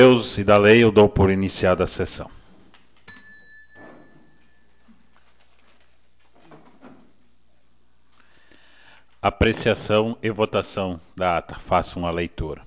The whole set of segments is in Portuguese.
Deus e da lei, eu dou por iniciada a sessão. Apreciação e votação da ata. Façam a leitura.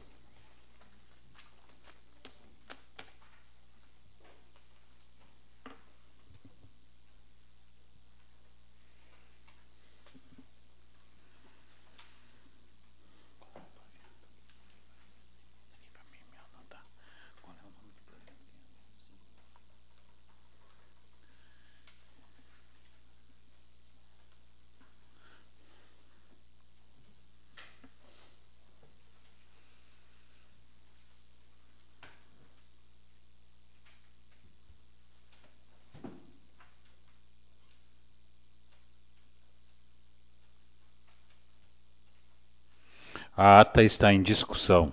A ata está em discussão.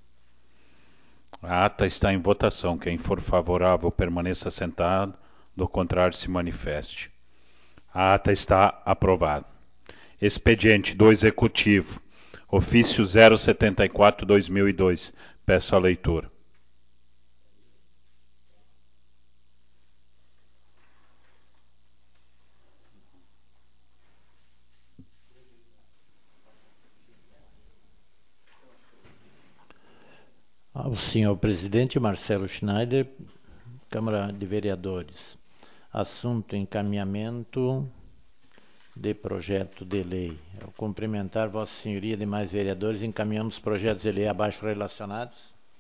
A ata está em votação. Quem for favorável permaneça sentado, do contrário se manifeste. A ata está aprovada. Expediente do Executivo, ofício 074/2002. Peço a leitura. Ao senhor presidente Marcelo Schneider, Câmara de Vereadores. Assunto: encaminhamento de projeto de lei. Ao cumprimentar Vossa Senhoria e demais vereadores, encaminhamos projetos de lei abaixo relacionados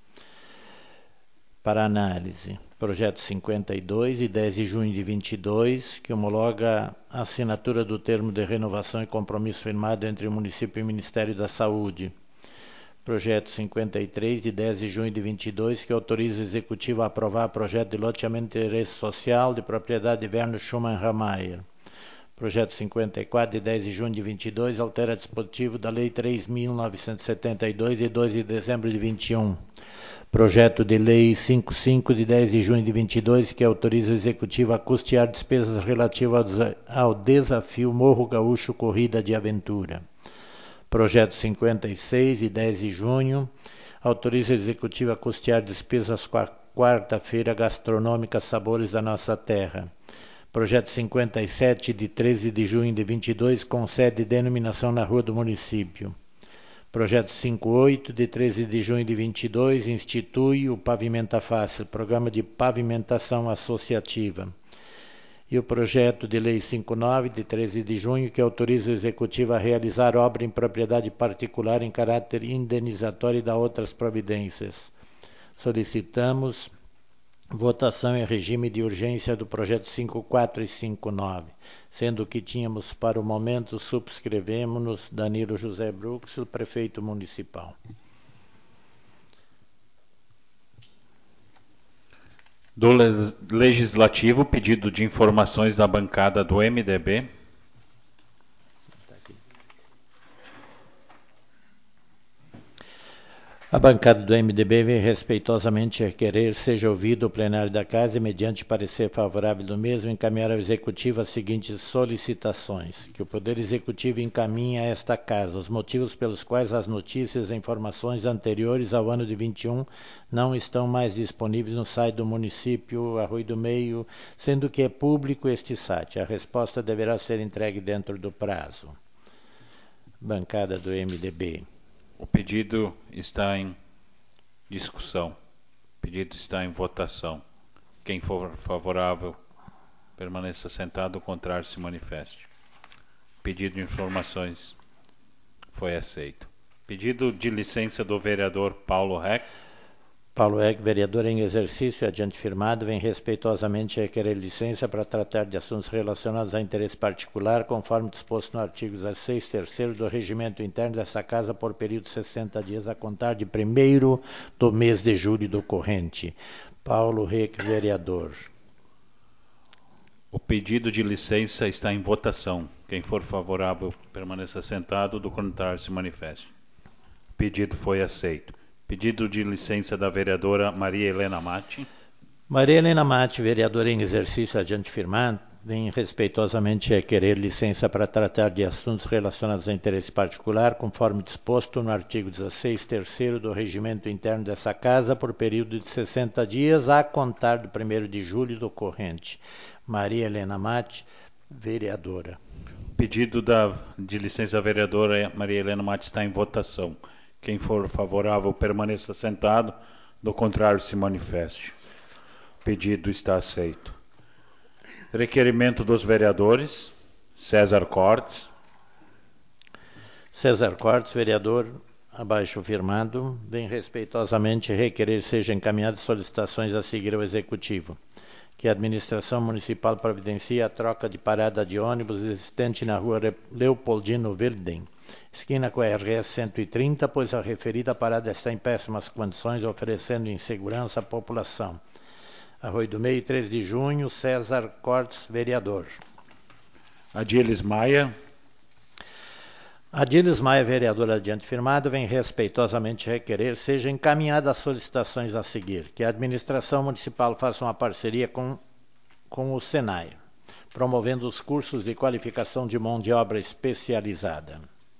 para análise. Projeto 52, de 10 de junho de 22, que homologa a assinatura do termo de renovação e compromisso firmado entre o município e o Ministério da Saúde. Projeto 53, de 10 de junho de 22, que autoriza o Executivo a aprovar projeto de loteamento de interesse social de propriedade de Werner Schumann Ramaier. Projeto 54, de 10 de junho de 22, altera dispositivo da Lei 3.972, de 2 de dezembro de 21. Projeto de Lei 55, de 10 de junho de 22, que autoriza o Executivo a custear despesas relativas ao desafio Morro Gaúcho Corrida de Aventura. Projeto 56, de 10 de junho, autoriza o Executivo a custear despesas com a quarta-feira gastronômica Sabores da Nossa Terra. Projeto 57, de 13 de junho de 22, concede denominação na rua do município. Projeto 58, de 13 de junho de 22, institui o Pavimenta Fácil, programa de pavimentação associativa. E o projeto de lei 59, de 13 de junho, que autoriza o Executivo a realizar obra em propriedade particular em caráter indenizatório e da outras providências. Solicitamos votação em regime de urgência do projeto 54 e 59, sendo que tínhamos para o momento subscrevemos Danilo José Bruxo, prefeito municipal. Do Legislativo, pedido de informações da bancada do MDB. A bancada do MDB vem respeitosamente requerer seja ouvido o plenário da Casa e, mediante parecer favorável do mesmo, encaminhar ao Executivo as seguintes solicitações. Que o Poder Executivo encaminhe a esta Casa os motivos pelos quais as notícias e informações anteriores ao ano de 21 não estão mais disponíveis no site do município Arroio do Meio, sendo que é público este site. A resposta deverá ser entregue dentro do prazo. Bancada do MDB. O pedido está em discussão. O pedido está em votação. Quem for favorável, permaneça sentado, o contrário se manifeste. Pedido de informações foi aceito. Pedido de licença do vereador Paulo Reck. Paulo Egg, vereador em exercício e adiante firmado, vem respeitosamente requerer licença para tratar de assuntos relacionados a interesse particular, conforme disposto no artigo 16, terceiro do Regimento Interno dessa Casa, por período de 60 dias, a contar de 1º do mês de julho do corrente. Paulo Reck, vereador. O pedido de licença está em votação. Quem for favorável, permaneça sentado, do contrário se manifeste. O pedido foi aceito. Pedido de licença da vereadora Maria Helena Matti. Maria Helena Matti, vereadora em exercício adiante firmado, vem respeitosamente requerer licença para tratar de assuntos relacionados a interesse particular, conforme disposto no artigo 16, terceiro do regimento interno dessa Casa, por período de 60 dias, a contar do 1º de julho do corrente. Maria Helena Matti, vereadora. Pedido de licença da vereadora Maria Helena Matti está em votação. Quem for favorável, permaneça sentado. Do contrário, se manifeste. O pedido está aceito. Requerimento dos vereadores. César Cortes. César Cortes, vereador, abaixo firmado, vem respeitosamente requerer sejam encaminhadas solicitações a seguir ao Executivo. Que a administração municipal providencie a troca de parada de ônibus existente na rua Leopoldino Wilden, esquina com a RS 130, pois a referida parada está em péssimas condições, oferecendo insegurança à população. Arroio do Meio, 3 de junho, César Cortes, vereador. Adílis Maia. Adílis Maia, vereadora adiante firmado, vem respeitosamente requerer sejam encaminhadas as solicitações a seguir. Que a administração municipal faça uma parceria com o Senai, promovendo os cursos de qualificação de mão de obra especializada.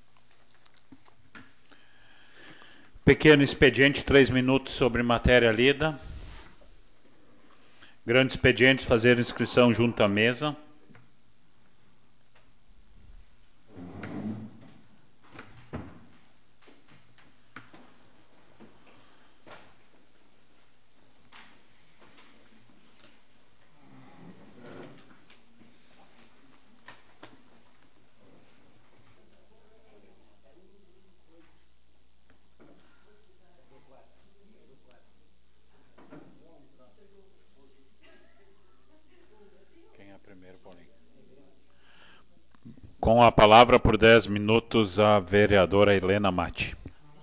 Pequeno expediente, 3 minutos sobre matéria lida. Grande expediente, fazer inscrição junto à mesa. Com a palavra por 10 minutos a vereadora Helena Matti.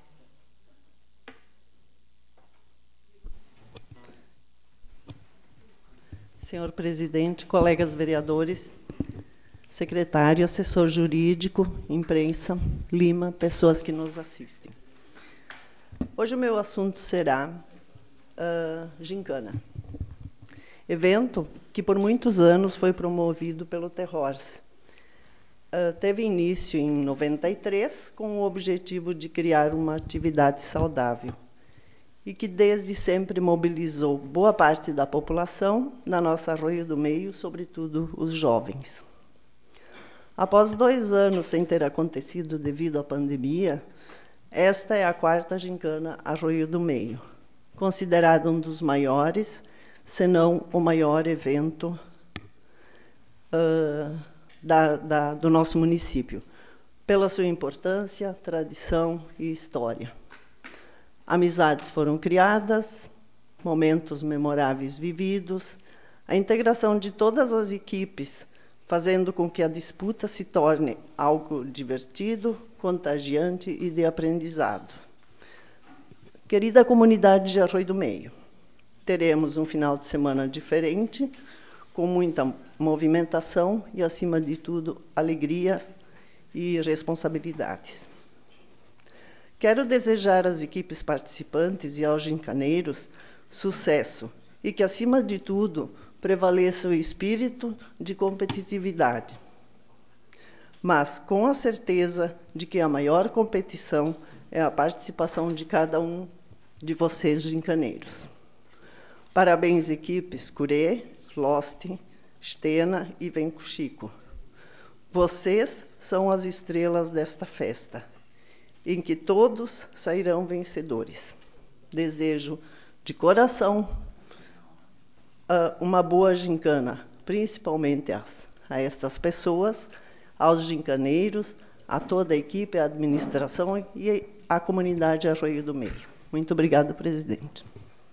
Senhor presidente, colegas vereadores, secretário, assessor jurídico, imprensa, Lima, pessoas que nos assistem. Hoje o meu assunto será gincana. Evento que por muitos anos foi promovido pelo Terrors. Teve início em 93 com o objetivo de criar uma atividade saudável e que desde sempre mobilizou boa parte da população na nossa Arroio do Meio, sobretudo os jovens. Após 2 anos sem ter acontecido devido à pandemia, esta é a 4ª gincana Arroio do Meio, considerada um dos maiores, se não o maior evento do nosso município, pela sua importância, tradição e história. Amizades foram criadas, momentos memoráveis vividos, a integração de todas as equipes, fazendo com que a disputa se torne algo divertido, contagiante e de aprendizado. Querida comunidade de Arroio do Meio, teremos um final de semana diferente, com muita movimentação e, acima de tudo, alegrias e responsabilidades. Quero desejar às equipes participantes e aos gincaneiros sucesso e que, acima de tudo, prevaleça o espírito de competitividade. Mas com a certeza de que a maior competição é a participação de cada um de vocês, gincaneiros. Parabéns, equipes Curê, Lost, Stena e Venco Chico. Vocês são as estrelas desta festa, em que todos sairão vencedores. Desejo de coração uma boa gincana, principalmente a estas pessoas, aos gincaneiros, a toda a equipe, a administração e a comunidade Arroio do Meio. Muito obrigado, presidente.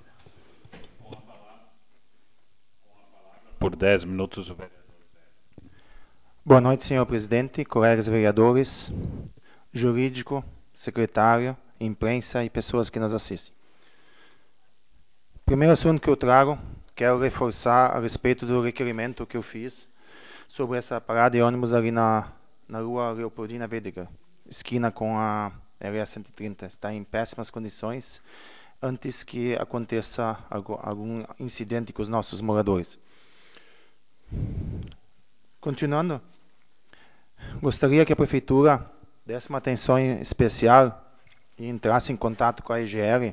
Por 10 minutos, o vereador. Boa noite, senhor presidente, colegas vereadores, jurídico, secretário, imprensa e pessoas que nos assistem. Primeiro assunto que eu trago, quero reforçar a respeito do requerimento que eu fiz sobre essa parada de ônibus ali na rua Leopoldina Wilden, esquina com a RS 130. Está em péssimas condições antes que aconteça algum incidente com os nossos moradores. Continuando, gostaria que a Prefeitura desse uma atenção especial e entrasse em contato com a EGR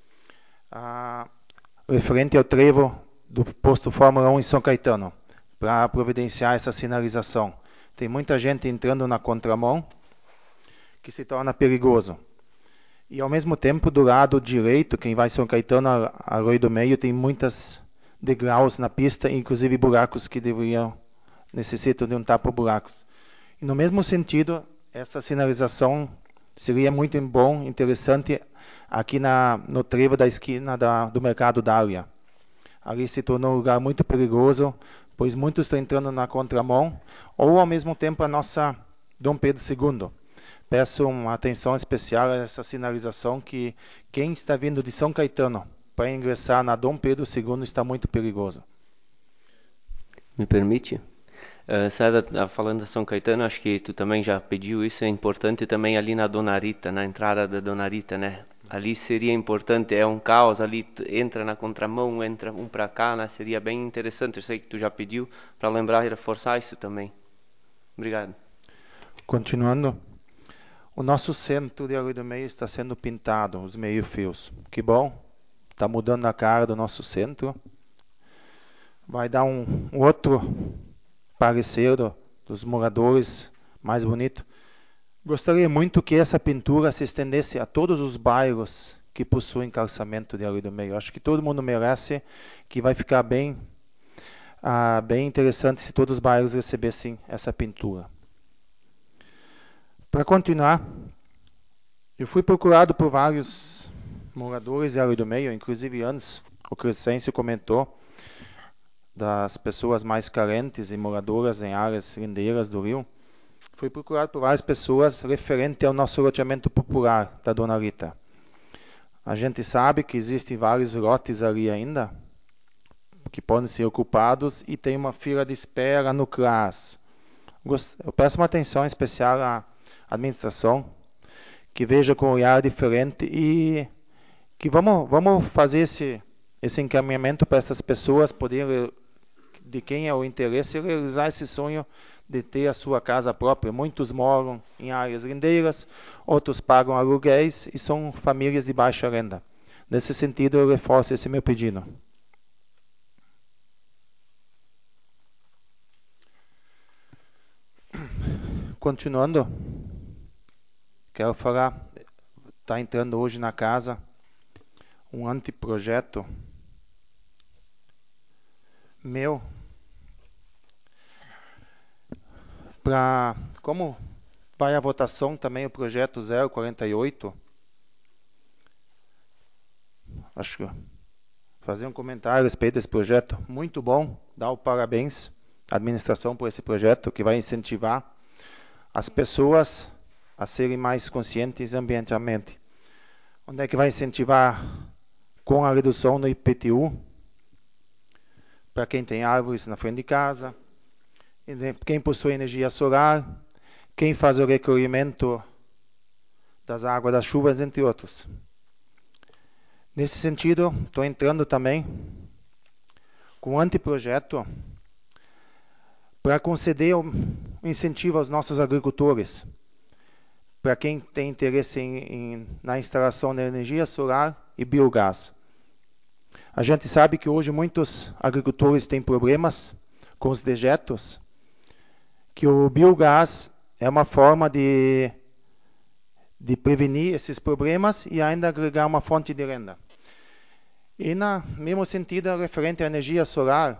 referente ao trevo do posto Fórmula 1 em São Caetano, para providenciar essa sinalização. Tem muita gente entrando na contramão, que se torna perigoso. E ao mesmo tempo, do lado direito, quem vai São Caetano, Arroio do Meio, tem muitos degraus na pista, inclusive buracos que necessitam de um tapa-buracos. E no mesmo sentido, essa sinalização seria muito bom, interessante, aqui no trevo da esquina do Mercado Dália. Ali se tornou um lugar muito perigoso, pois muitos estão entrando na contramão, ou ao mesmo tempo a nossa Dom Pedro II. Peço uma atenção especial a essa sinalização, que quem está vindo de São Caetano para ingressar na Dom Pedro II está muito perigoso. Me permite? César, falando da São Caetano, acho que tu também já pediu isso, é importante também ali na Dona Rita, na entrada da Dona Rita, né? Ali seria importante, é um caos, ali entra na contramão, entra um para cá, né? Seria bem interessante, eu sei que tu já pediu, para lembrar e reforçar isso também. Obrigado. Continuando, o nosso centro de Arroio do Meio está sendo pintado, os meio-fios. Que bom, está mudando a cara do nosso centro. Vai dar um outro parecer dos moradores mais bonito. Gostaria muito que essa pintura se estendesse a todos os bairros que possuem calçamento de Arroio do Meio. Acho que todo mundo merece, que vai ficar bem interessante se todos os bairros recebessem essa pintura. Para continuar, eu fui procurado por vários moradores de Arroio do Meio, inclusive antes o Crescêncio comentou das pessoas mais carentes e moradoras em áreas rindeiras do Rio. Fui procurado por várias pessoas referente ao nosso loteamento popular da Dona Rita. A gente sabe que existem vários lotes ali ainda, que podem ser ocupados, e tem uma fila de espera no CRAS. Eu peço uma atenção especial à administração, que veja com um olhar diferente e que vamos fazer esse encaminhamento para essas pessoas poderem, de quem é o interesse, realizar esse sonho de ter a sua casa própria. Muitos moram em áreas rindeiras, outros pagam aluguéis e são famílias de baixa renda. Nesse sentido, eu reforço esse meu pedido. Continuando, quero falar, está entrando hoje na casa um anteprojeto meu, como vai a votação também o projeto 048, acho que fazer um comentário a respeito desse projeto, muito bom, dar o parabéns à administração por esse projeto, que vai incentivar as pessoas a serem mais conscientes ambientalmente. Onde é que vai incentivar com a redução no IPTU, para quem tem árvores na frente de casa, quem possui energia solar, quem faz o recolhimento das águas das chuvas, entre outros. Nesse sentido, estou entrando também com um anteprojeto para conceder um incentivo aos nossos agricultores, para quem tem interesse na instalação de energia solar e biogás. A gente sabe que hoje muitos agricultores têm problemas com os dejetos, que o biogás é uma forma de prevenir esses problemas e ainda agregar uma fonte de renda. E, no mesmo sentido, referente à energia solar,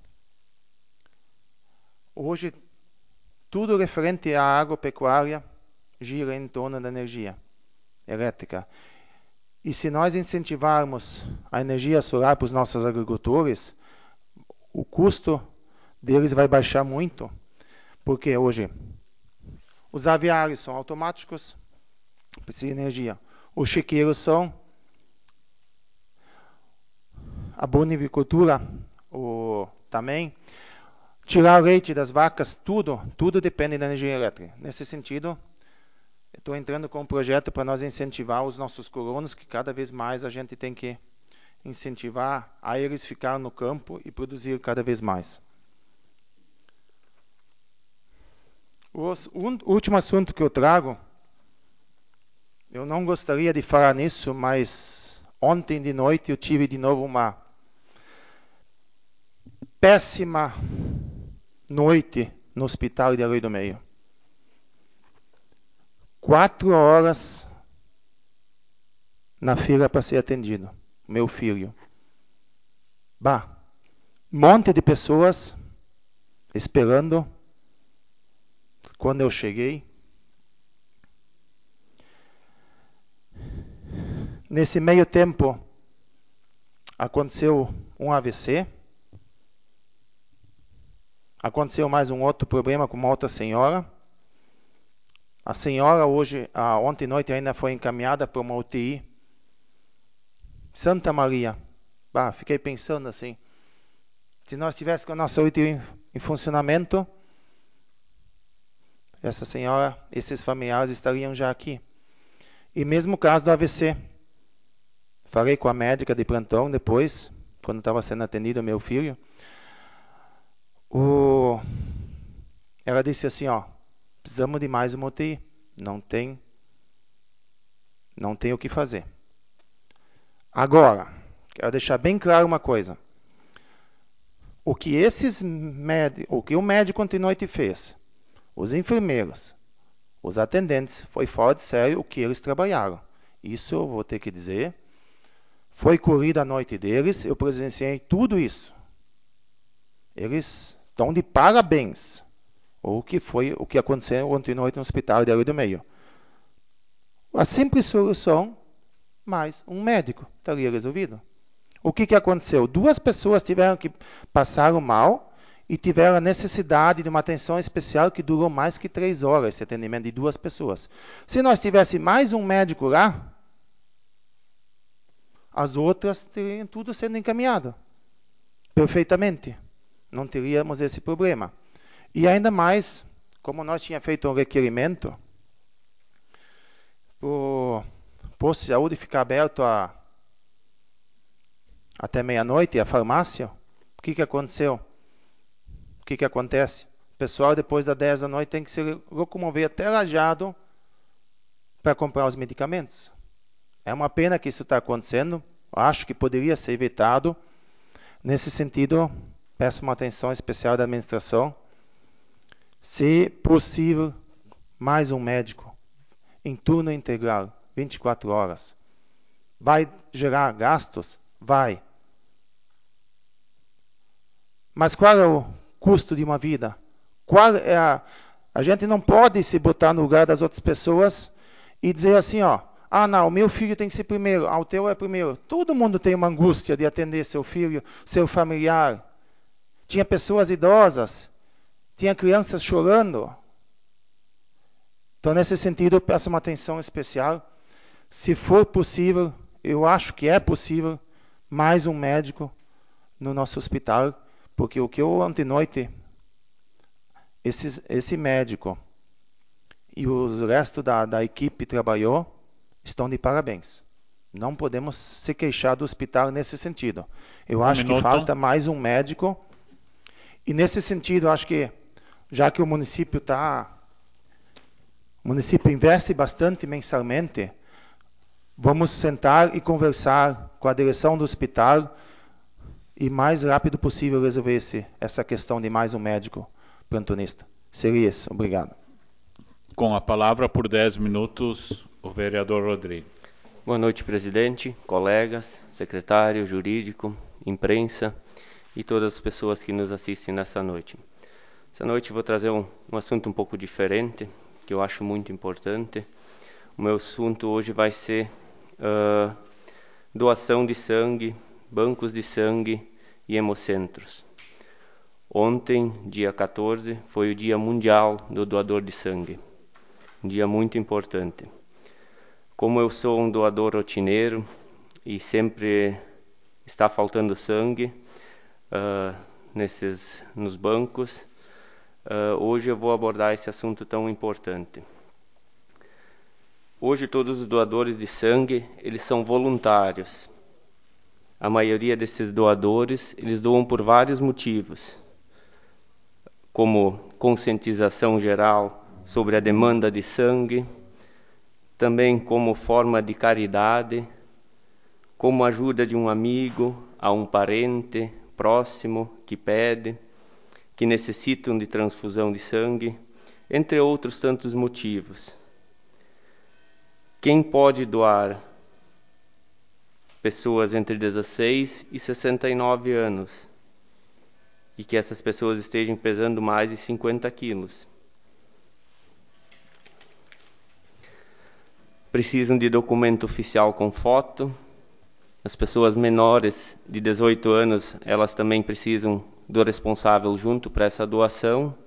hoje tudo referente à agropecuária gira em torno da energia elétrica. E se nós incentivarmos a energia solar para os nossos agricultores, o custo deles vai baixar muito, porque hoje os aviários são automáticos, precisam de energia. Os chiqueiros são, a bovinicultura também, tirar o leite das vacas, tudo depende da energia elétrica. Nesse sentido, estou entrando com um projeto para nós incentivar os nossos colonos, que cada vez mais a gente tem que incentivar a eles ficar no campo e produzir cada vez mais. O último assunto que eu trago, eu não gostaria de falar nisso, mas ontem de noite eu tive de novo uma péssima noite no hospital de Arroio do Meio. 4 horas na fila para ser atendido. Meu filho. Monte de pessoas esperando. Quando eu cheguei, nesse meio tempo, aconteceu um AVC. Aconteceu mais um outro problema com uma outra senhora. A senhora ontem à noite ainda foi encaminhada para uma UTI. Santa Maria. Fiquei pensando assim, se nós tivéssemos a nossa UTI em funcionamento, essa senhora, esses familiares estariam já aqui. E mesmo o caso do AVC. Falei com a médica de plantão depois, quando estava sendo atendido o meu filho. Ela disse assim, precisamos de mais uma UTI. Não tem o que fazer. Agora, quero deixar bem claro uma coisa. O que o médico ontem à noite fez, os enfermeiros, os atendentes, foi fora de sério o que eles trabalharam. Isso eu vou ter que dizer. Foi corrida a noite deles, eu presenciei tudo isso. Eles estão de parabéns. O que aconteceu ontem à noite no hospital de Arroio do Meio. A simples solução, mais um médico, estaria resolvido. O que aconteceu? 2 pessoas tiveram que passar mal e tiveram a necessidade de uma atenção especial que durou mais que 3 horas, esse atendimento de 2 pessoas. Se nós tivéssemos mais um médico lá, as outras teriam tudo sendo encaminhado. Perfeitamente. Não teríamos esse problema. E ainda mais, como nós tínhamos feito um requerimento, o posto de saúde ficar aberto até meia-noite, a farmácia, o que aconteceu? O que acontece? O pessoal, depois das 10 da noite, tem que se locomover até Lajeado para comprar os medicamentos. É uma pena que isso está acontecendo. Acho que poderia ser evitado. Nesse sentido, peço uma atenção especial da administração. Se possível, mais um médico em turno integral, 24 horas. Vai gerar gastos? Vai. Mas qual é o custo de uma vida? A gente não pode se botar no lugar das outras pessoas e dizer assim, não, o meu filho tem que ser primeiro, o teu é primeiro. Todo mundo tem uma angústia de atender seu filho, seu familiar. Tinha pessoas idosas, tinha crianças chorando. Então, nesse sentido, eu peço uma atenção especial. Se for possível, eu acho que é possível, mais um médico no nosso hospital, porque o que eu ontem à noite, esse médico e o resto da equipe trabalhou, estão de parabéns. Não podemos se queixar do hospital nesse sentido. Eu acho que falta mais um médico. E nesse sentido, acho que, já que o município investe bastante mensalmente, vamos sentar e conversar com a direção do hospital e mais rápido possível resolver essa questão de mais um médico plantonista. Seria isso. Obrigado. Com a palavra por 10 minutos, o vereador Rodrigo. Boa noite, presidente, colegas, secretário, jurídico, imprensa e todas as pessoas que nos assistem nessa noite. Essa noite eu vou trazer um assunto um pouco diferente, que eu acho muito importante. O meu assunto hoje vai ser doação de sangue, bancos de sangue e hemocentros. Ontem, dia 14, foi o Dia Mundial do Doador de Sangue. Um dia muito importante. Como eu sou um doador rotineiro e sempre está faltando sangue nos bancos, hoje eu vou abordar esse assunto tão importante. Hoje todos os doadores de sangue, eles são voluntários. A maioria desses doadores, eles doam por vários motivos, como conscientização geral sobre a demanda de sangue, também como forma de caridade, como ajuda de um amigo a um parente próximo que pede, que necessitam de transfusão de sangue, entre outros tantos motivos. Quem pode doar? Pessoas entre 16 e 69 anos, e que essas pessoas estejam pesando mais de 50 quilos. Precisam de documento oficial com foto. As pessoas menores de 18 anos, elas também precisam do responsável junto para essa doação.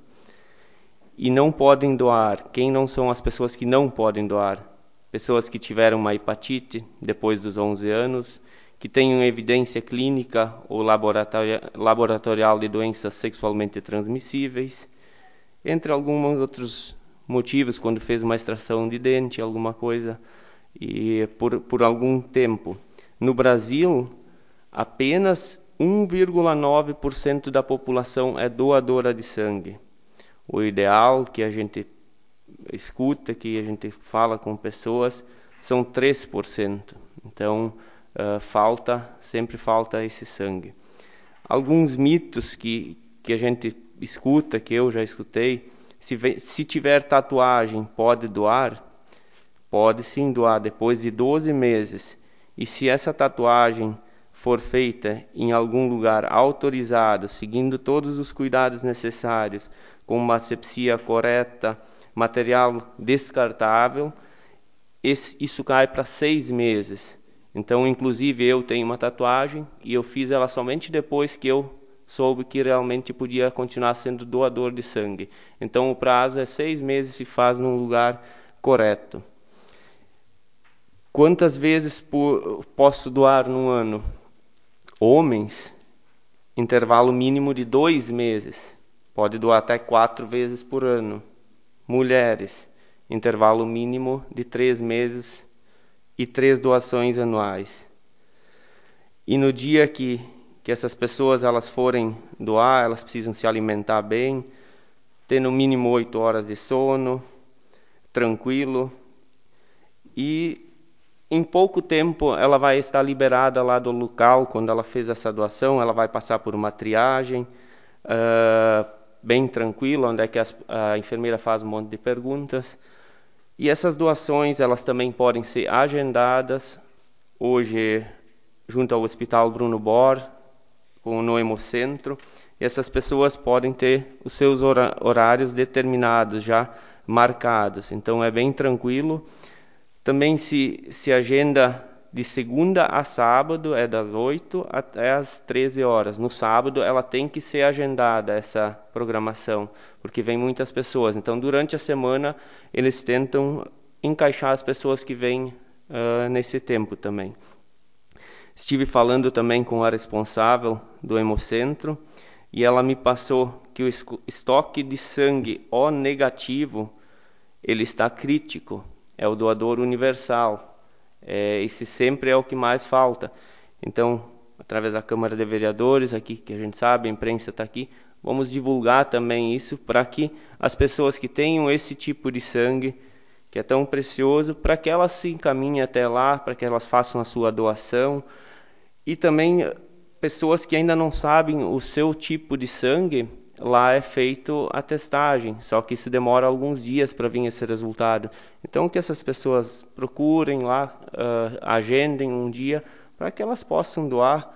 E não podem doar. Quem não são as pessoas que não podem doar? Pessoas que tiveram uma hepatite depois dos 11 anos, que tenham evidência clínica ou laboratorial de doenças sexualmente transmissíveis, entre alguns outros motivos, quando fez uma extração de dente, alguma coisa, e por algum tempo. No Brasil, apenas 1,9% da população é doadora de sangue. O ideal que a gente escuta, que a gente fala com pessoas, são 3%. Então, sempre falta esse sangue. Alguns mitos que a gente escuta, que eu já escutei: se tiver tatuagem, pode doar? Pode sim doar, depois de 12 meses. E se essa tatuagem for feita em algum lugar autorizado, seguindo todos os cuidados necessários, com uma asepsia correta, material descartável, isso cai para 6 meses. Então, inclusive, eu tenho uma tatuagem e eu fiz ela somente depois que eu soube que realmente podia continuar sendo doador de sangue. Então, o prazo é 6 meses se faz num lugar correto. Quantas vezes posso doar num ano? Homens, intervalo mínimo de 2 meses. Pode doar até 4 vezes por ano. Mulheres, intervalo mínimo de 3 meses e 3 doações anuais. E no dia que essas pessoas elas forem doar, elas precisam se alimentar bem, ter no mínimo 8 horas de sono, tranquilo, e em pouco tempo ela vai estar liberada lá do local. Quando ela fez essa doação, ela vai passar por uma triagem bem tranquila, onde é que a enfermeira faz um monte de perguntas. E essas doações elas também podem ser agendadas hoje junto ao Hospital Bruno Bor, no Hemocentro. E essas pessoas podem ter os seus horários determinados, já marcados. Então é bem tranquilo. Também se agenda de segunda a sábado, é das 8 até as 13 horas. No sábado ela tem que ser agendada, essa programação, porque vem muitas pessoas. Então, durante a semana, eles tentam encaixar as pessoas que vêm nesse tempo também. Estive falando também com a responsável do Hemocentro, e ela me passou que o estoque de sangue O negativo, ele está crítico. É o doador universal. Esse sempre é o que mais falta. Então, através da Câmara de Vereadores, aqui que a gente sabe, a imprensa está aqui, vamos divulgar também isso para que as pessoas que tenham esse tipo de sangue, que é tão precioso, para que elas se encaminhem até lá, para que elas façam a sua doação. E também pessoas que ainda não sabem o seu tipo de sangue, lá é feito a testagem, só que isso demora alguns dias para vir esse resultado. Então, que essas pessoas procurem lá, agendem um dia para que elas possam doar.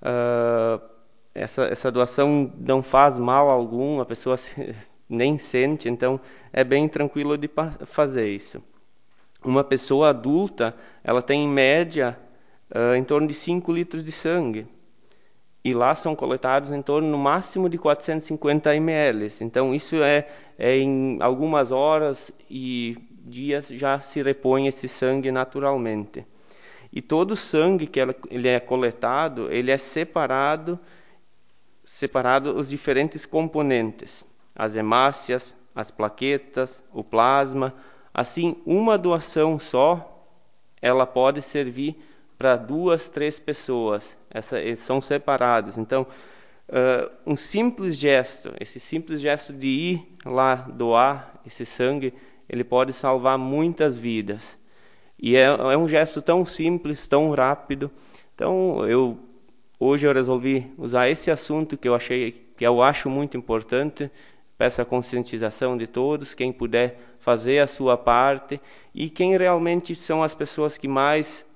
Essa doação não faz mal algum, a pessoa nem sente, então é bem tranquilo de fazer isso. Uma pessoa adulta, ela tem em média em torno de 5 litros de sangue. E lá são coletados em torno, no máximo, de 450 ml. Então, isso é em algumas horas e dias já se repõe esse sangue naturalmente. E todo o sangue que ele é coletado, ele é separado os diferentes componentes. As hemácias, as plaquetas, o plasma. Assim, uma doação só, ela pode servir para 2, 3 pessoas. Eles são separados. Então, um simples gesto, esse simples gesto de ir lá doar esse sangue, ele pode salvar muitas vidas. E é um gesto tão simples, tão rápido. Então, hoje eu resolvi usar esse assunto que eu acho muito importante, para essa conscientização de todos, quem puder fazer a sua parte, e quem realmente são as pessoas que mais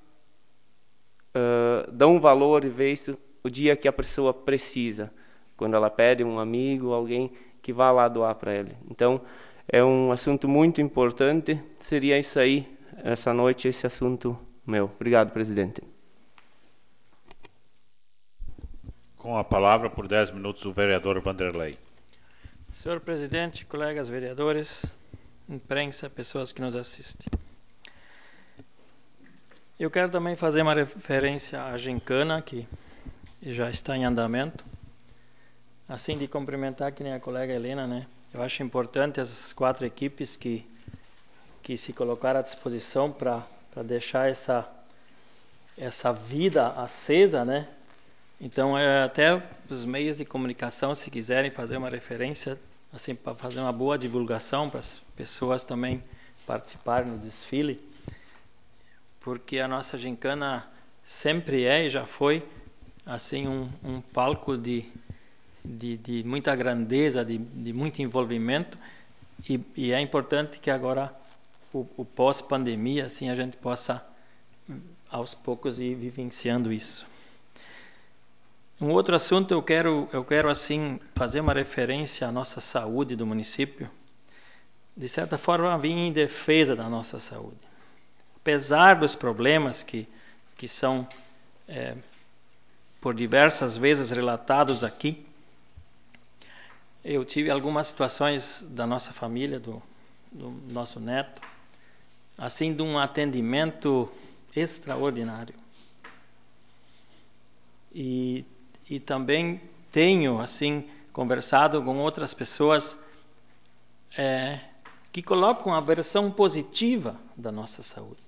dão valor e vê isso o dia que a pessoa precisa, quando ela pede um amigo, alguém que vá lá doar para ele. Então, é um assunto muito importante. Seria isso aí, essa noite, esse assunto meu. Obrigado, presidente. Com a palavra, por 10 minutos, o vereador Vanderlei. Senhor presidente, colegas vereadores, imprensa, pessoas que nos assistem. Eu quero também fazer uma referência à gincana, que já está em andamento. Assim, de cumprimentar que nem a colega Helena, né? Eu acho importante essas 4 equipes que se colocaram à disposição para deixar essa vida acesa, né? Então, até os meios de comunicação, se quiserem fazer uma referência, assim, para fazer uma boa divulgação, para as pessoas também participarem no desfile, porque a nossa gincana sempre é e já foi assim um palco de muita grandeza, de muito envolvimento, e é importante que agora, o pós-pandemia, assim, a gente possa aos poucos ir vivenciando isso. Um outro assunto, eu quero assim fazer uma referência à nossa saúde do município. De certa forma, vim em defesa da nossa saúde. Apesar dos problemas que são por diversas vezes relatados aqui, eu tive algumas situações da nossa família, do nosso neto, assim, de um atendimento extraordinário. E também tenho, assim, conversado com outras pessoas que colocam a versão positiva da nossa saúde.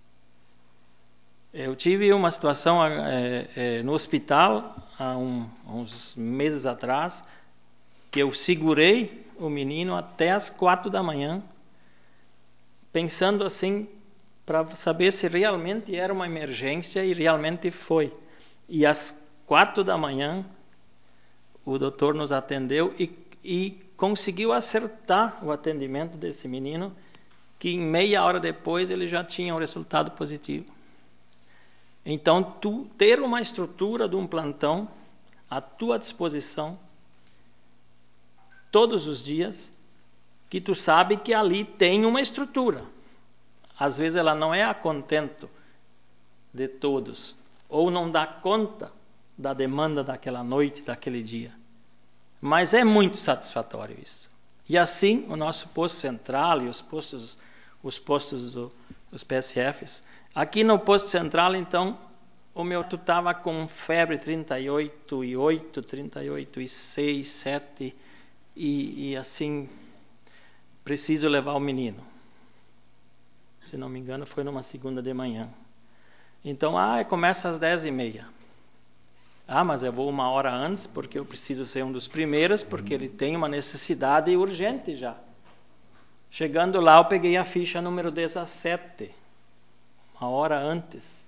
Eu tive uma situação no hospital, há uns meses atrás, que eu segurei o menino até as 4 da manhã, pensando assim, para saber se realmente era uma emergência, e realmente foi. E às 4 da manhã, o doutor nos atendeu e conseguiu acertar o atendimento desse menino, que em meia hora depois ele já tinha um resultado positivo. Então, tu ter uma estrutura de um plantão à tua disposição todos os dias, que tu sabe que ali tem uma estrutura. Às vezes ela não é a contento de todos, ou não dá conta da demanda daquela noite, daquele dia. Mas é muito satisfatório isso. E assim, o nosso posto central e os postos dos PSFs. Aqui no posto central, então, o meu tu estava com febre 38,8, 38,6, 7, e assim, preciso levar o menino. Se não me engano, foi numa segunda de manhã. Então, começa às 10h30. Mas eu vou 1 hora antes, porque eu preciso ser um dos primeiros, porque ele tem uma necessidade urgente já. Chegando lá, eu peguei a ficha número 17, 1 hora antes.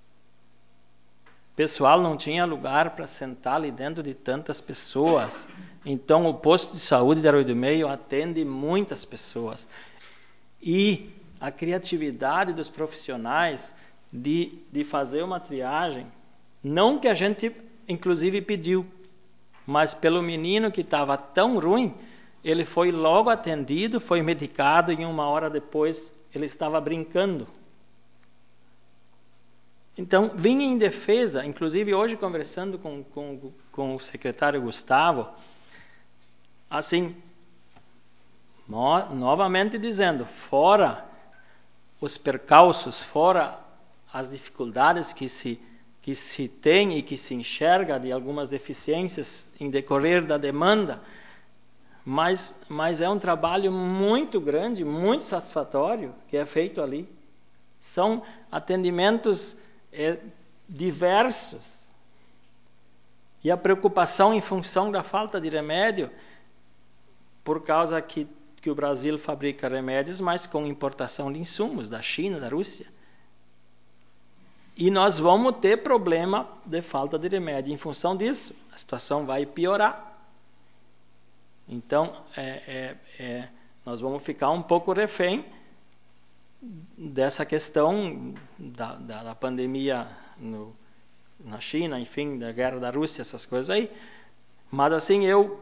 O pessoal não tinha lugar para sentar ali dentro de tantas pessoas. Então, o posto de saúde de Arroio do Meio atende muitas pessoas. E a criatividade dos profissionais de fazer uma triagem, não que a gente, inclusive, pediu, mas pelo menino que estava tão ruim, ele foi logo atendido, foi medicado, e 1 hora depois ele estava brincando. Então, vim em defesa, inclusive hoje conversando com o secretário Gustavo, assim, novamente dizendo, fora os percalços, fora as dificuldades que se tem e que se enxerga de algumas deficiências em decorrer da demanda, mas é um trabalho muito grande, muito satisfatório que é feito ali. São atendimentos diversos. E a preocupação em função da falta de remédio, por causa que o Brasil fabrica remédios, mas com importação de insumos da China, da Rússia. E nós vamos ter problema de falta de remédio. Em função disso, a situação vai piorar. Então, nós vamos ficar um pouco refém dessa questão da pandemia na China, enfim, da guerra da Rússia, essas coisas aí. Mas assim, eu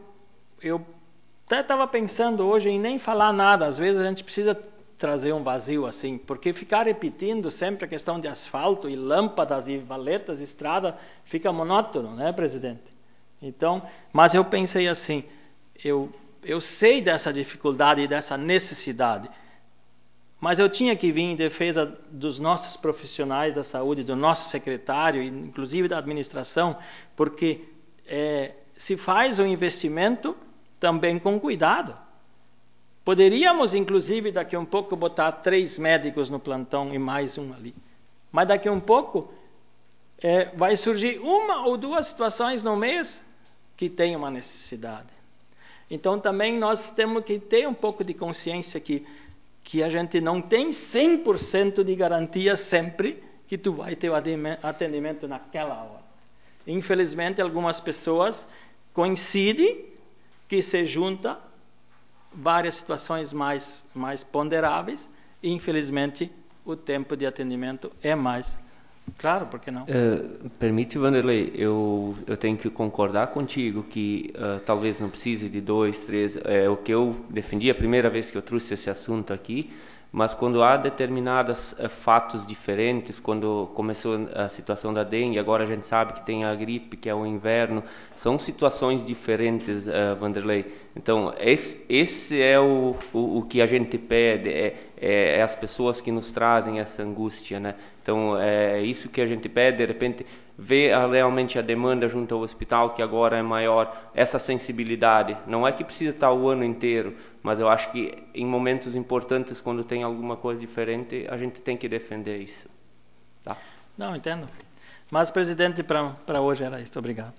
até estava pensando hoje em nem falar nada. Às vezes a gente precisa trazer um vazio assim, porque ficar repetindo sempre a questão de asfalto e lâmpadas e valetas, estrada, fica monótono, né, presidente? Então, mas eu pensei assim, eu sei dessa dificuldade e dessa necessidade, mas eu tinha que vir em defesa dos nossos profissionais da saúde, do nosso secretário, inclusive da administração, porque se faz um investimento também com cuidado. Poderíamos, inclusive, daqui a um pouco, botar 3 médicos no plantão e mais um ali. Mas daqui a um pouco vai surgir 1 ou 2 situações no mês que tem uma necessidade. Então também nós temos que ter um pouco de consciência que a gente não tem 100% de garantia sempre que tu vai ter o atendimento naquela hora. Infelizmente, algumas pessoas coincidem que se junta várias situações mais ponderáveis e, infelizmente, o tempo de atendimento é mais. Claro, por que não? Permite, Vanderlei, eu tenho que concordar contigo que talvez não precise de 2, 3, o que eu defendi a primeira vez que eu trouxe esse assunto aqui, mas quando há determinados fatos diferentes, quando começou a situação da dengue, agora a gente sabe que tem a gripe, que é o inverno, são situações diferentes, Vanderlei. Então, esse é o que a gente pede, é as pessoas que nos trazem essa angústia, né? Então, é isso que a gente pede, de repente, ver realmente a demanda junto ao hospital, que agora é maior, essa sensibilidade. Não é que precisa estar o ano inteiro, mas eu acho que em momentos importantes, quando tem alguma coisa diferente, a gente tem que defender isso. Tá? Não, entendo. Mas, presidente, para hoje era isso. Obrigado.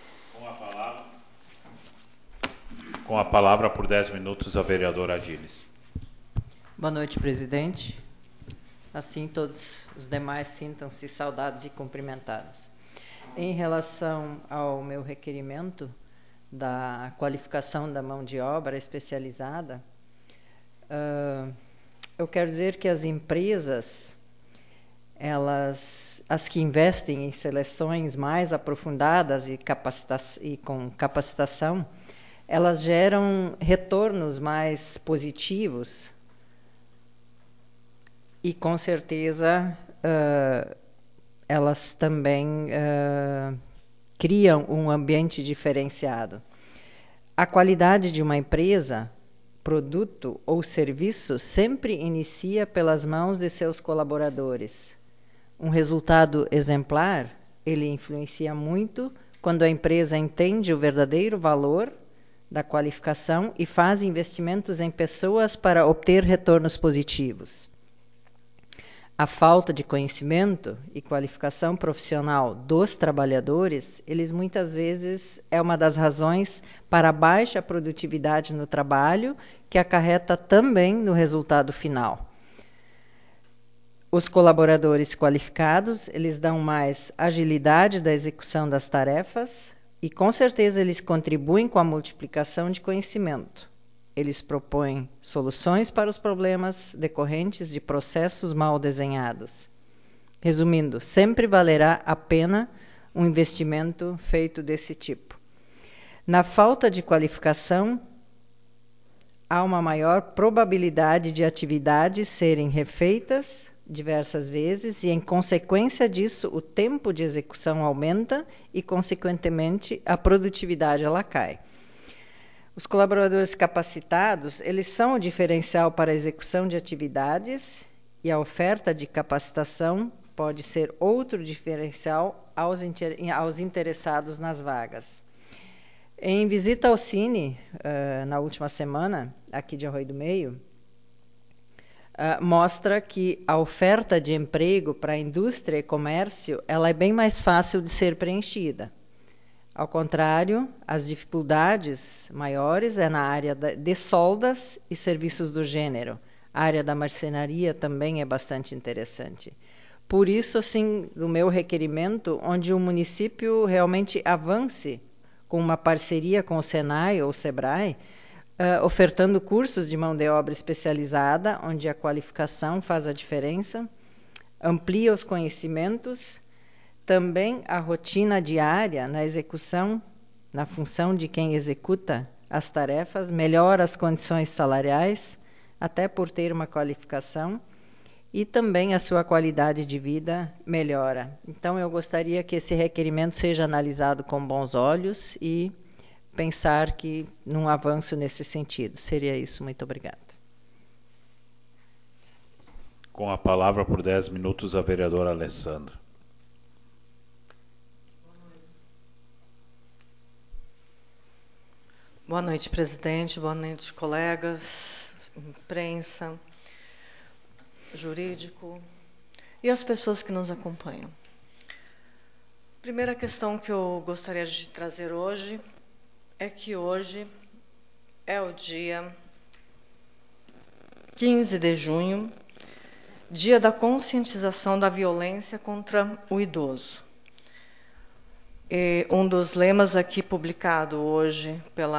Com a palavra por 10 minutos, a vereadora Adiles. Boa noite, presidente. Assim todos os demais sintam-se saudados e cumprimentados. Em relação ao meu requerimento da qualificação da mão de obra especializada, eu quero dizer que as empresas, as que investem em seleções mais aprofundadas e com capacitação, elas geram retornos mais positivos e, com certeza, elas também criam um ambiente diferenciado. A qualidade de uma empresa, produto ou serviço sempre inicia pelas mãos de seus colaboradores. Um resultado exemplar, ele influencia muito quando a empresa entende o verdadeiro valor da qualificação e faz investimentos em pessoas para obter retornos positivos. A falta de conhecimento e qualificação profissional dos trabalhadores, eles muitas vezes é uma das razões para a baixa produtividade no trabalho, que acarreta também no resultado final. Os colaboradores qualificados, eles dão mais agilidade da execução das tarefas e, com certeza, eles contribuem com a multiplicação de conhecimento. Eles propõem soluções para os problemas decorrentes de processos mal desenhados. Resumindo, sempre valerá a pena um investimento feito desse tipo. Na falta de qualificação, há uma maior probabilidade de atividades serem refeitas diversas vezes e, em consequência disso, o tempo de execução aumenta e, consequentemente, a produtividade ela cai. Os colaboradores capacitados, eles são o diferencial para a execução de atividades e a oferta de capacitação pode ser outro diferencial aos interessados nas vagas. Em visita ao Cine, na última semana, aqui de Arroio do Meio, mostra que a oferta de emprego para a indústria e comércio ela é bem mais fácil de ser preenchida. Ao contrário, as dificuldades maiores é na área de soldas e serviços do gênero. A área da marcenaria também é bastante interessante. Por isso, assim, do meu requerimento, onde o município realmente avance com uma parceria com o Senai ou o Sebrae, ofertando cursos de mão de obra especializada, onde a qualificação faz a diferença, amplia os conhecimentos, também a rotina diária na execução, na função de quem executa as tarefas, melhora as condições salariais, até por ter uma qualificação, e também a sua qualidade de vida melhora. Então, eu gostaria que esse requerimento seja analisado com bons olhos e pensar que num avanço nesse sentido. Seria isso. Muito obrigada. Com a palavra por 10 minutos a vereadora Alessandra. Boa noite, presidente. Boa noite, colegas, imprensa, jurídico e as pessoas que nos acompanham. Primeira questão que eu gostaria de trazer hoje é que hoje é o dia 15 de junho, dia da conscientização da violência contra o idoso. E um dos lemas aqui publicado hoje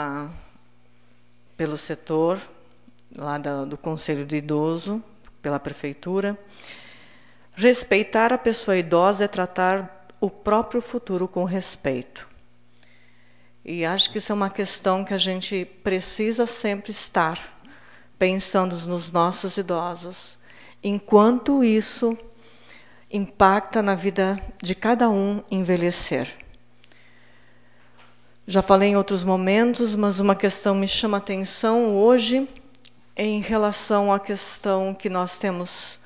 pelo setor lá do Conselho do Idoso, pela Prefeitura, respeitar a pessoa idosa é tratar o próprio futuro com respeito. E acho que isso é uma questão que a gente precisa sempre estar pensando nos nossos idosos, enquanto isso impacta na vida de cada um envelhecer. Já falei em outros momentos, mas uma questão me chama a atenção hoje em relação à questão que nós temos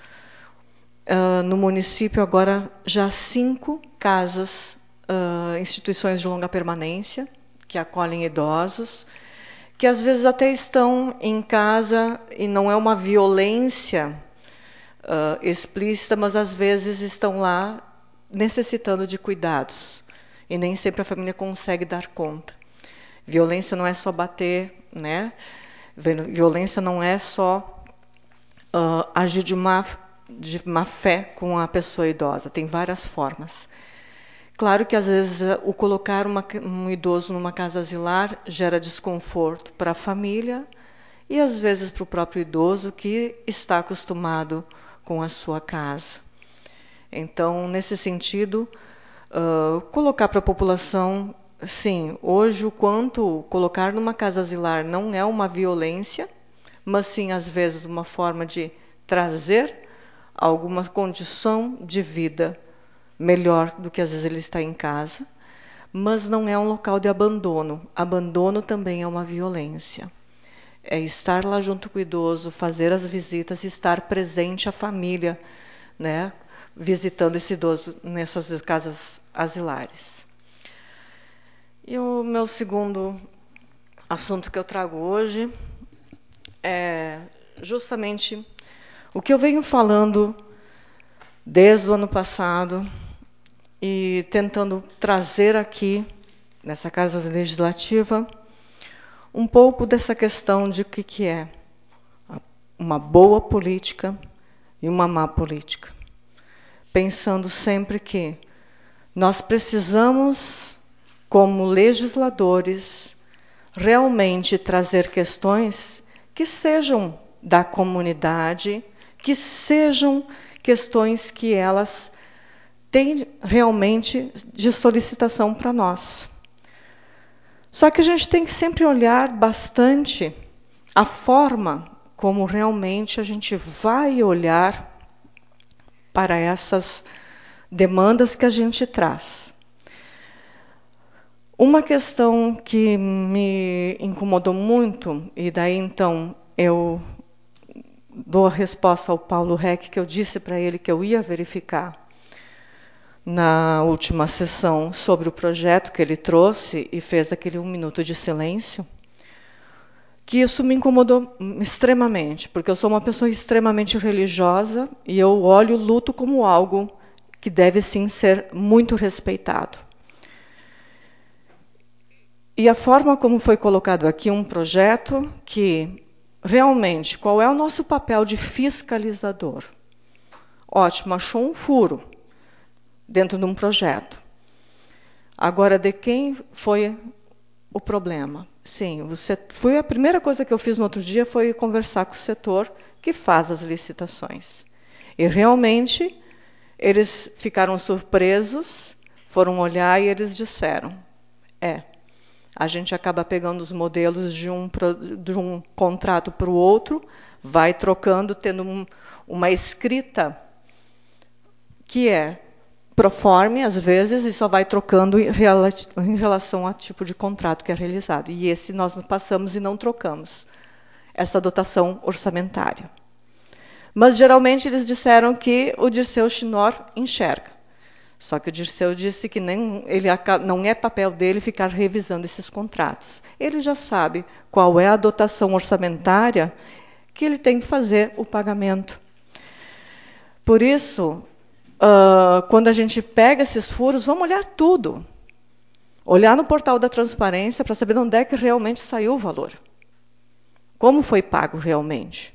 no município agora já 5 casas, instituições de longa permanência, que acolhem idosos, que às vezes até estão em casa e não é uma violência explícita, mas às vezes estão lá necessitando de cuidados. E nem sempre a família consegue dar conta. Violência não é só bater, né? Violência não é só agir de má fé com a pessoa idosa. Tem várias formas. Claro que às vezes o colocar um idoso numa casa asilar gera desconforto para a família e às vezes para o próprio idoso que está acostumado com a sua casa. Então, nesse sentido, colocar para a população, sim, hoje o quanto colocar numa casa asilar não é uma violência, mas sim, às vezes, uma forma de trazer alguma condição de vida melhor do que às vezes ele está em casa, mas não é um local de abandono. Abandono também é uma violência. É estar lá junto com o idoso, fazer as visitas, estar presente a família, né? Visitando esse idoso nessas casas asilares. E o meu segundo assunto que eu trago hoje é justamente o que eu venho falando desde o ano passado e tentando trazer aqui, nessa Casa Legislativa, um pouco dessa questão de o que é uma boa política e uma má política. Pensando sempre que nós precisamos, como legisladores, realmente trazer questões que sejam da comunidade, que sejam questões que elas têm realmente de solicitação para nós. Só que a gente tem que sempre olhar bastante a forma como realmente a gente vai olhar para essas demandas que a gente traz. Uma questão que me incomodou muito, e daí então eu dou a resposta ao Paulo Reck, que eu disse para ele que eu ia verificar na última sessão sobre o projeto que ele trouxe e fez aquele 1 minuto de silêncio, que isso me incomodou extremamente, porque eu sou uma pessoa extremamente religiosa e eu olho o luto como algo que deve sim ser muito respeitado. E a forma como foi colocado aqui um projeto que, realmente, qual é o nosso papel de fiscalizador? Ótimo, achou um furo dentro de um projeto. Agora, de quem foi o problema? Sim, foi a primeira coisa que eu fiz no outro dia foi conversar com o setor que faz as licitações. E realmente eles ficaram surpresos, foram olhar e eles disseram: a gente acaba pegando os modelos de um contrato para o outro, vai trocando, tendo uma escrita que é proforme, às vezes, e só vai trocando em relação ao tipo de contrato que é realizado. E esse nós passamos e não trocamos essa dotação orçamentária. Mas, geralmente, eles disseram que o Dirceu Chinor enxerga. Só que o Dirceu disse que não é papel dele ficar revisando esses contratos. Ele já sabe qual é a dotação orçamentária que ele tem que fazer o pagamento. Por isso, quando a gente pega esses furos, vamos olhar tudo. Olhar no portal da transparência para saber de onde é que realmente saiu o valor. Como foi pago realmente.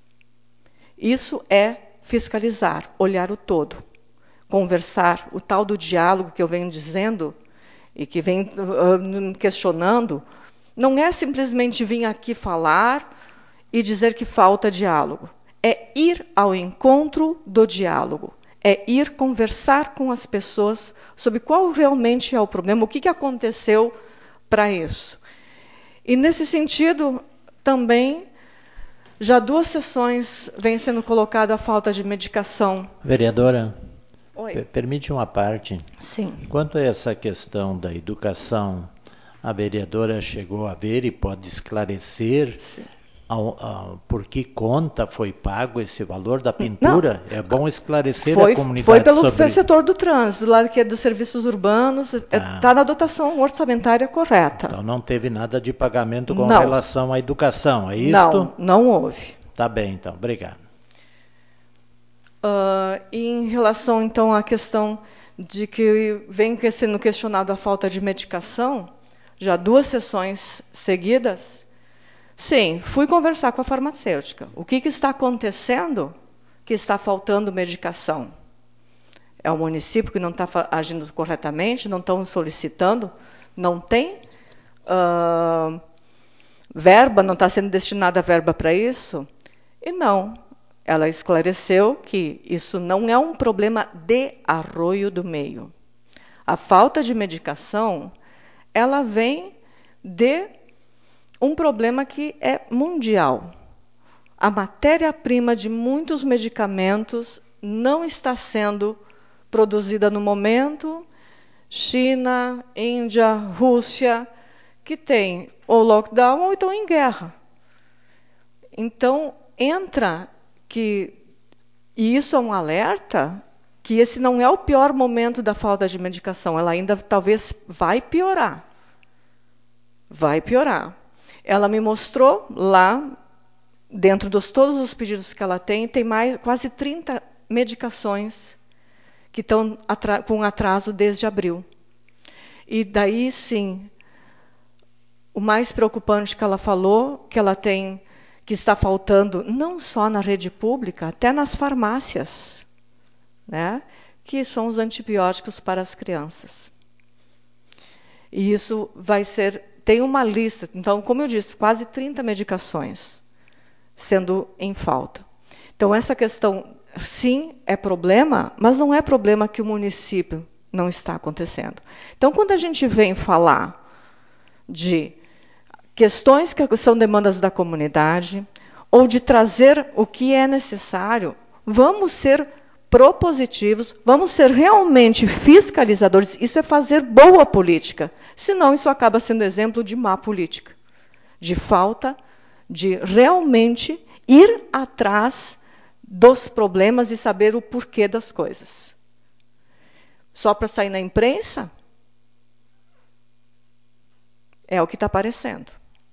Isso é fiscalizar, olhar o todo. Conversar, o tal do diálogo que eu venho dizendo e que vem questionando, não é simplesmente vir aqui falar e dizer que falta diálogo. É ir ao encontro do diálogo. É ir conversar com as pessoas sobre qual realmente é o problema, o que aconteceu para isso. E, nesse sentido, também, já 2 sessões vem sendo colocada a falta de medicação. Vereadora, Oi. Permite uma parte. Sim. Quanto a essa questão da educação, a vereadora chegou a ver e pode esclarecer por que conta foi pago esse valor da pintura? Não. É bom esclarecer a comunidade foi pelo setor do trânsito, lá que é dos serviços urbanos, está na dotação orçamentária correta. Então não teve nada de pagamento com relação à educação, é isto? Não houve. Tá bem, então. Obrigado. Em relação, então, à questão de que vem sendo questionado a falta de medicação, já 2 sessões seguidas, sim, fui conversar com a farmacêutica. O que está acontecendo que está faltando medicação? É o município que não está agindo corretamente, não estão solicitando, não tem verba, não está sendo destinada verba para isso? E não. Ela esclareceu que isso não é um problema de Arroio do Meio. A falta de medicação, ela vem de um problema que é mundial. A matéria-prima de muitos medicamentos não está sendo produzida no momento. China, Índia, Rússia, que tem ou lockdown ou estão em guerra. Então, e isso é um alerta, que esse não é o pior momento da falta de medicação, ela ainda talvez vai piorar. Vai piorar. Ela me mostrou lá, dentro de todos os pedidos que ela tem quase 30 medicações que estão com atraso desde abril. E daí, sim, o mais preocupante que ela falou, que ela tem, que está faltando não só na rede pública, até nas farmácias, né? Que são os antibióticos para as crianças. E isso tem uma lista, então, como eu disse, quase 30 medicações sendo em falta. Então, essa questão, sim, é problema, mas não é problema que o município não está acontecendo. Então, quando a gente vem falar de questões que são demandas da comunidade, ou de trazer o que é necessário, vamos ser propositivos, vamos ser realmente fiscalizadores. Isso é fazer boa política. Senão, isso acaba sendo exemplo de má política. De falta de realmente ir atrás dos problemas e saber o porquê das coisas. Só para sair na imprensa? É o que está aparecendo.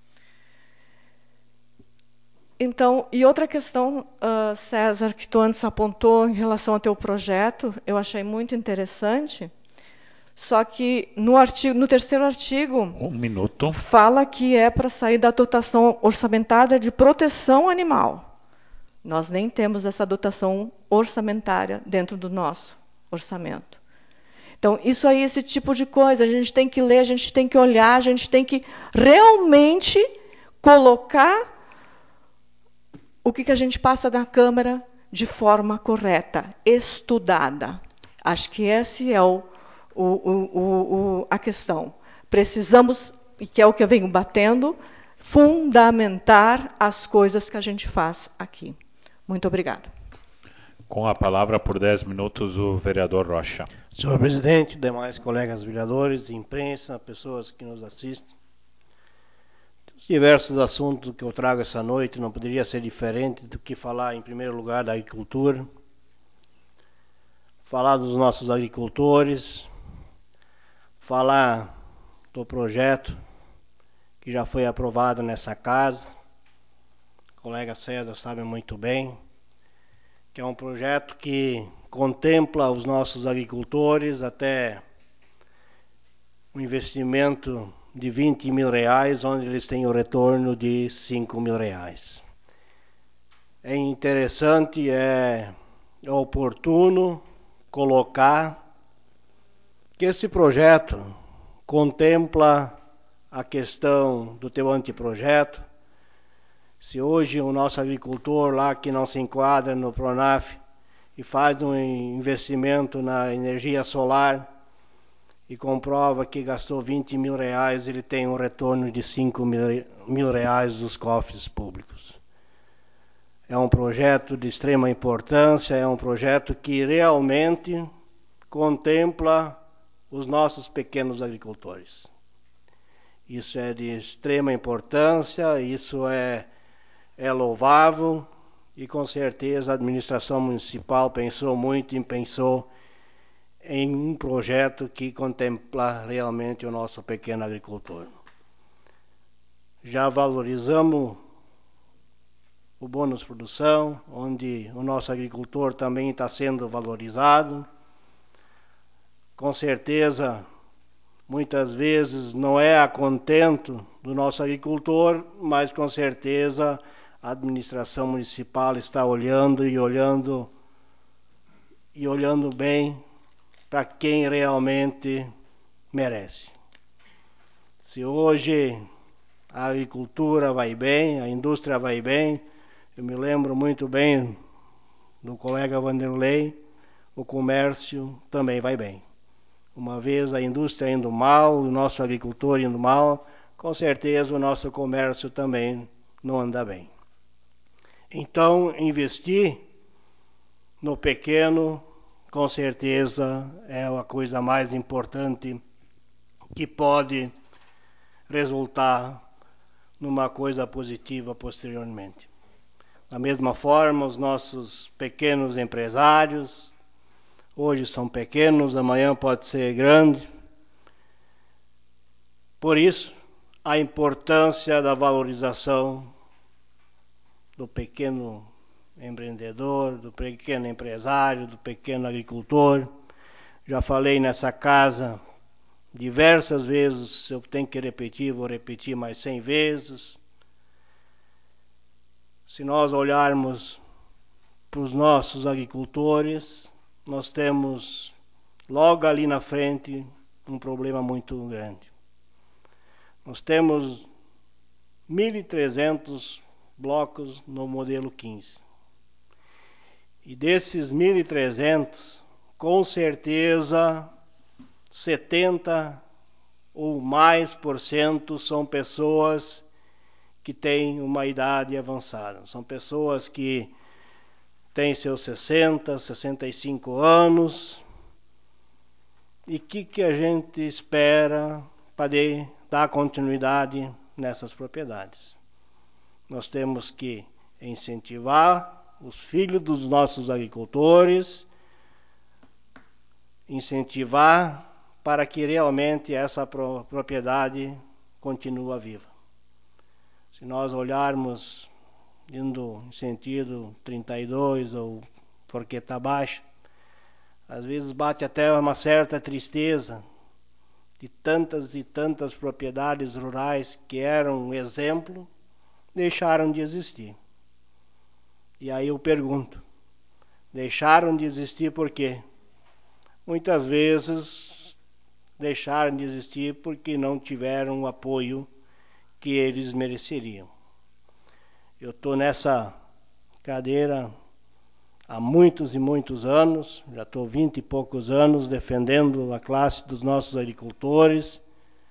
Então, e outra questão, César, que tu antes apontou em relação ao teu projeto, eu achei muito interessante, Só que no terceiro artigo, 1 minuto. fala que é para sair da dotação orçamentária de proteção animal. Nós nem temos essa dotação orçamentária dentro do nosso orçamento. Então, isso aí, esse tipo de coisa, a gente tem que ler, a gente tem que olhar, a gente tem que realmente colocar o que a gente passa na Câmara de forma correta, estudada. Acho que esse é a questão. Precisamos, e que é o que eu venho batendo, fundamentar as coisas que a gente faz aqui. Muito obrigada. Com a palavra por 10 minutos o vereador Rocha. Senhor presidente, demais colegas vereadores, imprensa, pessoas que nos assistem. Os diversos assuntos que eu trago essa noite não poderia ser diferente do que falar, em primeiro lugar, da agricultura, falar dos nossos agricultores, falar do projeto que já foi aprovado nessa casa. O colega César sabe muito bem que é um projeto que contempla os nossos agricultores até um investimento de R$20 mil, onde eles têm o retorno de R$5 mil. É interessante, é oportuno colocar que esse projeto contempla a questão do teu anteprojeto. Se hoje o nosso agricultor lá que não se enquadra no Pronaf e faz um investimento na energia solar e comprova que gastou R$20 mil, ele tem um retorno de R$5 mil dos cofres públicos. É um projeto de extrema importância, é um projeto que realmente contempla os nossos pequenos agricultores. Isso é de extrema importância, isso é louvável e com certeza a administração municipal pensou muito e pensou em um projeto que contempla realmente o nosso pequeno agricultor. Já valorizamos o bônus produção, onde o nosso agricultor também está sendo valorizado. Com certeza, muitas vezes não é a contento do nosso agricultor, mas com certeza a administração municipal está olhando bem para quem realmente merece. Se hoje a agricultura vai bem, a indústria vai bem, eu me lembro muito bem do colega Vanderlei, o comércio também vai bem. Uma vez a indústria indo mal, o nosso agricultor indo mal, com certeza o nosso comércio também não anda bem. Então, investir no pequeno, com certeza, é a coisa mais importante que pode resultar numa coisa positiva posteriormente. Da mesma forma, os nossos pequenos empresários, hoje são pequenos, amanhã pode ser grande. Por isso, a importância da valorização do pequeno empreendedor, do pequeno empresário, do pequeno agricultor. Já falei nessa casa diversas vezes, se eu tenho que repetir, vou repetir mais 100 vezes. Se nós olharmos para os nossos agricultores, nós temos logo ali na frente um problema muito grande. Nós temos 1.300 blocos no modelo 15. E desses 1.300, com certeza 70 ou mais por cento são pessoas que têm uma idade avançada. São pessoas que têm seus 60, 65 anos. E que a gente espera para dar continuidade nessas propriedades? Nós temos que incentivar os filhos dos nossos agricultores, incentivar para que realmente essa propriedade continue viva. Se nós olharmos indo em sentido 32 ou Forqueta Baixa, às vezes bate até uma certa tristeza de tantas e tantas propriedades rurais que eram um exemplo, deixaram de existir. E aí eu pergunto, deixaram de existir por quê? Muitas vezes deixaram de existir porque não tiveram o apoio que eles mereceriam. Eu estou nessa cadeira há muitos e muitos anos, já estou 20 e poucos anos defendendo a classe dos nossos agricultores.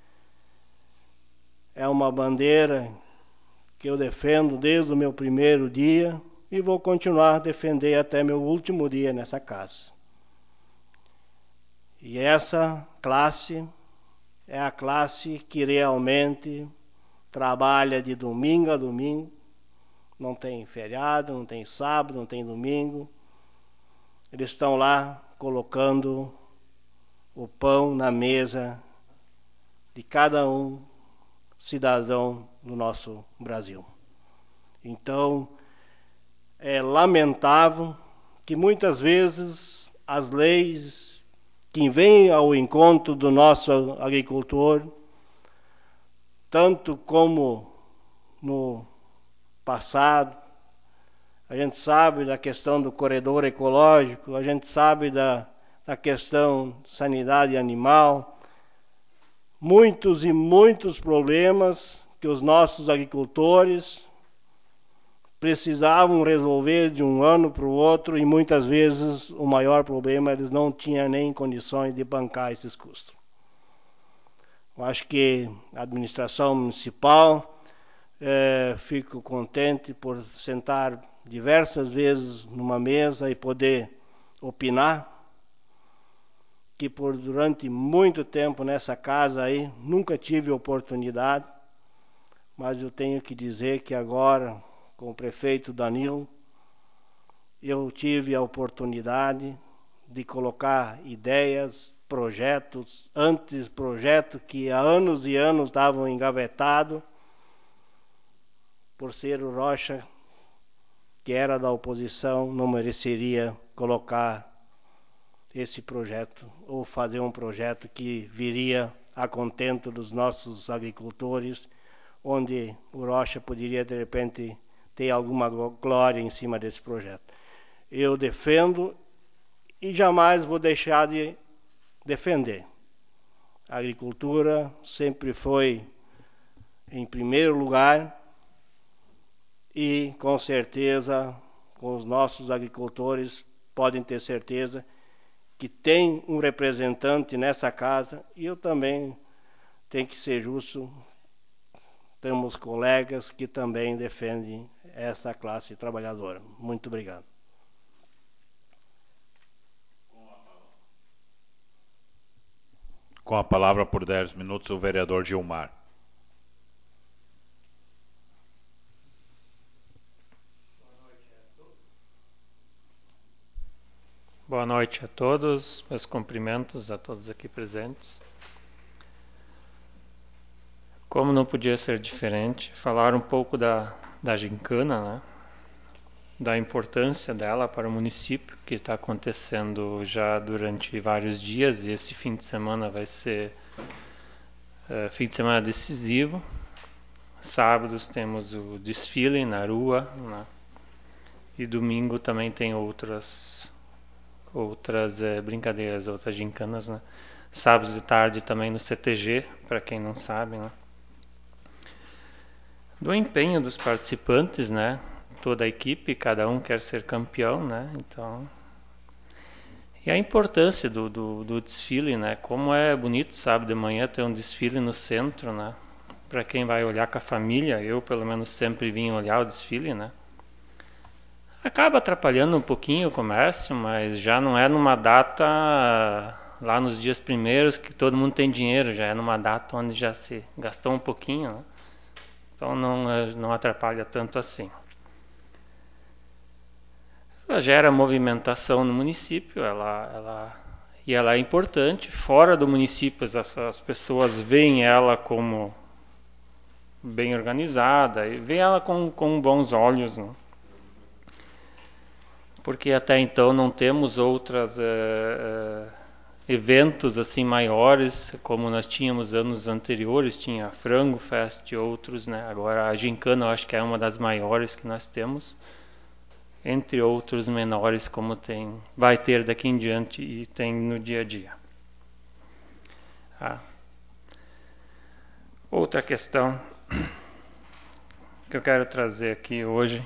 É uma bandeira que eu defendo desde o meu primeiro dia e vou continuar a defender até meu último dia nessa casa. E essa classe é a classe que realmente trabalha de domingo a domingo, não tem feriado, não tem sábado, não tem domingo. Eles estão lá colocando o pão na mesa de cada um cidadão do nosso Brasil. Então, é lamentável que muitas vezes as leis que vêm ao encontro do nosso agricultor, tanto como no passado, a gente sabe da questão do corredor ecológico, a gente sabe da questão de sanidade animal, muitos e muitos problemas que os nossos agricultores precisavam resolver de um ano para o outro e muitas vezes o maior problema eles não tinham nem condições de bancar esses custos. Eu acho que a administração municipal, fico contente por sentar diversas vezes numa mesa e poder opinar, que durante muito tempo nessa casa aí nunca tive oportunidade, mas eu tenho que dizer que agora, com o prefeito Danilo, eu tive a oportunidade de colocar ideias, projetos, antes projetos que há anos e anos estavam engavetados, por ser o Rocha, que era da oposição, não mereceria colocar esse projeto, ou fazer um projeto que viria a contento dos nossos agricultores, onde o Rocha poderia, de repente, ter alguma glória em cima desse projeto. Eu defendo e jamais vou deixar de defender. A agricultura sempre foi em primeiro lugar e, com certeza, com os nossos agricultores, podem ter certeza que tem um representante nessa casa e eu também tenho que ser justo. Temos colegas que também defendem essa classe trabalhadora. Muito obrigado. Com a palavra por 10 minutos o vereador Gilmar. Boa noite a todos, meus cumprimentos a todos aqui presentes. Como não podia ser diferente, falar um pouco da gincana, né? Da importância dela para o município, que está acontecendo já durante vários dias, e esse fim de semana vai ser fim de semana decisivo. Sábados temos o desfile na rua, né? E domingo também tem outras brincadeiras, outras gincanas, né? Sábados de tarde também no CTG, para quem não sabe, né? Do empenho dos participantes, né? Toda a equipe, cada um quer ser campeão, né? Então, e a importância do desfile, né? Como é bonito, sábado de manhã ter um desfile no centro, né? Para quem vai olhar com a família, eu pelo menos sempre vim olhar o desfile, né? Acaba atrapalhando um pouquinho o comércio, mas já não é numa data lá nos dias primeiros que todo mundo tem dinheiro, já é numa data onde já se gastou um pouquinho, né? Então não atrapalha tanto assim. Ela gera movimentação no município, ela é importante. Fora do município, as pessoas veem ela como bem organizada e veem ela com bons olhos, né? Porque até então não temos outras eventos assim maiores, como nós tínhamos anos anteriores, tinha Frango Fest e outros, né? Agora a Gincana eu acho que é uma das maiores que nós temos, entre outros menores como vai ter daqui em diante e tem no dia a dia. Outra questão que eu quero trazer aqui hoje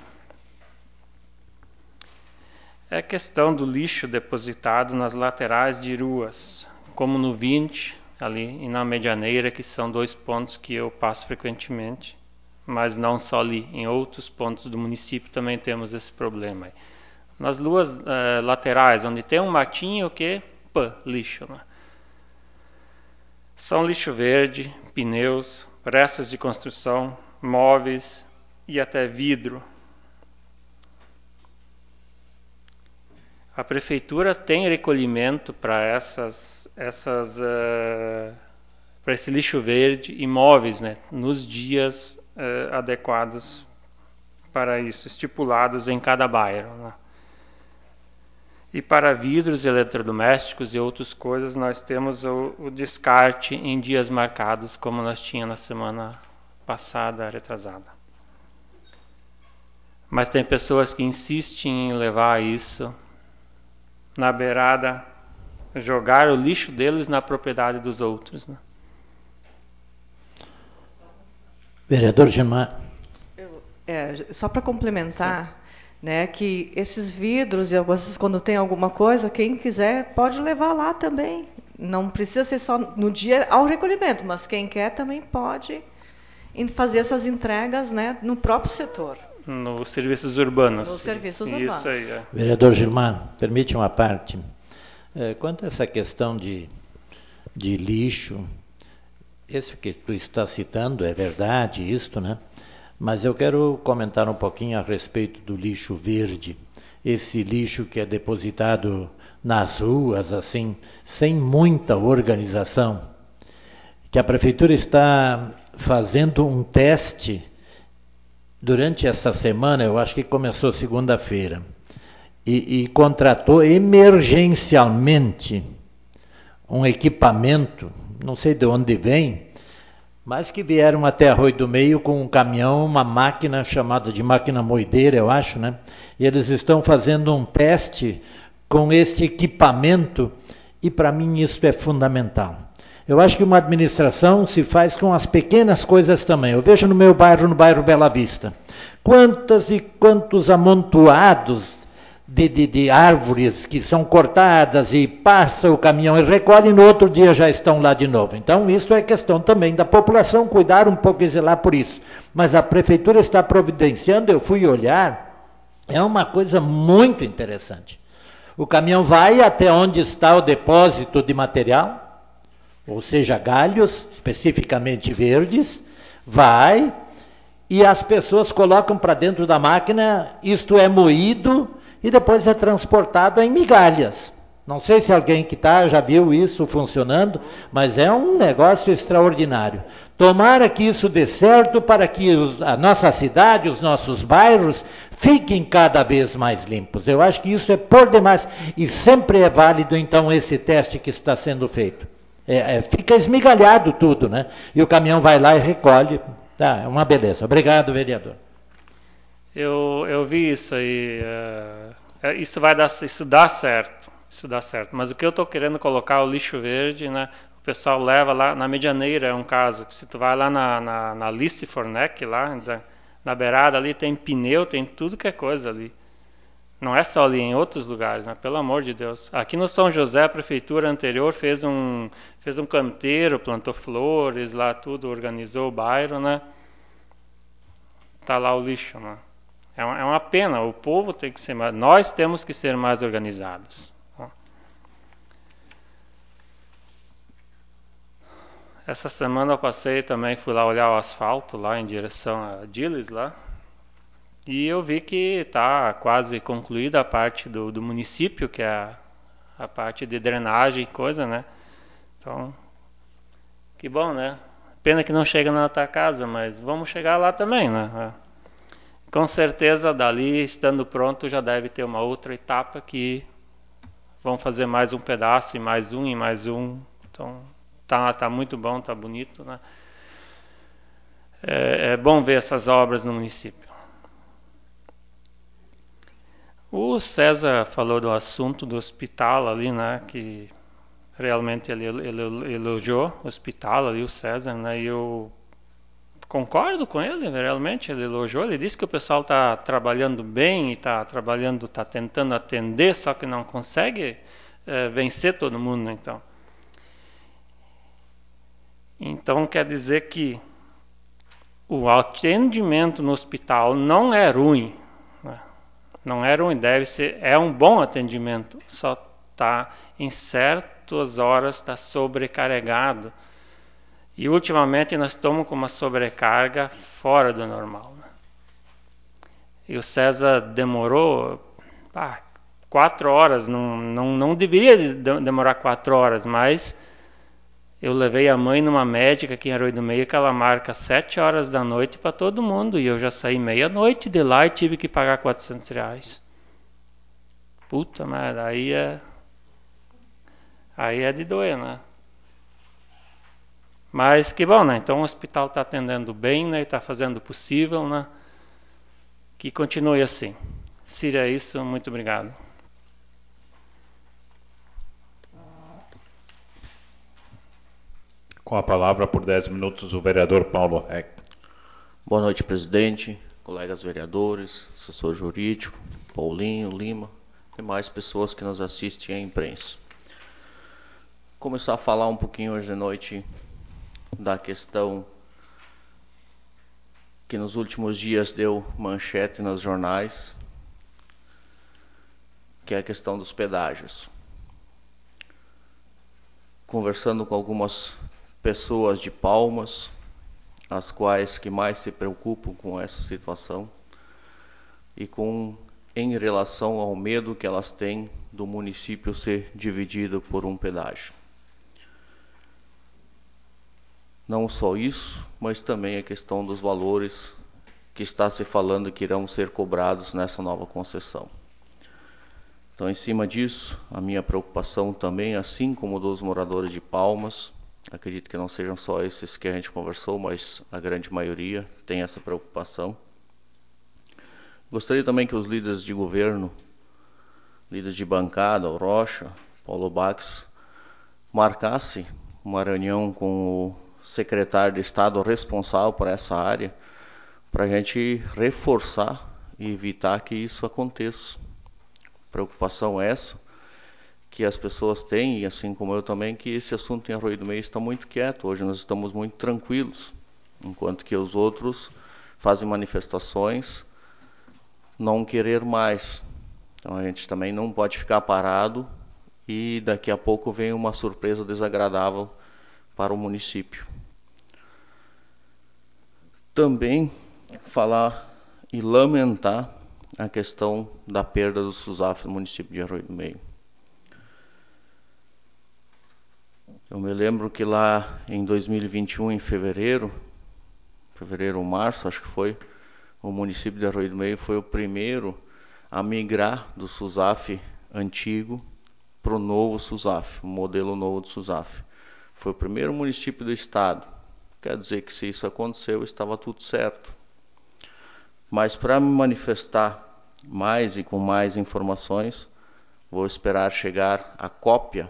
é a questão do lixo depositado nas laterais de ruas, como no 20 ali e na Medianeira, que são 2 pontos que eu passo frequentemente, mas não só ali, em outros pontos do município também temos esse problema aí. Nas ruas laterais, onde tem um matinho, o que? Lixo, né? São lixo verde, pneus, restos de construção, móveis e até vidro. A prefeitura tem recolhimento para para esse lixo verde, imóveis, né, nos dias adequados para isso, estipulados em cada bairro, né? E para vidros, eletrodomésticos e outras coisas, nós temos o descarte em dias marcados, como nós tínhamos na semana passada, retrasada. Mas tem pessoas que insistem em levar isso na beirada, jogar o lixo deles na propriedade dos outros, né? Vereador Gilmar. Só para complementar, né, que esses vidros, e vocês, quando tem alguma coisa, quem quiser pode levar lá também. Não precisa ser só no dia ao recolhimento, mas quem quer também pode fazer essas entregas, né, no próprio setor. Nos serviços urbanos. Nos serviços urbanos. Isso aí, Vereador Gilmar, permite uma parte. Quanto a essa questão de lixo, esse que tu está citando é verdade, isto, né? Mas eu quero comentar um pouquinho a respeito do lixo verde. Esse lixo que é depositado nas ruas, assim, sem muita organização. Que a prefeitura está fazendo um teste durante esta semana, eu acho que começou segunda-feira, e contratou emergencialmente um equipamento, não sei de onde vem, mas que vieram até Arroio do Meio com um caminhão, uma máquina chamada de máquina moideira, eu acho, né? E eles estão fazendo um teste com esse equipamento e para mim isso é fundamental. Eu acho que uma administração se faz com as pequenas coisas também. Eu vejo no meu bairro, no bairro Bela Vista, quantas e quantos amontoados de árvores que são cortadas e passa o caminhão e recolhe e no outro dia já estão lá de novo. Então isso é questão também da população cuidar um pouco e zelar por isso. Mas a prefeitura está providenciando, eu fui olhar, é uma coisa muito interessante. O caminhão vai até onde está o depósito de material, ou seja, galhos, especificamente verdes, vai e as pessoas colocam para dentro da máquina, isto é moído e depois é transportado em migalhas. Não sei se alguém que já viu isso funcionando, mas é um negócio extraordinário. Tomara que isso dê certo para que a nossa cidade, os nossos bairros, fiquem cada vez mais limpos. Eu acho que isso é por demais e sempre é válido, então, esse teste que está sendo feito. Fica esmigalhado tudo, né? E o caminhão vai lá e recolhe. Tá, é uma beleza. Obrigado, vereador. Eu vi isso aí. Isso dá certo. Isso dá certo. Mas o que eu estou querendo colocar é o lixo verde, né? O pessoal leva lá na Medianeira, é um caso que se tu vai lá na Lice Fornec, lá na beirada ali, tem pneu, tem tudo que é coisa ali. Não é só ali, em outros lugares, né? Pelo amor de Deus. Aqui no São José, a prefeitura anterior fez um canteiro, plantou flores lá, tudo, organizou o bairro, né? Tá lá o lixo, né? É uma pena, o povo tem que ser mais... Nós temos que ser mais organizados. Essa semana eu passei também, fui lá olhar o asfalto, lá em direção a Diles, lá. E eu vi que está quase concluída a parte do município, que é a parte de drenagem e coisa, né? Então, que bom, né? Pena que não chega na tua casa, mas vamos chegar lá também, né? Com certeza, dali, estando pronto, já deve ter uma outra etapa que vão fazer mais um pedaço, e mais um, e mais um. Então, tá muito bom, tá bonito, né? É bom ver essas obras no município. O César falou do assunto do hospital ali, né? Que realmente ele elogiou o hospital ali, o César, né? E eu concordo com ele, realmente, ele elogiou. Ele disse que o pessoal está trabalhando bem e está tentando atender, só que não consegue vencer todo mundo, né? Então quer dizer que o atendimento no hospital não é ruim, né? Não é ruim, é um bom atendimento, só está em certas horas está sobrecarregado. E ultimamente nós estamos com uma sobrecarga fora do normal, né? E o César demorou 4 horas, não deveria demorar 4 horas, mas eu levei a mãe numa médica aqui em Arroio do Meio que ela marca 7 horas da noite para todo mundo, e eu já saí meia-noite de lá e tive que pagar R$400. Puta merda, aí é de doer, né? Mas que bom, né? Então o hospital está atendendo bem, né? Está fazendo o possível, né? Que continue assim. Se é isso, muito obrigado. Com a palavra por 10 minutos o vereador Paulo Reck. Boa noite, presidente, colegas vereadores, assessor jurídico, Paulinho, Lima e mais pessoas que nos assistem à imprensa. Começar a falar um pouquinho hoje de noite da questão que nos últimos dias deu manchete nos jornais, que é a questão dos pedágios. Conversando com algumas pessoas de Palmas, as quais que mais se preocupam com essa situação e em relação ao medo que elas têm do município ser dividido por um pedágio. Não só isso, mas também a questão dos valores que está se falando que irão ser cobrados nessa nova concessão. Então, em cima disso, a minha preocupação também, assim como dos moradores de Palmas, acredito que não sejam só esses que a gente conversou, mas a grande maioria tem essa preocupação. Gostaria também que os líderes de governo, líderes de bancada, o Rocha, Paulo Bax, marcassem uma reunião com o secretário de Estado responsável por essa área, para a gente reforçar e evitar que isso aconteça. Preocupação essa que as pessoas têm, e assim como eu também, que esse assunto em Arroio do Meio está muito quieto. Hoje nós estamos muito tranquilos, enquanto que os outros fazem manifestações, não querer mais. Então a gente também não pode ficar parado e daqui a pouco vem uma surpresa desagradável para o município. Também falar e lamentar a questão da perda do SUSAF no município de Arroio do Meio. Eu me lembro que lá em 2021, em fevereiro ou março, acho que foi, o município de Arroio do Meio foi o primeiro a migrar do SUSAF antigo para o novo SUSAF, o modelo novo do SUSAF. Foi o primeiro município do estado. Quer dizer que se isso aconteceu, estava tudo certo. Mas para me manifestar mais e com mais informações, vou esperar chegar a cópia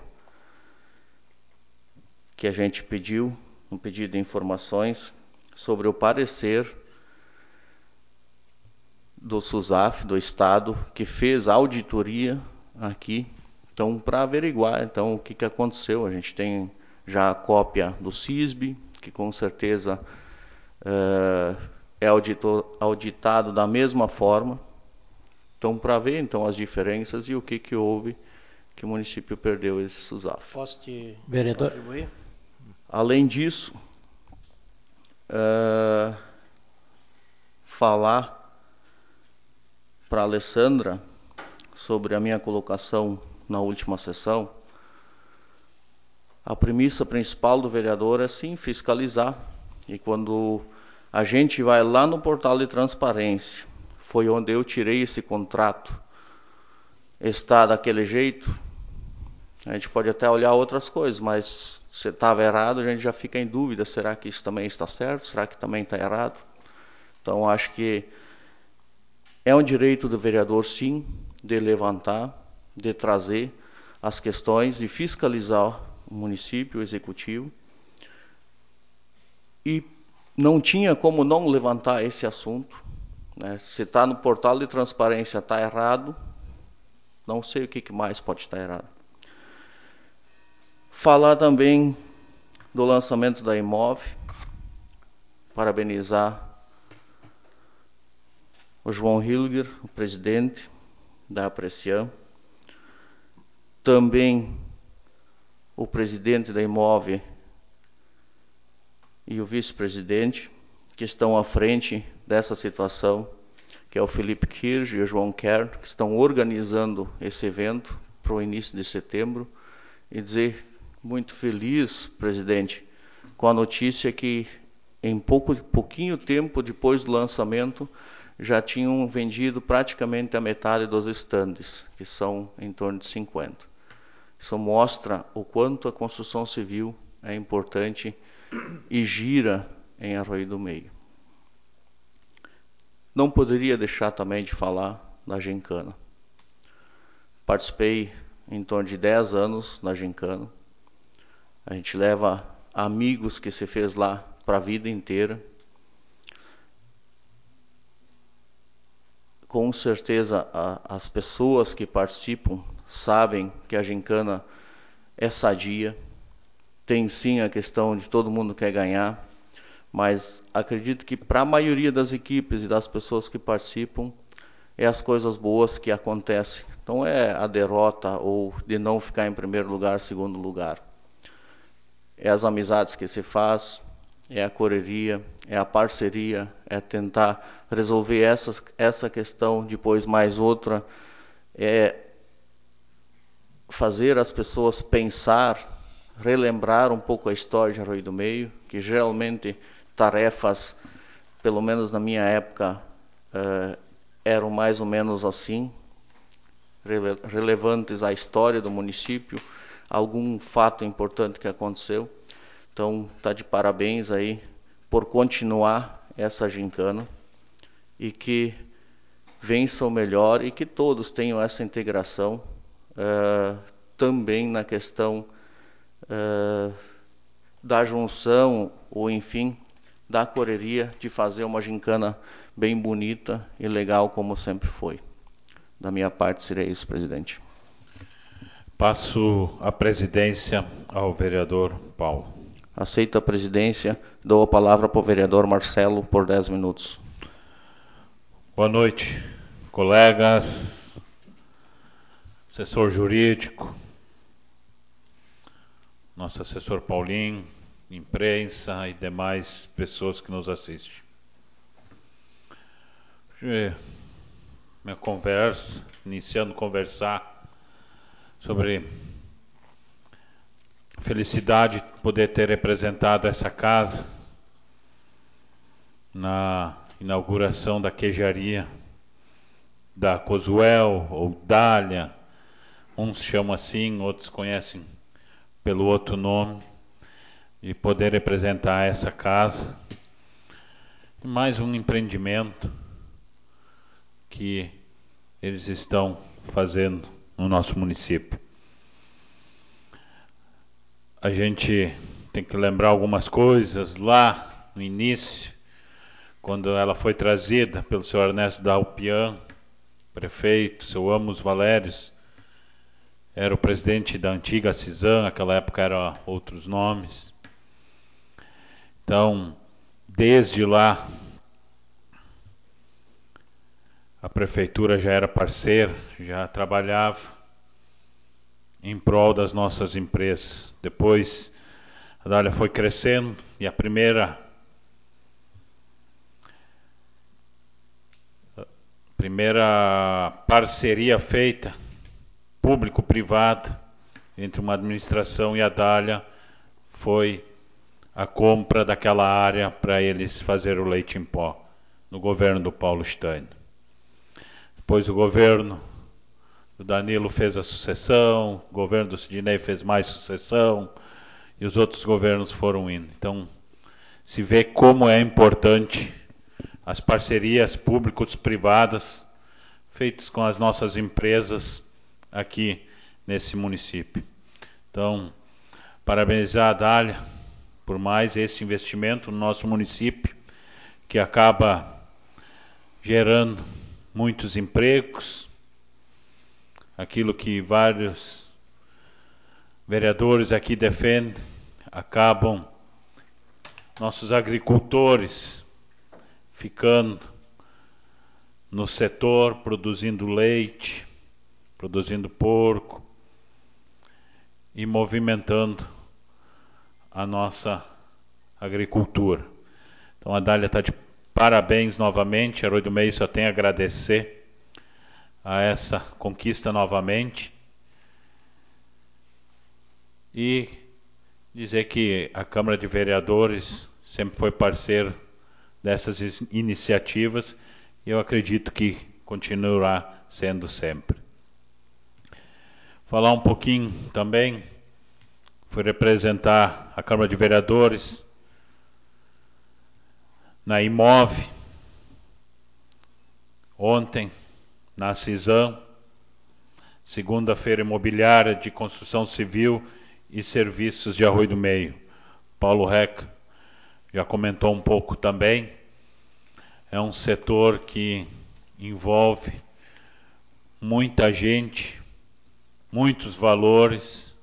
que a gente pediu, um pedido de informações sobre o parecer do SUSAF, do Estado, que fez a auditoria aqui, então para averiguar então, o que aconteceu. A gente tem já a cópia do CISB, que com certeza é auditado da mesma forma, então para ver então as diferenças e o que houve que o município perdeu esse SUSAF. Posso te Vereador? contribuir? Além disso, falar para a Alessandra sobre a minha colocação na última sessão. A premissa principal do vereador é sim fiscalizar. E quando a gente vai lá no portal de transparência, foi onde eu tirei esse contrato, está daquele jeito, A gente pode até olhar outras coisas, mas se estava errado, a gente já fica em dúvida, será que isso também está certo? Será que também está errado? Então, acho que é um direito do vereador, sim, de levantar, de trazer as questões e fiscalizar o município, o executivo. E não tinha como não levantar esse assunto, né? Se está no portal de transparência, está errado, não sei o que mais pode estar errado. Falar também do lançamento da Imov, parabenizar o João Hilger, o presidente da Apreciam, também o presidente da Imov e o vice-presidente, que estão à frente dessa situação, que é o Felipe Kirsch e o João Kern, que estão organizando esse evento para o início de setembro, e dizer muito feliz, presidente, com a notícia que em pouquinho tempo depois do lançamento já tinham vendido praticamente a metade dos estandes, que são em torno de 50. Isso mostra o quanto a construção civil é importante e gira em Arroio do Meio. Não poderia deixar também de falar da Gincana. Participei em torno de 10 anos na Gincana. A gente leva amigos que se fez lá para a vida inteira. Com certeza as pessoas que participam sabem que a Gincana é sadia. Tem sim a questão de todo mundo quer ganhar, mas acredito que para a maioria das equipes e das pessoas que participam, é as coisas boas que acontecem. Não é a derrota ou de não ficar em primeiro lugar, segundo lugar. É as amizades que se faz, é a correria, é a parceria, é tentar resolver essa questão, depois mais outra, é fazer as pessoas pensar, relembrar um pouco a história de Arroio do Meio, que geralmente tarefas, pelo menos na minha época, eram mais ou menos assim, relevantes à história do município, algum fato importante que aconteceu. Então, está de parabéns aí por continuar essa gincana e que vença o melhor e que todos tenham essa integração também na questão da junção ou, enfim, da correria de fazer uma gincana bem bonita e legal como sempre foi. Da minha parte seria isso, presidente. Passo a presidência ao vereador Paulo. Aceito a presidência, dou a palavra para o vereador Marcelo por 10 minutos. Boa noite, colegas, assessor jurídico, nosso assessor Paulinho, imprensa e demais pessoas que nos assistem. Minha conversa, iniciando a conversar sobre a felicidade de poder ter representado essa casa na inauguração da queijaria da Cosuel ou Dália, uns chamam assim, outros conhecem pelo outro nome, e poder representar essa casa. Mais um empreendimento que eles estão fazendo no nosso município. A gente tem que lembrar algumas coisas lá no início, quando ela foi trazida pelo senhor Ernesto Dalpian, prefeito, seu Amos Valérios, era o presidente da antiga CISAM, naquela época eram outros nomes. Então, desde lá, a prefeitura já era parceira, já trabalhava em prol das nossas empresas. Depois, a Dália foi crescendo e a primeira parceria feita, público-privada, entre uma administração e a Dália, foi a compra daquela área para eles fazerem o leite em pó, no governo do Paulo Stein. Depois o governo o Danilo fez a sucessão, o governo do Sidney fez mais sucessão, e os outros governos foram indo. Então, se vê como é importante as parcerias públicos-privadas feitas com as nossas empresas aqui nesse município. Então, parabenizar a Dália por mais esse investimento no nosso município, que acaba gerando muitos empregos, aquilo que vários vereadores aqui defendem, acabam nossos agricultores ficando no setor, produzindo leite, produzindo porco e movimentando a nossa agricultura. Então a Dália está de parabéns novamente, a Arroio do Meio só tem a agradecer a essa conquista novamente e dizer que a Câmara de Vereadores sempre foi parceiro dessas iniciativas e eu acredito que continuará sendo sempre. Falar um pouquinho também, fui representar a Câmara de Vereadores na IMOV, ontem na CISAM, segunda-feira imobiliária de construção civil e serviços de Arroio do Meio. Paulo Reca já comentou um pouco também. É um setor que envolve muita gente, muitos valores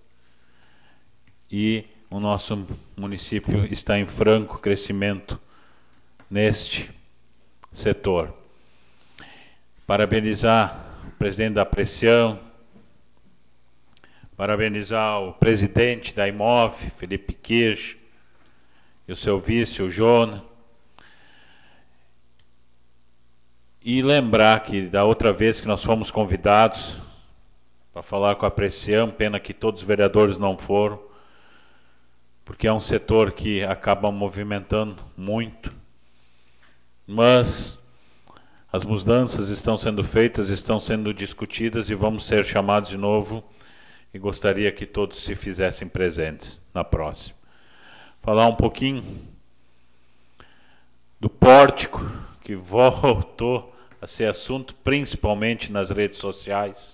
e o nosso município está em franco crescimento neste setor. Parabenizar o presidente da Precião, parabenizar o presidente da IMOV, Felipe Kirsch, e o seu vice, o Jona. E lembrar que da outra vez que nós fomos convidados para falar com a Precião, pena que todos os vereadores não foram, porque é um setor que acaba movimentando muito, mas as mudanças estão sendo feitas, estão sendo discutidas e vamos ser chamados de novo e gostaria que todos se fizessem presentes na próxima. Falar um pouquinho do pórtico, que voltou a ser assunto principalmente nas redes sociais.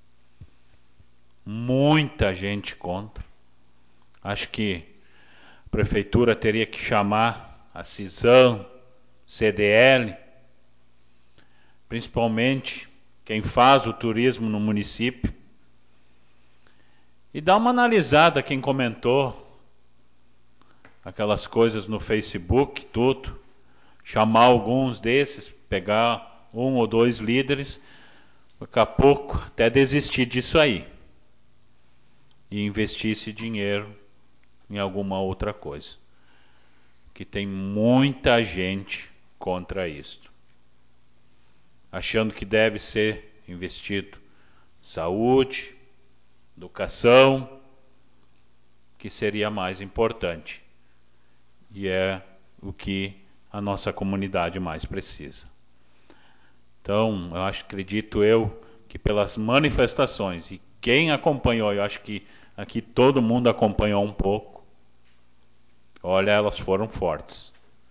Muita gente contra. Acho que a prefeitura teria que chamar a CISAM, CDL, principalmente quem faz o turismo no município, e dar uma analisada quem comentou aquelas coisas no Facebook, tudo, chamar alguns desses, pegar um ou dois líderes, daqui a pouco até desistir disso aí e investir esse dinheiro em alguma outra coisa, que tem muita gente contra isto, achando que deve ser investido saúde, educação, que seria mais importante, e é o que a nossa comunidade mais precisa. Então, eu acredito eu que pelas manifestações, e quem acompanhou, eu acho que aqui todo mundo acompanhou um pouco, olha, elas foram fortes.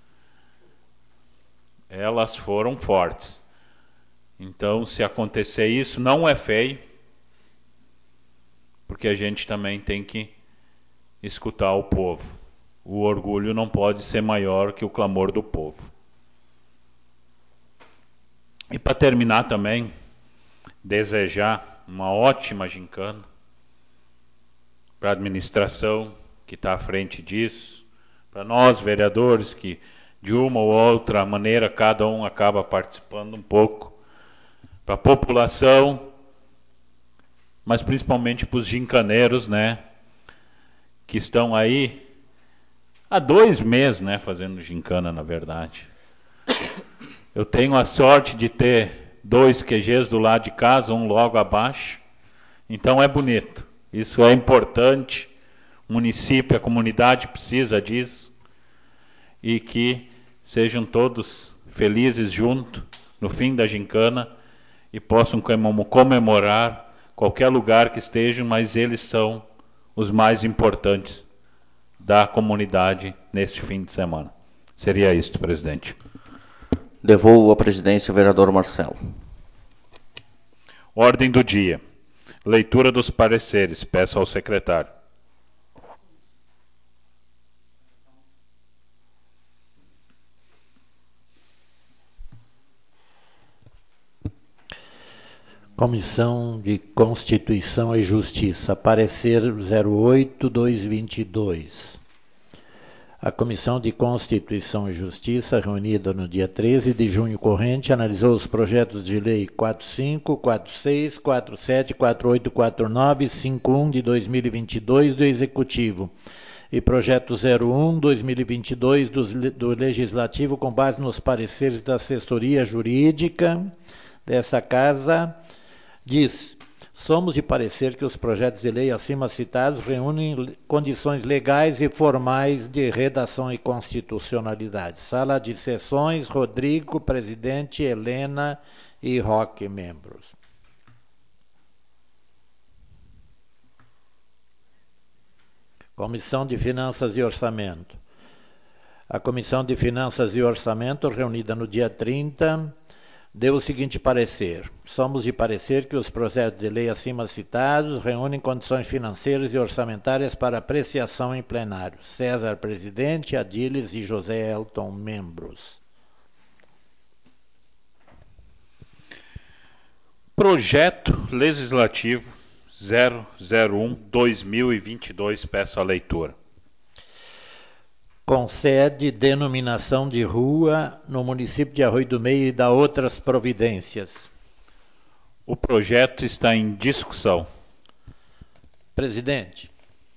Elas foram fortes. Então, se acontecer isso, não é feio, porque a gente também tem que escutar o povo. O orgulho não pode ser maior que o clamor do povo. E para terminar também, desejar uma ótima gincana para a administração que está à frente disso, para nós vereadores que de uma ou outra maneira cada um acaba participando um pouco, para a população, mas principalmente para os gincaneiros, né, que estão aí há 2 meses, né, fazendo gincana, na verdade. Eu tenho a sorte de ter 2 QGs do lado de casa, um logo abaixo, então é bonito. Isso é importante, o município, a comunidade precisa disso, e que sejam todos felizes juntos no fim da gincana e possam comemorar qualquer lugar que estejam, mas eles são os mais importantes da comunidade neste fim de semana. Seria isto, presidente. Devolvo a presidência ao vereador Marcelo. Ordem do dia. Leitura dos pareceres. Peço ao secretário. Comissão de Constituição e Justiça, parecer 08/2022. A Comissão de Constituição e Justiça, reunida no dia 13 de junho corrente, analisou os projetos de lei 45, 46, 47, 48, 49 e 51 de 2022 do Executivo e projeto 01/2022 do Legislativo com base nos pareceres da assessoria jurídica dessa Casa. Diz: somos de parecer que os projetos de lei acima citados reúnem condições legais e formais de redação e constitucionalidade. Sala de sessões, Rodrigo, presidente, Helena e Roque, membros. Comissão de Finanças e Orçamento. A Comissão de Finanças e Orçamento, reunida no dia 30, deu o seguinte parecer: somos de parecer que os projetos de lei acima citados reúnem condições financeiras e orçamentárias para apreciação em plenário. César, presidente, Adiles e José Elton, membros. Projeto Legislativo 001/2022. Peço a leitura. Concede denominação de rua no município de Arroio do Meio e dá outras providências. O projeto está em discussão. Presidente,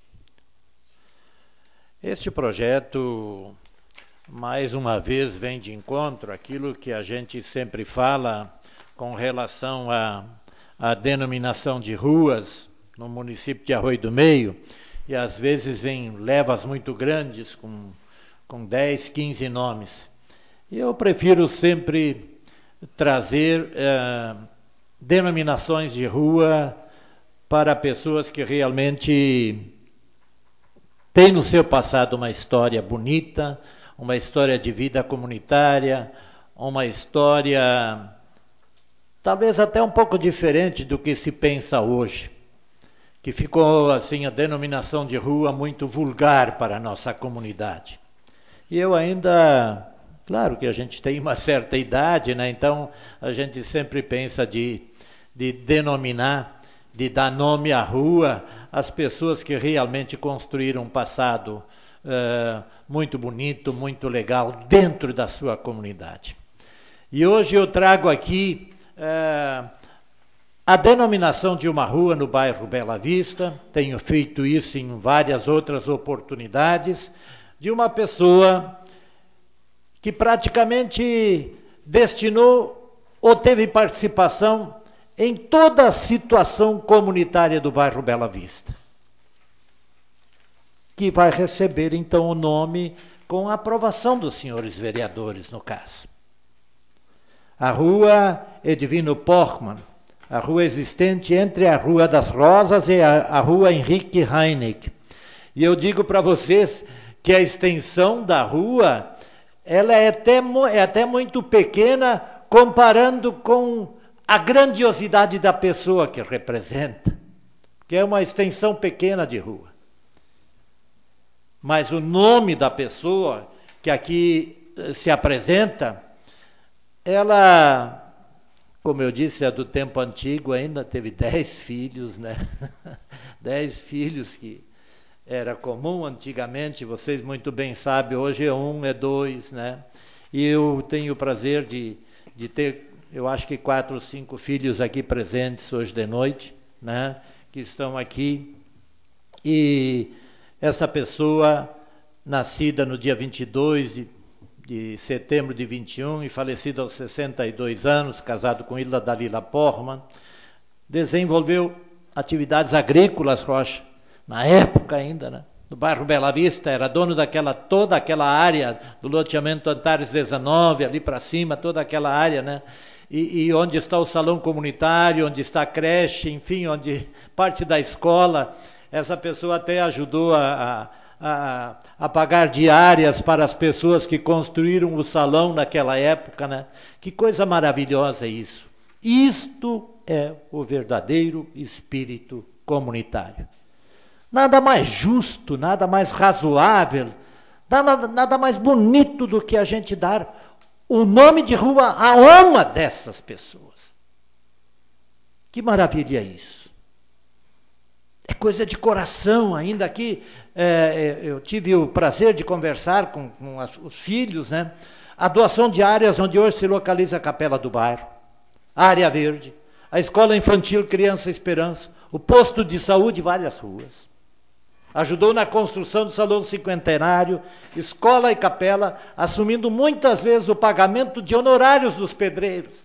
este projeto, mais uma vez, vem de encontro àquilo que a gente sempre fala com relação à denominação de ruas no município de Arroio do Meio, e às vezes vem levas muito grandes com 10, 15 nomes. Eu prefiro sempre trazer denominações de rua para pessoas que realmente têm no seu passado uma história bonita, uma história de vida comunitária, uma história talvez até um pouco diferente do que se pensa hoje, que ficou assim a denominação de rua muito vulgar para a nossa comunidade. E eu ainda, claro que a gente tem uma certa idade, né? Então a gente sempre pensa de denominar, de dar nome à rua às pessoas que realmente construíram um passado muito bonito, muito legal dentro da sua comunidade. E hoje eu trago aqui a denominação de uma rua no bairro Bela Vista, tenho feito isso em várias outras oportunidades, de uma pessoa que praticamente destinou ou teve participação em toda a situação comunitária do bairro Bela Vista, que vai receber então o nome com a aprovação dos senhores vereadores, no caso. A rua Edvino Porchmann, a rua existente entre a Rua das Rosas e a Rua Henrique Heineck. E eu digo para vocês que a extensão da rua ela é até muito pequena comparando com a grandiosidade da pessoa que representa, que é uma extensão pequena de rua. Mas o nome da pessoa que aqui se apresenta, ela, como eu disse, é do tempo antigo ainda, teve 10 filhos, né? 10 filhos que era comum antigamente, vocês muito bem sabem, hoje é 1, é 2, né? E eu tenho o prazer de ter, eu acho que 4 ou 5 filhos aqui presentes hoje de noite, né? Que estão aqui. E essa pessoa, nascida no dia 22 de setembro de 21 e falecida aos 62 anos, casado com Hilda Dalila Porchmann, desenvolveu atividades agrícolas, Rocha, na época ainda, né? No bairro Bela Vista, era dono toda aquela área do loteamento Antares 19, ali para cima, toda aquela área, né? e onde está o salão comunitário, onde está a creche, enfim, onde parte da escola. Essa pessoa até ajudou a pagar diárias para as pessoas que construíram o salão naquela época, né? Que coisa maravilhosa isso. Isto é o verdadeiro espírito comunitário. Nada mais justo, nada mais razoável, nada mais bonito do que a gente dar o nome de rua a uma dessas pessoas. Que maravilha é isso. É coisa de coração. Ainda aqui, eu tive o prazer de conversar com os filhos, né? A doação de áreas onde hoje se localiza a Capela do Bairro, a área verde, a Escola Infantil Criança Esperança, o posto de saúde, várias ruas. Ajudou na construção do Salão Cinquentenário, escola e capela, assumindo muitas vezes o pagamento de honorários dos pedreiros.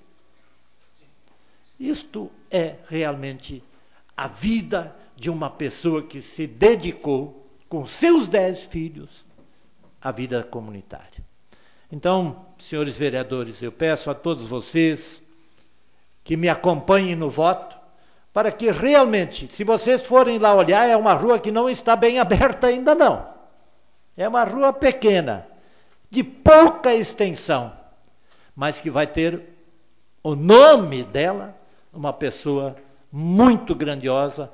Isto é realmente a vida de uma pessoa que se dedicou, com seus 10 filhos, à vida comunitária. Então, senhores vereadores, eu peço a todos vocês que me acompanhem no voto, para que realmente, se vocês forem lá olhar, é uma rua que não está bem aberta ainda não. É uma rua pequena, de pouca extensão, mas que vai ter o nome dela, uma pessoa muito grandiosa,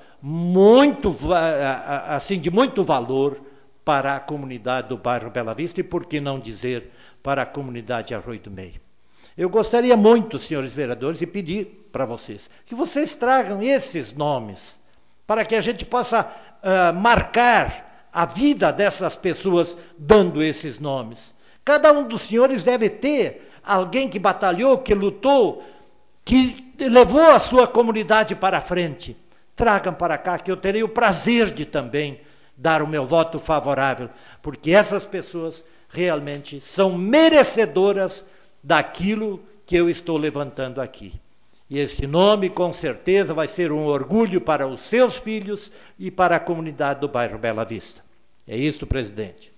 assim, de muito valor para a comunidade do bairro Bela Vista e, por que não dizer, para a comunidade Arroio do Meio. Eu gostaria muito, senhores vereadores, de pedir para vocês que vocês tragam esses nomes, para que a gente possa marcar a vida dessas pessoas dando esses nomes. Cada um dos senhores deve ter alguém que batalhou, que lutou, que levou a sua comunidade para a frente. Tragam para cá, que eu terei o prazer de também dar o meu voto favorável, porque essas pessoas realmente são merecedoras daquilo que eu estou levantando aqui. E esse nome, com certeza, vai ser um orgulho para os seus filhos e para a comunidade do bairro Bela Vista. É isso, presidente.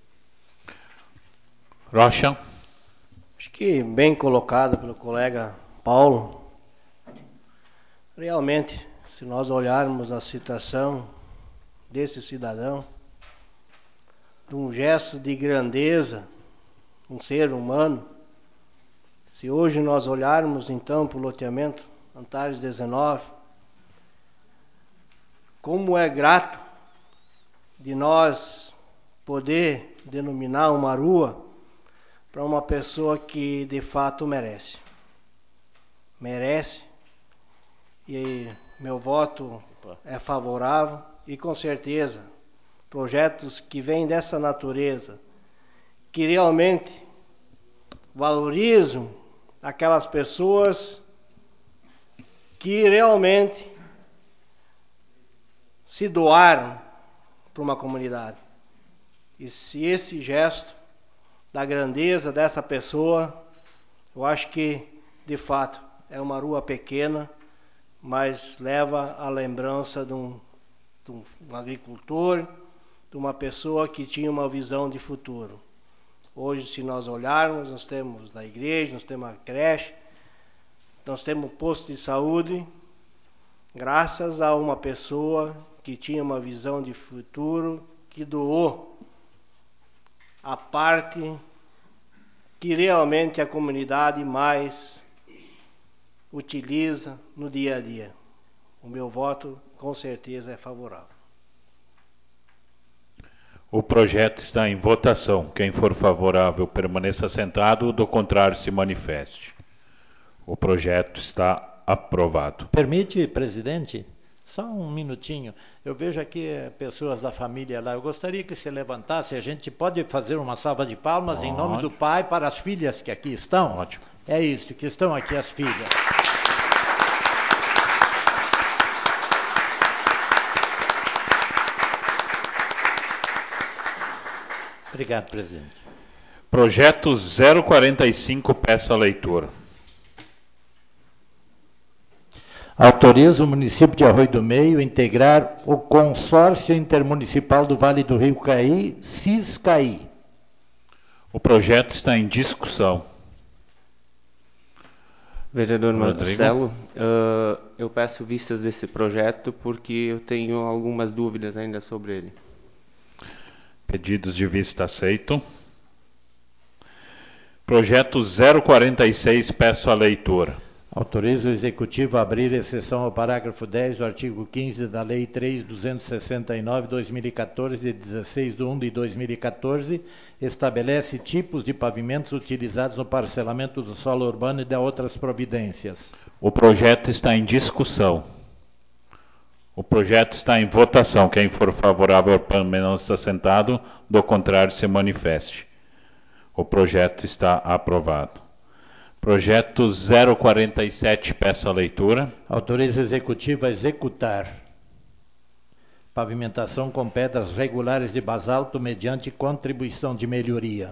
Rocha. Acho que bem colocado pelo colega Paulo. Realmente, se nós olharmos a situação desse cidadão, de um gesto de grandeza, um ser humano, se hoje nós olharmos então para o loteamento Antares 19, como é grato de nós poder denominar uma rua para uma pessoa que de fato merece. Merece, e meu voto é favorável, e com certeza projetos que vêm dessa natureza, que realmente valorizam aquelas pessoas que realmente se doaram para uma comunidade. E se esse gesto da grandeza dessa pessoa, eu acho que, de fato, é uma rua pequena, mas leva a lembrança de um agricultor, de uma pessoa que tinha uma visão de futuro. Hoje, se nós olharmos, nós temos a igreja, nós temos a creche, nós temos um posto de saúde, graças a uma pessoa que tinha uma visão de futuro, que doou a parte que realmente a comunidade mais utiliza no dia a dia. O meu voto, com certeza, é favorável. O projeto está em votação. Quem for favorável permaneça sentado, do contrário se manifeste. O projeto está aprovado. Permite, presidente? Só um minutinho. Eu vejo aqui pessoas da família lá. Eu gostaria que se levantasse. A gente pode fazer uma salva de palmas em nome do pai para as filhas que aqui estão? Ótimo. É isso, que estão aqui as filhas. Obrigado, presidente. Projeto 045, peço a leitura. Autoriza o município de Arroio do Meio integrar o Consórcio Intermunicipal do Vale do Rio Caí, CISCAI. O projeto está em discussão. Vereador Rodrigo. Marcelo, eu peço vistas desse projeto porque eu tenho algumas dúvidas ainda sobre ele. Pedidos de vista aceito. Projeto 046, peço a leitura. Autoriza o Executivo a abrir exceção ao parágrafo 10 do artigo 15 da Lei 3.269/2014, de 16/1/2014, estabelece tipos de pavimentos utilizados no parcelamento do solo urbano e de outras providências. O projeto está em discussão. O projeto está em votação. Quem for favorável, permaneça sentado. Do contrário, se manifeste. O projeto está aprovado. Projeto 047, peço a leitura. Autoriza o Executivo a executar pavimentação com pedras regulares de basalto mediante contribuição de melhoria.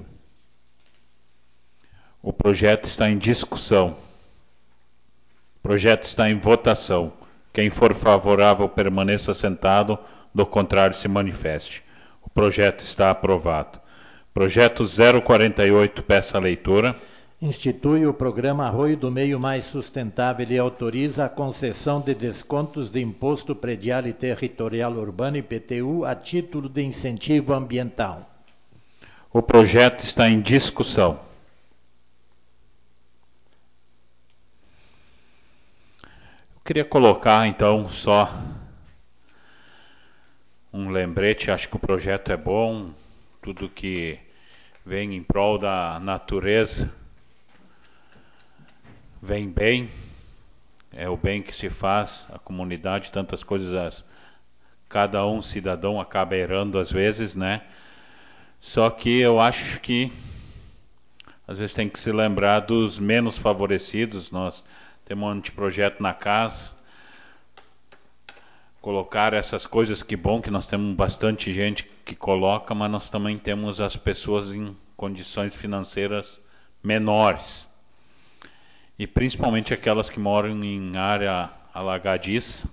O projeto está em discussão. O projeto está em votação. Quem for favorável, permaneça sentado. Do contrário, se manifeste. O projeto está aprovado. Projeto 048, peço a leitura. Institui o Programa Arroio do Meio Mais Sustentável e autoriza a concessão de descontos de Imposto Predial e Territorial Urbano, IPTU, a título de incentivo ambiental. O projeto está em discussão. Eu queria colocar, então, só um lembrete. Acho que o projeto é bom, tudo que vem em prol da natureza vem bem, é o bem que se faz, a comunidade, tantas coisas, cada cidadão acaba errando às vezes, né? Só que eu acho que às vezes tem que se lembrar dos menos favorecidos. Nós temos um anteprojeto na casa, colocar essas coisas, que bom que nós temos bastante gente que coloca, mas nós também temos as pessoas em condições financeiras menores. E principalmente aquelas que moram em área alagadiça,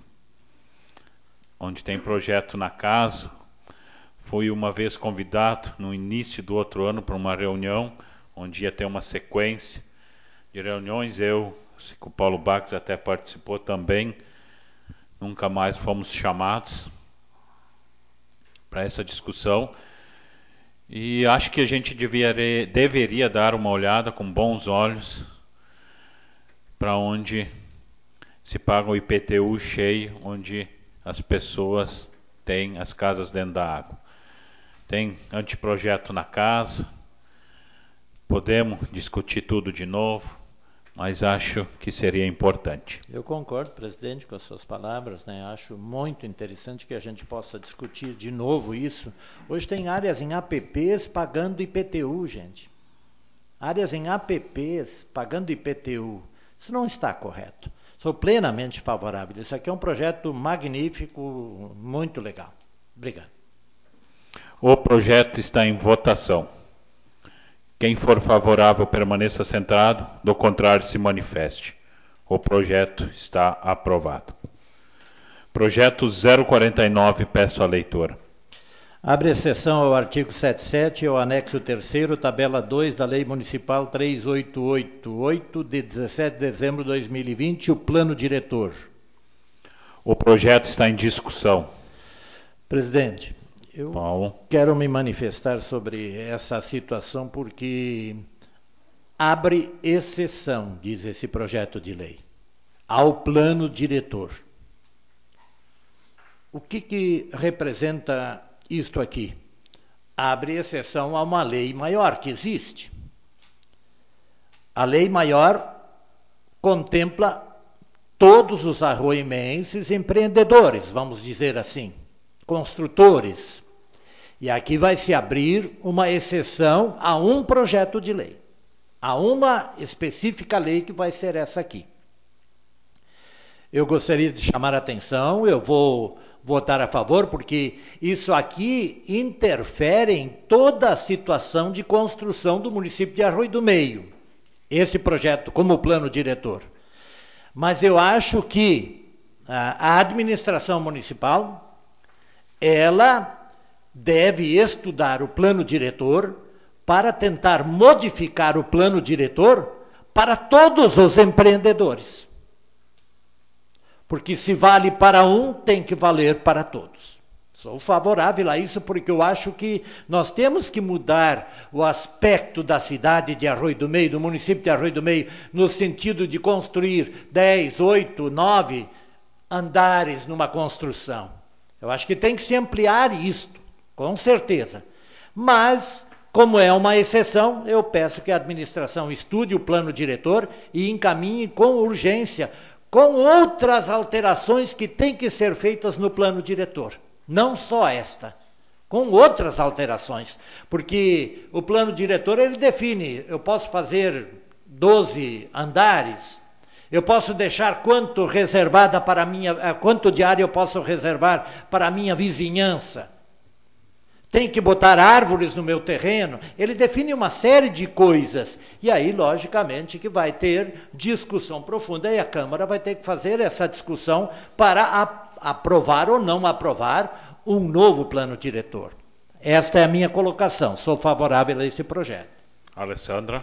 onde tem projeto na casa. Fui uma vez convidado no início do outro ano para uma reunião, onde ia ter uma sequência de reuniões. Sei que o Paulo Bax até participou também. Nunca mais fomos chamados para essa discussão. E acho que a gente deveria dar uma olhada com bons olhos para onde se paga o IPTU cheio, onde as pessoas têm as casas dentro da água. Tem anteprojeto na casa, podemos discutir tudo de novo, mas acho que seria importante. Eu concordo, presidente, com as suas palavras, né? Acho muito interessante que a gente possa discutir de novo isso. Hoje tem áreas em APPs pagando IPTU, gente. Áreas em APPs pagando IPTU. Isso não está correto. Sou plenamente favorável. Isso aqui é um projeto magnífico, muito legal. Obrigado. O projeto está em votação. Quem for favorável, permaneça sentado. Do contrário, se manifeste. O projeto está aprovado. Projeto 049, peço a leitura. Abre exceção ao artigo 77 e ao anexo 3º, tabela 2 da Lei Municipal 3888, de 17 de dezembro de 2020, o Plano Diretor. O projeto está em discussão. Presidente, eu Paulo. Quero me manifestar sobre essa situação porque abre exceção, diz esse projeto de lei, ao Plano Diretor. O que representa isto aqui? Abre exceção a uma lei maior que existe. A lei maior contempla todos os arroimenses empreendedores, vamos dizer assim, construtores. E aqui vai se abrir uma exceção a um projeto de lei, a uma específica lei que vai ser essa aqui. Eu gostaria de chamar a atenção, eu vou votar a favor, porque isso aqui interfere em toda a situação de construção do município de Arroio do Meio. Esse projeto como plano diretor. Mas eu acho que a administração municipal, ela deve estudar o plano diretor para tentar modificar o plano diretor para todos os empreendedores. Porque se vale para um, tem que valer para todos. Sou favorável a isso porque eu acho que nós temos que mudar o aspecto da cidade de Arroio do Meio, do município de Arroio do Meio, no sentido de construir 10, 8, 9 andares numa construção. Eu acho que tem que se ampliar isto, com certeza. Mas, como é uma exceção, eu peço que a administração estude o plano diretor e encaminhe com urgência, com outras alterações que têm que ser feitas no plano diretor. Não só esta, com outras alterações. Porque o plano diretor, ele define, eu posso fazer 12 andares, eu posso deixar quanto reservada para quanto de área eu posso reservar para a minha vizinhança. Tem que botar árvores no meu terreno. Ele define uma série de coisas. E aí, logicamente, que vai ter discussão profunda e a Câmara vai ter que fazer essa discussão para aprovar ou não aprovar um novo plano diretor. Esta é a minha colocação. Sou favorável a esse projeto. Alessandra?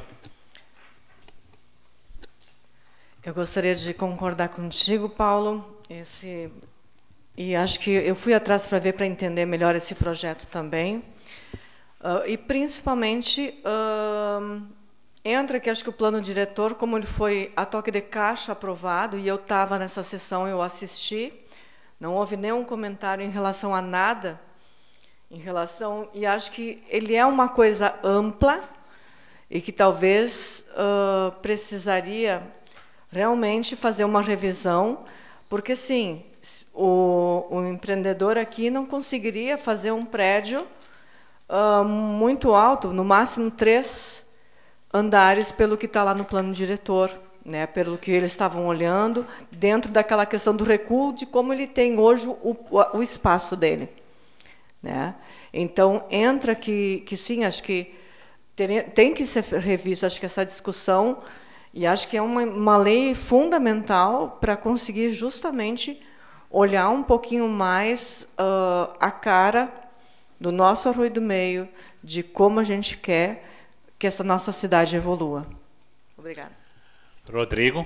Eu gostaria de concordar contigo, Paulo. E acho que eu fui atrás para ver, para entender melhor esse projeto também. E principalmente entra que acho que o plano diretor, como ele foi a toque de caixa aprovado, e eu estava nessa sessão, eu assisti, não houve nenhum comentário em relação a nada, e acho que ele é uma coisa ampla e que talvez precisaria realmente fazer uma revisão, porque sim, o empreendedor aqui não conseguiria fazer um prédio muito alto, no máximo 3 andares, pelo que está lá no plano diretor, né? Pelo que eles estavam olhando, dentro daquela questão do recuo, de como ele tem hoje o espaço dele, né? Então, entra que sim, acho que tem que ser revista, acho que essa discussão, e acho que é uma lei fundamental para conseguir justamente olhar um pouquinho mais a cara do nosso Arroio do Meio, de como a gente quer que essa nossa cidade evolua. Obrigada. Rodrigo?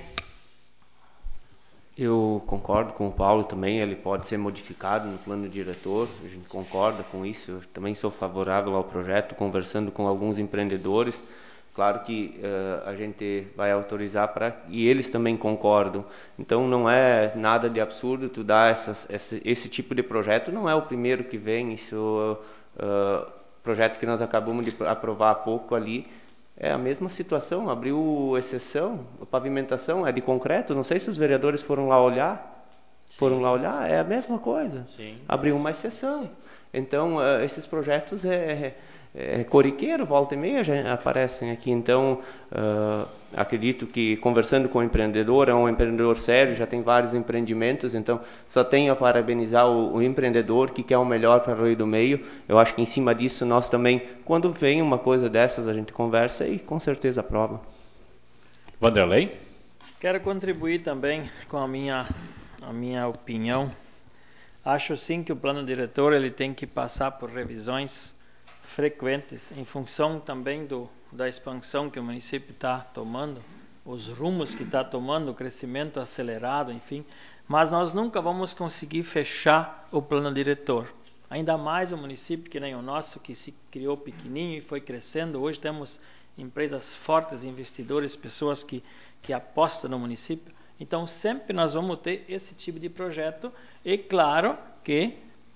Eu concordo com o Paulo também, ele pode ser modificado no plano diretor, a gente concorda com isso, eu também sou favorável ao projeto, conversando com alguns empreendedores. Claro que a gente vai autorizar e eles também concordam. Então não é nada de absurdo tu dar esse tipo de projeto. Não é o primeiro que vem, isso projeto que nós acabamos de aprovar há pouco ali. É a mesma situação, abriu exceção, a pavimentação é de concreto, não sei se os vereadores foram lá olhar. Sim. Foram lá olhar, é a mesma coisa. Sim. Abriu uma exceção. Sim. Então esses projetos corriqueiro, volta e meia já aparecem aqui. Então, acredito que conversando com o empreendedor, é um empreendedor sério, já tem vários empreendimentos, então só tenho a parabenizar o empreendedor que quer o melhor para Arroio do Meio. Eu acho que em cima disso nós também, quando vem uma coisa dessas, a gente conversa e com certeza aprova. Vanderlei? Quero contribuir também com a minha opinião. Acho sim que o plano diretor ele tem que passar por revisões frequentes, em função também da expansão que o município está tomando, os rumos que está tomando, o crescimento acelerado, enfim. Mas nós nunca vamos conseguir fechar o plano diretor. Ainda mais um município que nem o nosso, que se criou pequenininho e foi crescendo. Hoje temos empresas fortes, investidores, pessoas que apostam no município. Então, sempre nós vamos ter esse tipo de projeto. E claro que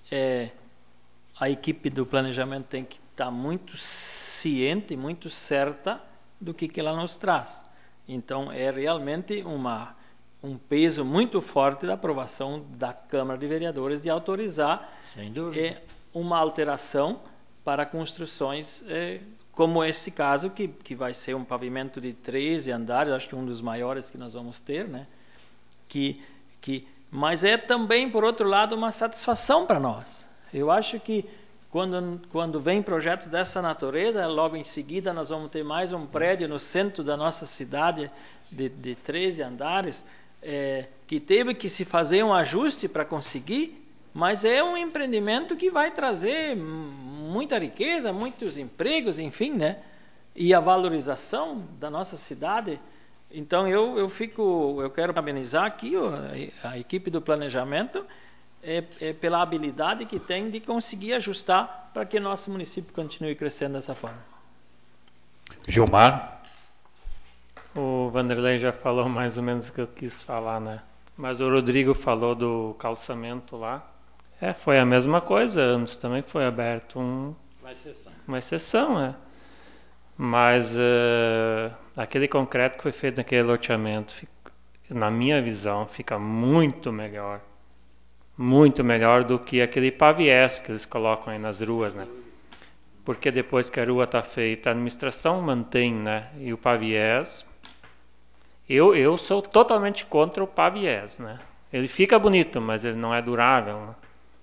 a equipe do planejamento tem que estar muito ciente, muito certa do que ela nos traz. Então, é realmente um peso muito forte da aprovação da Câmara de Vereadores de autorizar uma alteração para construções como esse caso, que vai ser um pavimento de 13 andares, acho que um dos maiores que nós vamos ter, né? Mas é também, por outro lado, uma satisfação para nós. Eu acho que quando vem projetos dessa natureza, logo em seguida nós vamos ter mais um prédio no centro da nossa cidade de 13 andares, que teve que se fazer um ajuste para conseguir, mas é um empreendimento que vai trazer muita riqueza, muitos empregos, enfim, né? E a valorização da nossa cidade Então eu quero parabenizar aqui a equipe do planejamento pela habilidade que tem de conseguir ajustar para que nosso município continue crescendo dessa forma. Gilmar? O Vanderlei já falou mais ou menos o que eu quis falar, né? Mas o Rodrigo falou do calçamento lá. Foi a mesma coisa. Antes também foi aberto uma exceção, Mas aquele concreto que foi feito naquele loteamento, na minha visão, fica muito melhor do que aquele paviés que eles colocam aí nas ruas, né? Porque depois que a rua está feita, a administração mantém, né? E o paviés, eu sou totalmente contra o paviés, né? Ele fica bonito, mas ele não é durável, né?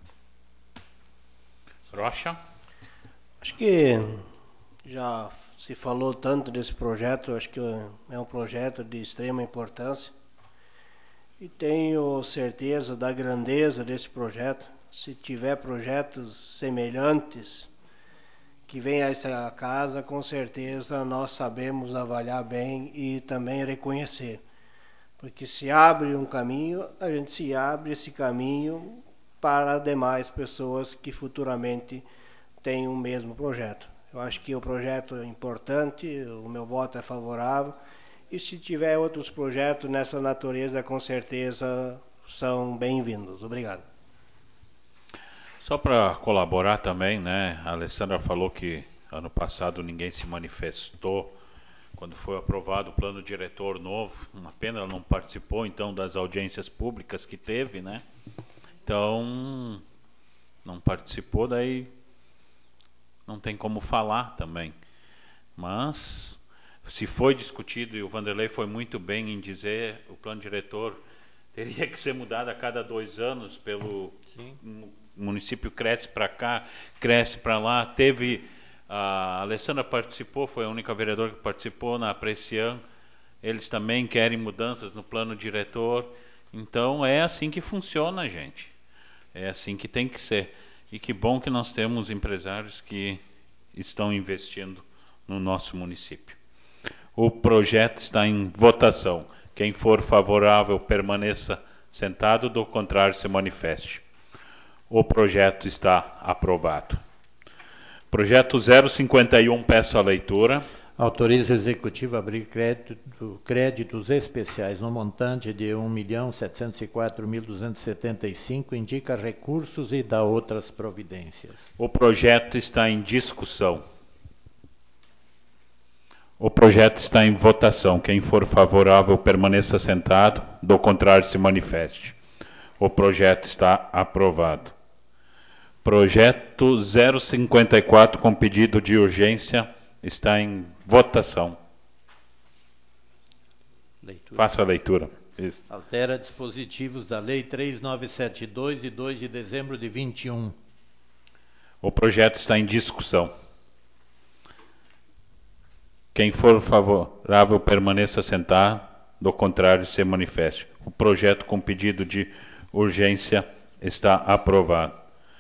Rocha? Acho que já se falou tanto desse projeto, acho que é um projeto de extrema importância. E tenho certeza da grandeza desse projeto. Se tiver projetos semelhantes que venham a essa casa, com certeza nós sabemos avaliar bem e também reconhecer. Porque se abre um caminho, a gente se abre esse caminho para demais pessoas que futuramente tenham o mesmo projeto. Eu acho que o projeto é importante, o meu voto é favorável. E se tiver outros projetos nessa natureza, com certeza são bem-vindos. Obrigado. Só para colaborar também, né? A Alessandra falou que ano passado ninguém se manifestou quando foi aprovado o plano diretor novo. Uma pena ela não participou, então, das audiências públicas que teve, né? Então, não participou, daí não tem como falar também. Mas se foi discutido, e o Vanderlei foi muito bem em dizer, o plano diretor teria que ser mudado a cada 2 anos, o município cresce para cá, cresce para lá. Teve, a Alessandra participou, foi a única vereadora que participou na Aprecian, eles também querem mudanças no plano diretor. Então é assim que funciona, gente, é assim que tem que ser. E que bom que nós temos empresários que estão investindo no nosso município. O projeto está em votação. Quem for favorável, permaneça sentado, do contrário, se manifeste. O projeto está aprovado. Projeto 051, peço a leitura. Autoriza o Executivo a abrir créditos especiais no montante de R$ 1.704.275, indica recursos e dá outras providências. O projeto está em discussão. O projeto está em votação. Quem for favorável, permaneça sentado. Do contrário, se manifeste. O projeto está aprovado. Projeto 054, com pedido de urgência, está em votação. Leitura. Faça a leitura. Isso. Altera dispositivos da Lei 3972, de 2 de dezembro de 21. O projeto está em discussão. Quem for favorável, permaneça sentado. Do contrário, se manifeste. O projeto com pedido de urgência está aprovado.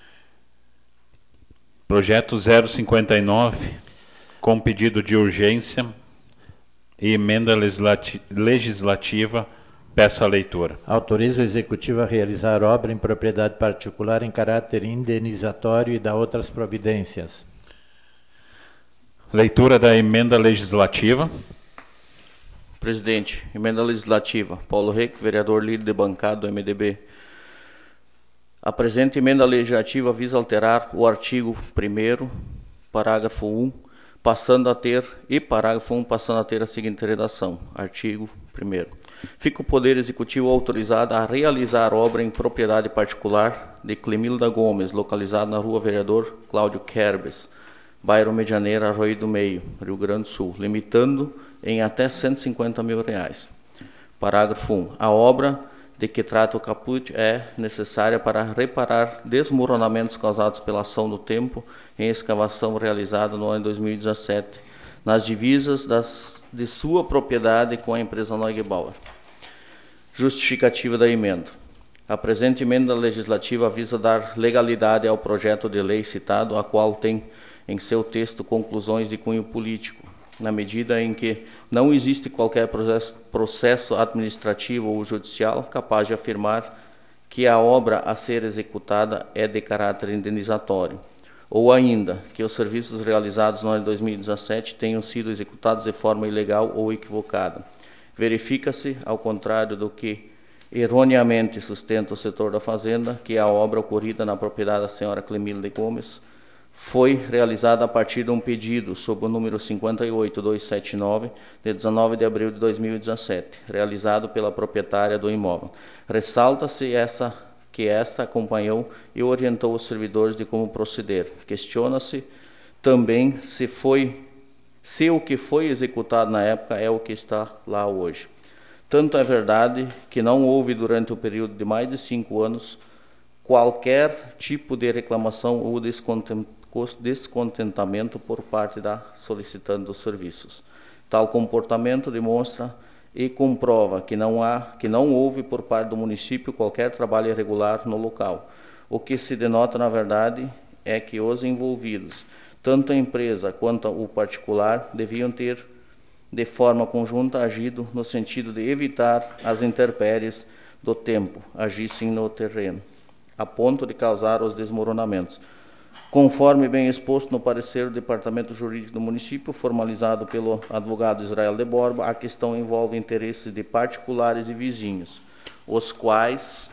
Projeto 059, com pedido de urgência e emenda legislativa, peço a leitura. Autoriza o Executivo a realizar obra em propriedade particular em caráter indenizatório e dá outras providências. Leitura da emenda legislativa. Presidente, emenda legislativa. Paulo Reck, vereador líder de bancada do MDB. A presente emenda legislativa visa alterar o artigo 1º, parágrafo 1, parágrafo 1 passando a ter a seguinte redação. Artigo 1º. Fica o Poder Executivo autorizado a realizar obra em propriedade particular de Clemilda Gomes, localizada na Rua Vereador Cláudio Kerbes, bairro Medianeira, Arroio do Meio, Rio Grande do Sul, limitando em até R$150 mil. Parágrafo 1. A obra de que trata o caput é necessária para reparar desmoronamentos causados pela ação do tempo em escavação realizada no ano de 2017, nas divisas de sua propriedade com a empresa Neugebauer. Justificativa da emenda. A presente emenda legislativa visa dar legalidade ao projeto de lei citado, a qual tem em seu texto conclusões de cunho político, na medida em que não existe qualquer processo administrativo ou judicial capaz de afirmar que a obra a ser executada é de caráter indenizatório, ou ainda que os serviços realizados no ano de 2017 tenham sido executados de forma ilegal ou equivocada. Verifica-se, ao contrário do que erroneamente sustenta o setor da Fazenda, que a obra ocorrida na propriedade da senhora Clemilde Gomes foi realizada a partir de um pedido sob o número 58279, de 19 de abril de 2017, realizado pela proprietária do imóvel. Ressalta-se que essa acompanhou e orientou os servidores de como proceder. Questiona-se também se o que foi executado na época é o que está lá hoje. Tanto é verdade que não houve durante o período de mais de 5 anos qualquer tipo de reclamação ou descontentamento por parte da solicitante dos serviços. Tal comportamento demonstra e comprova que não houve por parte do município qualquer trabalho irregular no local. O que se denota, na verdade, é que os envolvidos, tanto a empresa quanto o particular, deviam ter, de forma conjunta, agido no sentido de evitar as intempéries do tempo, agissem no terreno, a ponto de causar os desmoronamentos. Conforme bem exposto no parecer do Departamento Jurídico do município, formalizado pelo advogado Israel de Borba, a questão envolve interesses de particulares e vizinhos, os quais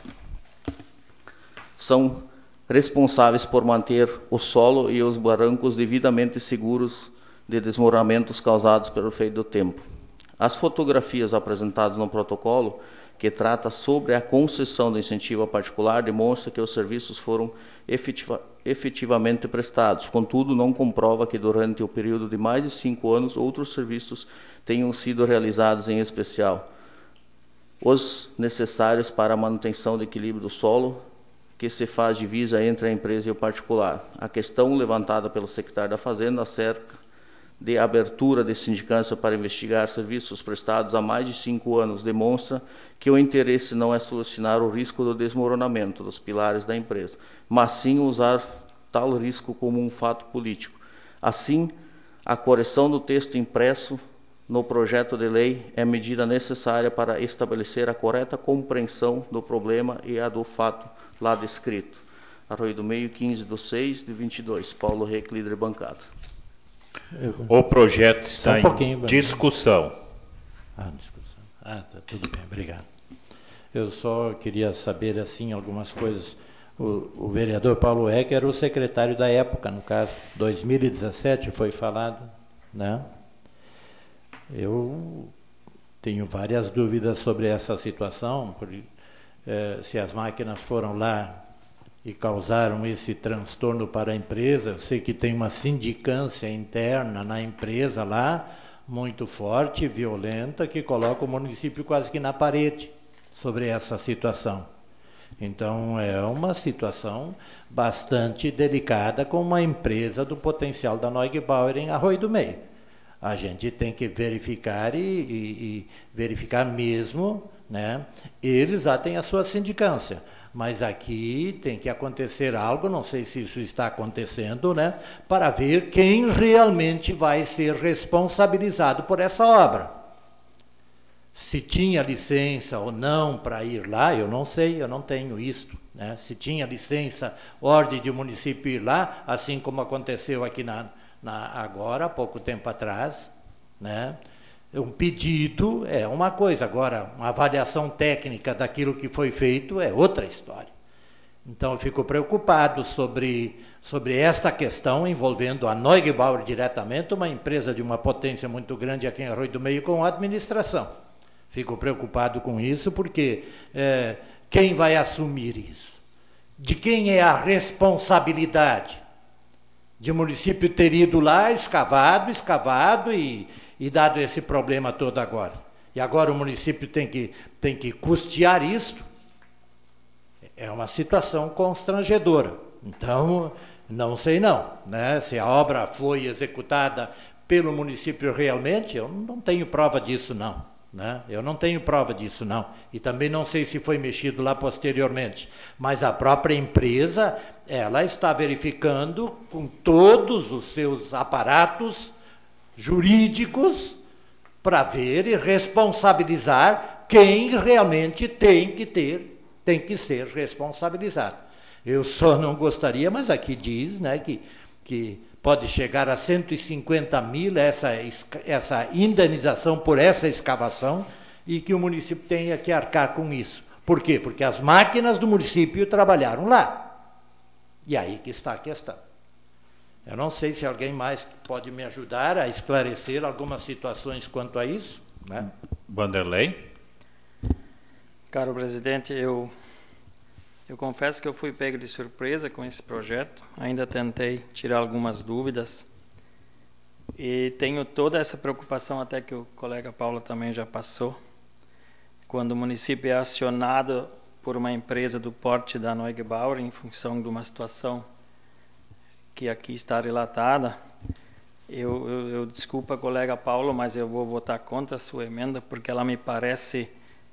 são responsáveis por manter o solo e os barrancos devidamente seguros de desmoronamentos causados pelo efeito do tempo. As fotografias apresentadas no protocolo, que trata sobre a concessão do incentivo a particular, demonstram que os serviços foram efetivamente prestados. Contudo, não comprova que durante o período de mais de 5 anos outros serviços tenham sido realizados, em especial os necessários para a manutenção do equilíbrio do solo, que se faz divisa entre a empresa e o particular. A questão levantada pelo secretário da Fazenda acerca de abertura de sindicância para investigar serviços prestados há mais de 5 anos demonstra que o interesse não é solucionar o risco do desmoronamento dos pilares da empresa, mas sim usar tal risco como um fato político. Assim, a correção do texto impresso no projeto de lei é medida necessária para estabelecer a correta compreensão do problema e a do fato lá descrito. Arroio do Meio, 15/6/22. Paulo Reck, líder bancada. O projeto está em discussão. Discussão. Tá, tudo bem, obrigado. Eu só queria saber, assim, algumas coisas. O vereador Paulo Reck era o secretário da época, no caso, 2017 foi falado, né? Eu tenho várias dúvidas sobre essa situação, se as máquinas foram lá e causaram esse transtorno para a empresa. Eu sei que tem uma sindicância interna na empresa lá, muito forte, violenta, que coloca o município quase que na parede sobre essa situação. Então, é uma situação bastante delicada com uma empresa do potencial da Neugebauer em Arroio do Meio. A gente tem que verificar e verificar mesmo, né? Eles já têm a sua sindicância, mas aqui tem que acontecer algo, não sei se isso está acontecendo, né? Para ver quem realmente vai ser responsabilizado por essa obra. Se tinha licença ou não para ir lá, eu não sei, eu não tenho isto, né? Se tinha licença, ordem de município ir lá, assim como aconteceu aqui agora, há pouco tempo atrás, né? Um pedido é uma coisa, agora uma avaliação técnica daquilo que foi feito é outra história. Então eu fico preocupado sobre esta questão envolvendo a Neugebauer diretamente, uma empresa de uma potência muito grande aqui em Arroio do Meio, com a administração. Fico preocupado com isso porque quem vai assumir isso? De quem é a responsabilidade? De o município ter ido lá, escavado e dado esse problema todo agora. E agora o município tem que custear isto. É uma situação constrangedora. Então, não sei não, né? Se a obra foi executada pelo município realmente, eu não tenho prova disso não. Né? Eu não tenho prova disso não. E também não sei se foi mexido lá posteriormente. Mas a própria empresa, ela está verificando com todos os seus aparatos jurídicos para ver e responsabilizar quem realmente tem que ser responsabilizado. Eu só não gostaria, mas aqui diz, né, que pode chegar a 150 mil essa indenização por essa escavação e que o município tenha que arcar com isso. Por quê? Porque as máquinas do município trabalharam lá. E aí que está a questão. Eu não sei se alguém mais pode me ajudar a esclarecer algumas situações quanto a isso, né? Vanderlei? Caro presidente, eu confesso que eu fui pego de surpresa com esse projeto. Ainda tentei tirar algumas dúvidas. E tenho toda essa preocupação, até que o colega Paulo também já passou. Quando o município é acionado por uma empresa do porte da Neugebauer, em função de uma situação que aqui está relatada, eu desculpa, colega Paulo, mas eu vou votar contra a sua emenda, porque ela me parece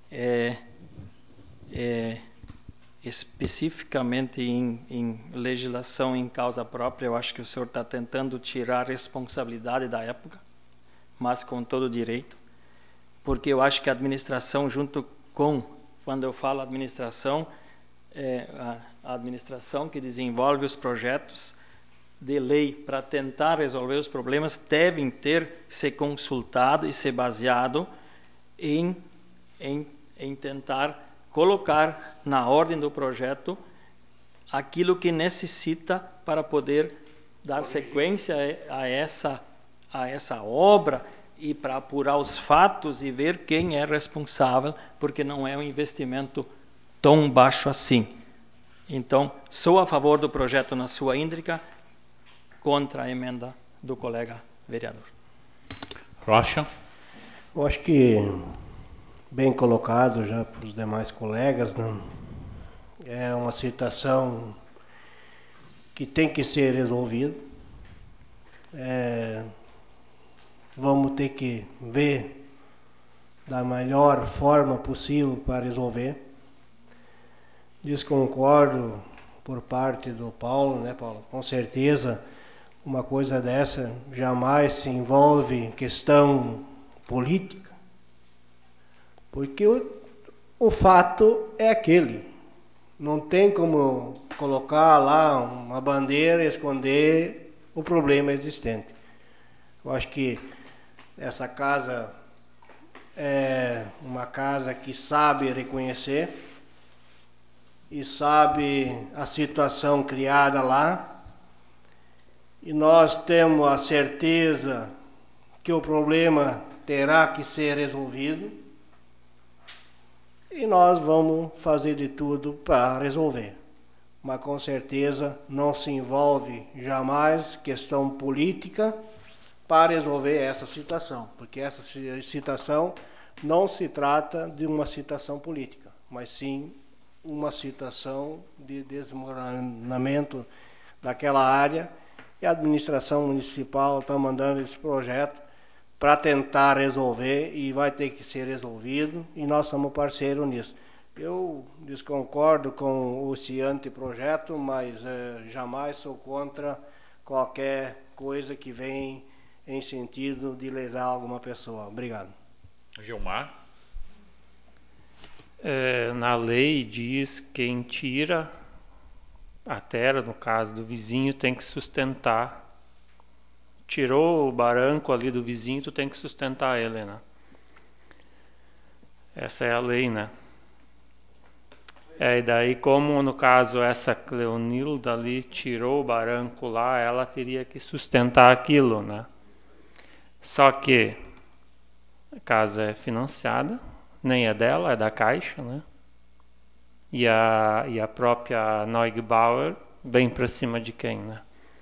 especificamente em legislação em causa própria. Eu acho que o senhor está tentando tirar a responsabilidade da época, mas com todo direito, porque eu acho que a administração, junto com, quando eu falo administração, a administração que desenvolve os projetos de lei para tentar resolver os problemas, devem ser consultado e ser baseado em tentar colocar na ordem do projeto aquilo que necessita para poder dar sequência a essa obra e para apurar os fatos e ver quem é responsável, porque não é um investimento tão baixo assim. Então, sou a favor do projeto na sua íntegra, contra a emenda do colega vereador. Rocha? Eu acho que, bem colocado já para os demais colegas, né? É uma situação que tem que ser resolvida. Vamos ter que ver da melhor forma possível para resolver. Desconcordo por parte do Paulo, né, Paulo? Com certeza, uma coisa dessa jamais se envolve em questão política, porque o fato é aquele. Não tem como colocar lá uma bandeira e esconder o problema existente. Eu acho que essa casa é uma casa que sabe reconhecer e sabe a situação criada lá. E nós temos a certeza que o problema terá que ser resolvido. E nós vamos fazer de tudo para resolver. Mas com certeza não se envolve jamais questão política para resolver essa situação. Porque essa situação não se trata de uma situação política, mas sim uma situação de desmoronamento daquela área. E a administração municipal está mandando esse projeto para tentar resolver e vai ter que ser resolvido e nós somos parceiros nisso. Eu desconcordo com esse anteprojeto, mas jamais sou contra qualquer coisa que venha em sentido de lesar alguma pessoa. Obrigado. Gilmar? Na lei diz que quem tira a terra, no caso do vizinho, tem que sustentar. Tirou o barranco ali do vizinho, tu tem que sustentar ele, né? Essa é a lei, né? E daí, como no caso essa Cleonilda ali tirou o barranco lá, ela teria que sustentar aquilo, né? Só que a casa é financiada, nem é dela, é da Caixa, né? E a própria Neugebauer vem para cima de quem, né?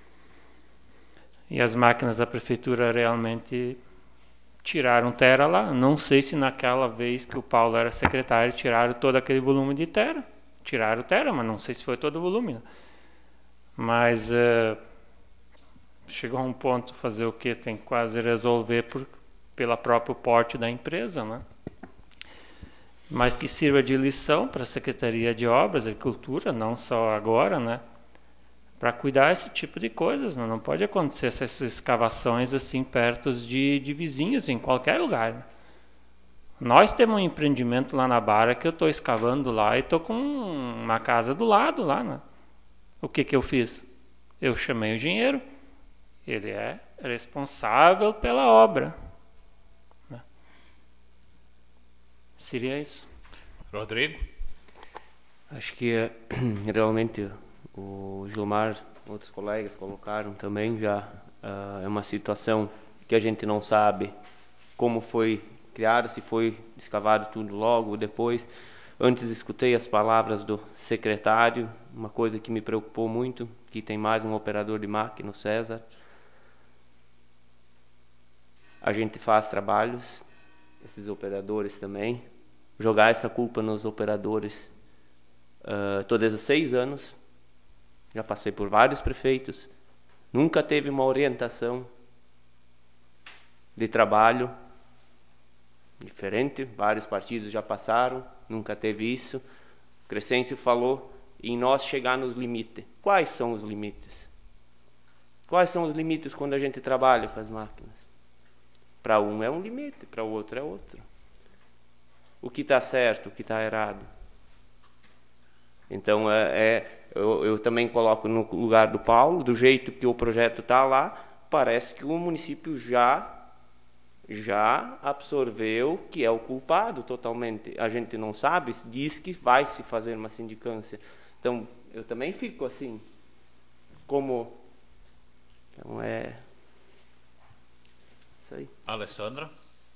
E as máquinas da prefeitura realmente tiraram terra lá. Não sei se naquela vez que o Paulo era secretário tiraram todo aquele volume de terra. Tiraram terra, mas não sei se foi todo o volume, né? Mas chegou a um ponto, fazer o quê? Tem que quase resolver pela próprio porte da empresa, né? Mas que sirva de lição para a Secretaria de Obras e Cultura, não só agora, né? para cuidar esse tipo de coisas. Não pode acontecer essas escavações assim perto de vizinhos em qualquer lugar. Né? Nós temos um empreendimento lá na Barra que eu estou escavando lá e estou com uma casa do lado lá. Né? O que eu fiz? Eu chamei o engenheiro. Ele é responsável pela obra. Né? Seria isso. Rodrigo? Acho que realmente o Gilmar, outros colegas colocaram também já, é uma situação que a gente não sabe como foi criado, se foi escavado tudo logo ou depois. Antes escutei as palavras do secretário, uma coisa que me preocupou muito, que tem mais um operador de máquina, o César. A gente faz trabalhos, esses operadores também, jogar essa culpa nos operadores. Estou 16 anos, já passei por vários prefeitos, nunca teve uma orientação de trabalho diferente, vários partidos já passaram, nunca teve isso. O Crescêncio falou em nós chegar nos limites. Quais são os limites? Quais são os limites quando a gente trabalha com as máquinas? Para um é um limite, para o outro é outro. O que está certo, o que está errado? Então, eu também coloco no lugar do Paulo, do jeito que o projeto está lá, parece que o município já absorveu que é o culpado totalmente. A gente não sabe, diz que vai se fazer uma sindicância. Então, eu também fico assim, como... Então, isso aí. Alessandra?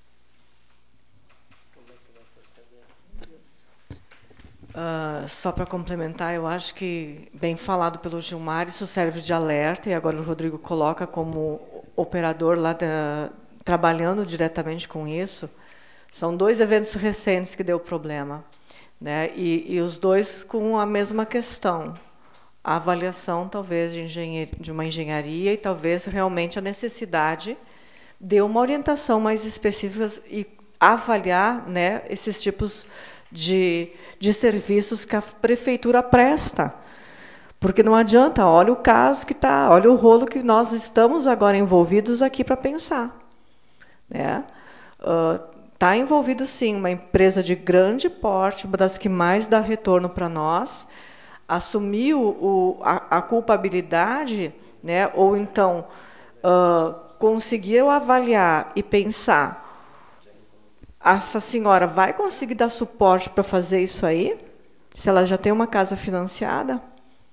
Só para complementar, eu acho que, bem falado pelo Gilmar, isso serve de alerta, e agora o Rodrigo coloca como operador lá trabalhando diretamente com isso. São 2 eventos recentes que deu problema, né? E os 2 com a mesma questão. A avaliação, talvez, de uma engenharia e talvez realmente a necessidade de uma orientação mais específica e avaliar, né, esses tipos de serviços que a prefeitura presta. Porque não adianta, olha o caso que está, olha o rolo que nós estamos agora envolvidos aqui para pensar. Né? Está envolvido, sim, uma empresa de grande porte, uma das que mais dá retorno para nós, assumiu a culpabilidade, né? Ou então conseguiu avaliar e pensar, essa senhora vai conseguir dar suporte para fazer isso aí? Se ela já tem uma casa financiada?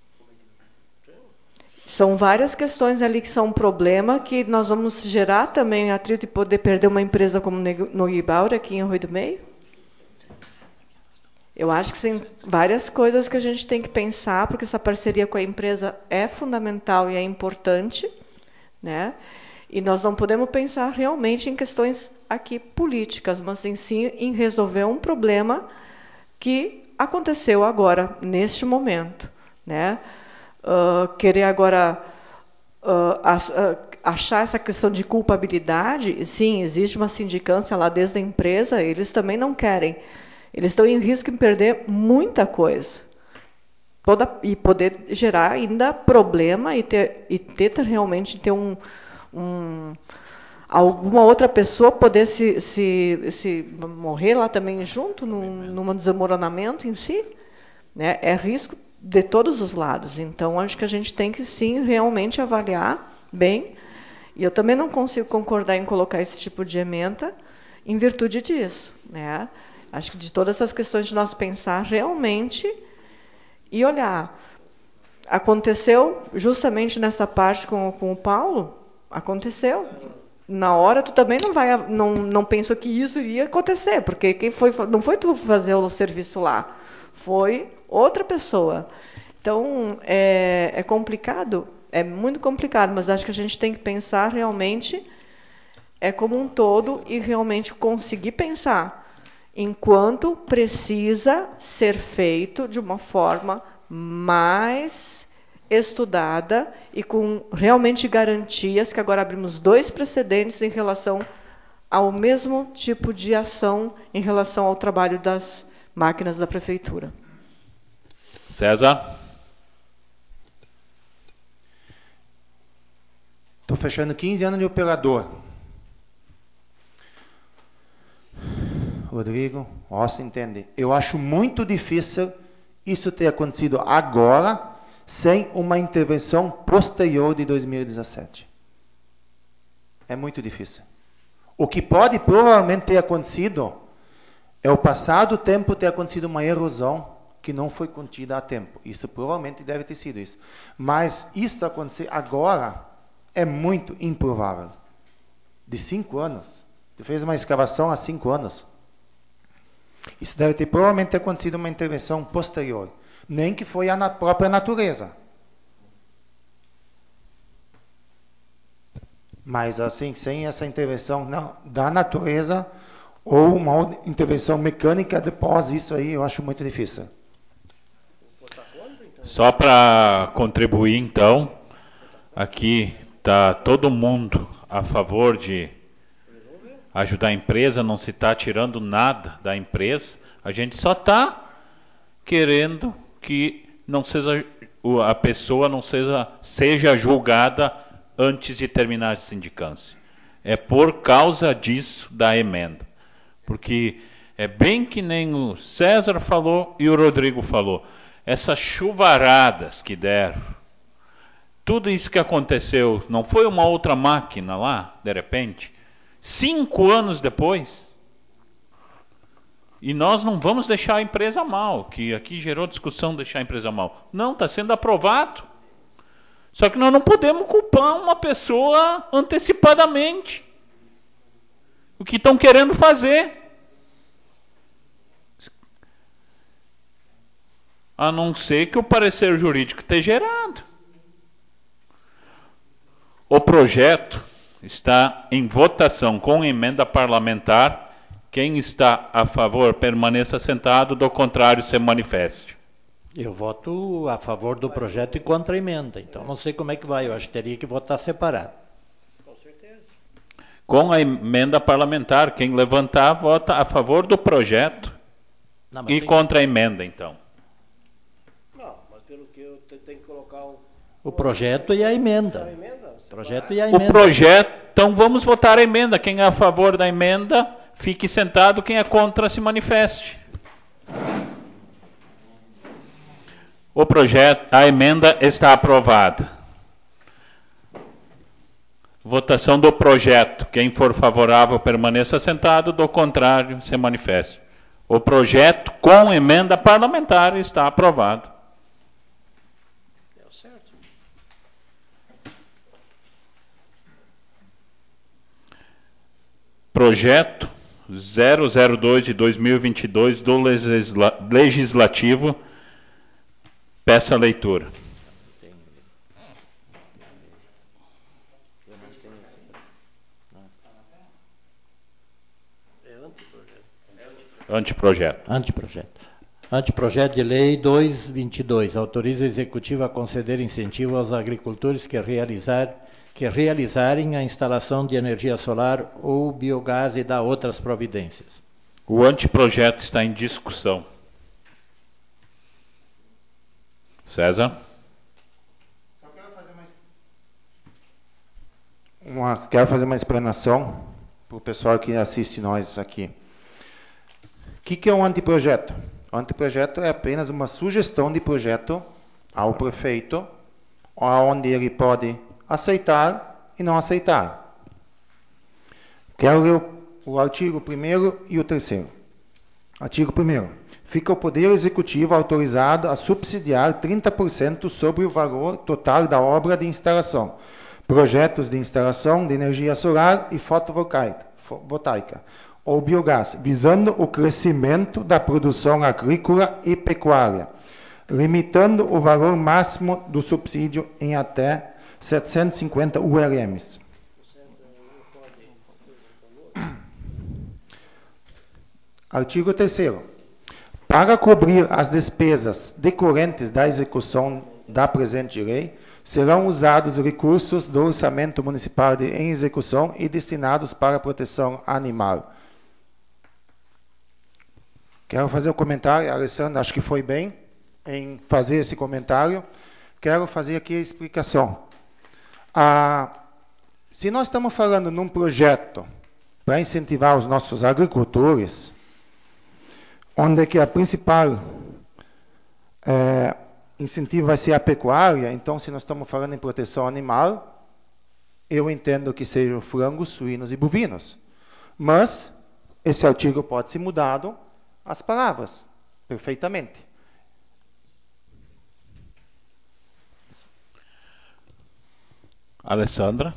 São várias questões ali que são um problema, que nós vamos gerar também atrito e poder perder uma empresa como Noguebaur aqui em Arroio do Meio. Eu acho que tem várias coisas que a gente tem que pensar, porque essa parceria com a empresa é fundamental e é importante, né? E nós não podemos pensar realmente em questões aqui políticas, mas sim em resolver um problema que aconteceu agora, neste momento, né? Querer agora achar essa questão de culpabilidade, sim, existe uma sindicância lá desde a empresa, eles também não querem. Eles estão em risco de perder muita coisa. E poder gerar ainda problema e ter realmente ter alguma outra pessoa poder se morrer lá também junto, num desmoronamento em si, né? É risco de todos os lados. Então, acho que a gente tem que, sim, realmente avaliar bem. E eu também não consigo concordar em colocar esse tipo de ementa em virtude disso, né? Acho que de todas essas questões de nós pensar realmente e olhar. Aconteceu justamente nessa parte com o Paulo? Aconteceu. Na hora tu também não pensou que isso iria acontecer, porque não foi tu fazer o serviço lá, foi outra pessoa. Então, é complicado, é muito complicado, mas acho que a gente tem que pensar realmente como um todo e realmente conseguir pensar enquanto precisa ser feito de uma forma mais estudada e com realmente garantias, que agora abrimos 2 precedentes em relação ao mesmo tipo de ação em relação ao trabalho das máquinas da prefeitura. César? estou fechando 15 anos de operador. Rodrigo, você entende? Eu acho muito difícil isso ter acontecido agora, sem uma intervenção posterior de 2017. É muito difícil. O que pode provavelmente ter acontecido é o passado tempo ter acontecido uma erosão que não foi contida a tempo. Isso provavelmente deve ter sido isso. Mas isso acontecer agora é muito improvável. De 5 anos. Tu fez uma escavação há 5 anos. Isso deve ter provavelmente ter acontecido uma intervenção posterior. Nem que foi a própria natureza. Mas assim, sem essa intervenção da natureza ou uma intervenção mecânica depois isso aí, eu acho muito difícil. Só para contribuir então, aqui está todo mundo a favor de ajudar a empresa, não se está tirando nada da empresa, a gente só está querendo que não seja, a pessoa não seja julgada antes de terminar a sindicância. É por causa disso da emenda. Porque é bem que nem o César falou e o Rodrigo falou. Essas chuvaradas que deram, tudo isso que aconteceu, não foi uma outra máquina lá, de repente? 5 anos depois. E nós não vamos deixar a empresa mal, que aqui gerou discussão deixar a empresa mal. Não, está sendo aprovado. Só que nós não podemos culpar uma pessoa antecipadamente. O que estão querendo fazer. A não ser que o parecer jurídico esteja errado. O projeto está em votação com emenda parlamentar. Quem está a favor, permaneça sentado, do contrário, se manifeste. Eu voto a favor do projeto e contra a emenda. Então, não sei como é que vai. Eu acho que teria que votar separado. Com certeza. Com a emenda parlamentar, quem levantar, vota a favor do projeto e contra a emenda, então. Não, mas pelo que eu tenho que colocar o projeto e a emenda. O projeto e a emenda. O projeto, então vamos votar a emenda. Quem é a favor da emenda, fique sentado. Quem é contra, se manifeste. O projeto, a emenda está aprovada. Votação do projeto. Quem for favorável, permaneça sentado. Do contrário, se manifeste. O projeto com emenda parlamentar está aprovado. Deu certo. Projeto 002 de 2022 do Legislativo. Peço a leitura. Anteprojeto. Anteprojeto de Lei 222. Autoriza o Executivo a conceder incentivo aos agricultores que realizarem a instalação de energia solar ou biogás e dá outras providências. O anteprojeto está em discussão. César? Só quero fazer uma explanação para o pessoal que assiste nós aqui. O que é um anteprojeto? O anteprojeto é apenas uma sugestão de projeto ao prefeito, onde ele pode aceitar e não aceitar. Quero ler o artigo 1º e o 3º. Artigo 1º. Fica o Poder Executivo autorizado a subsidiar 30% sobre o valor total da obra de instalação, projetos de instalação de energia solar e fotovoltaica ou biogás, visando o crescimento da produção agrícola e pecuária, limitando o valor máximo do subsídio em até 750 ULMs. Artigo 3º. Para cobrir as despesas decorrentes da execução da presente lei, serão usados recursos do orçamento municipal em execução e destinados para a proteção animal. Quero fazer um comentário, Alessandro, acho que foi bem em fazer esse comentário. Quero fazer aqui a explicação. Se nós estamos falando num projeto para incentivar os nossos agricultores, onde é que a principal incentivo vai ser a pecuária, então se nós estamos falando em proteção animal, eu entendo que sejam frangos, suínos e bovinos. Mas esse artigo pode ser mudado as palavras, perfeitamente. Alessandra?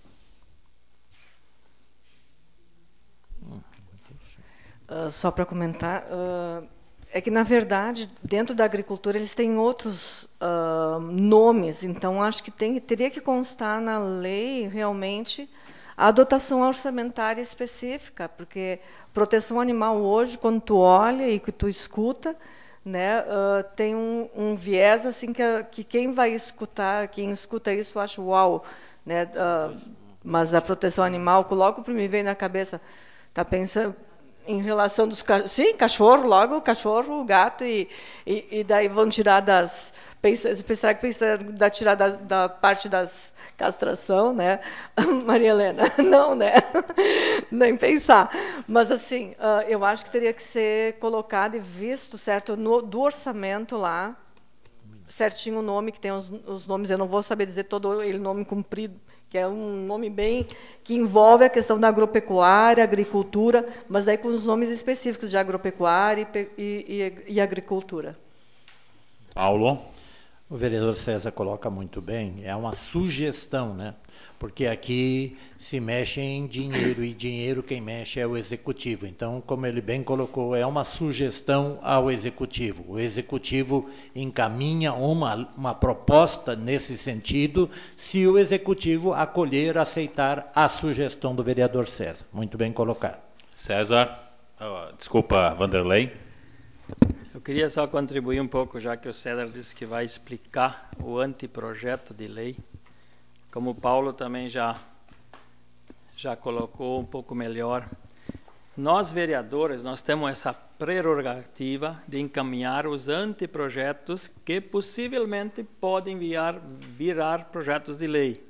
Só para comentar, é que, na verdade, dentro da agricultura, eles têm outros nomes, então acho que teria que constar na lei, realmente, a dotação orçamentária específica, porque proteção animal hoje, quando tu olha e que tu escuta, né, tem um viés assim que quem vai escutar, quem escuta isso acha uau, né, mas a proteção animal, logo me vem na cabeça, tá pensando em relação dos cachorros, sim, cachorro, logo cachorro, gato e daí vão tirar pensar da tirar da parte das castração, né, Maria Helena? Não, né? Nem pensar. Mas assim, eu acho que teria que ser colocado e visto, certo, do orçamento lá, certinho o nome, que tem os nomes, eu não vou saber dizer todo ele nome comprido, que é um nome bem que envolve a questão da agropecuária, agricultura, mas daí com os nomes específicos de agropecuária e agricultura. Paulo? O vereador César coloca muito bem, é uma sugestão, né? Porque aqui se mexe em dinheiro, e dinheiro quem mexe é o executivo. Então, como ele bem colocou, é uma sugestão ao executivo. O executivo encaminha uma proposta nesse sentido, se o executivo acolher, aceitar a sugestão do vereador César. Muito bem colocado. César? Desculpa, Vanderlei. Eu queria só contribuir um pouco, já que o César disse que vai explicar o anteprojeto de lei. Como o Paulo também já colocou um pouco melhor, nós vereadores, nós temos essa prerrogativa de encaminhar os anteprojetos que possivelmente podem virar projetos de lei.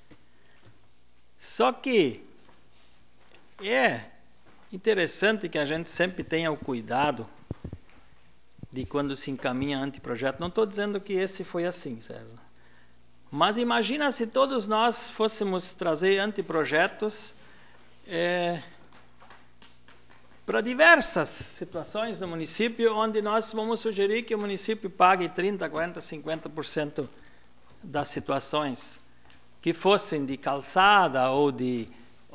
Só que é interessante que a gente sempre tenha o cuidado de quando se encaminha anteprojeto. Não estou dizendo que esse foi assim, César. Mas imagina se todos nós fôssemos trazer anteprojetos para diversas situações do município, onde nós vamos sugerir que o município pague 30%, 40%, 50% das situações que fossem de calçada ou de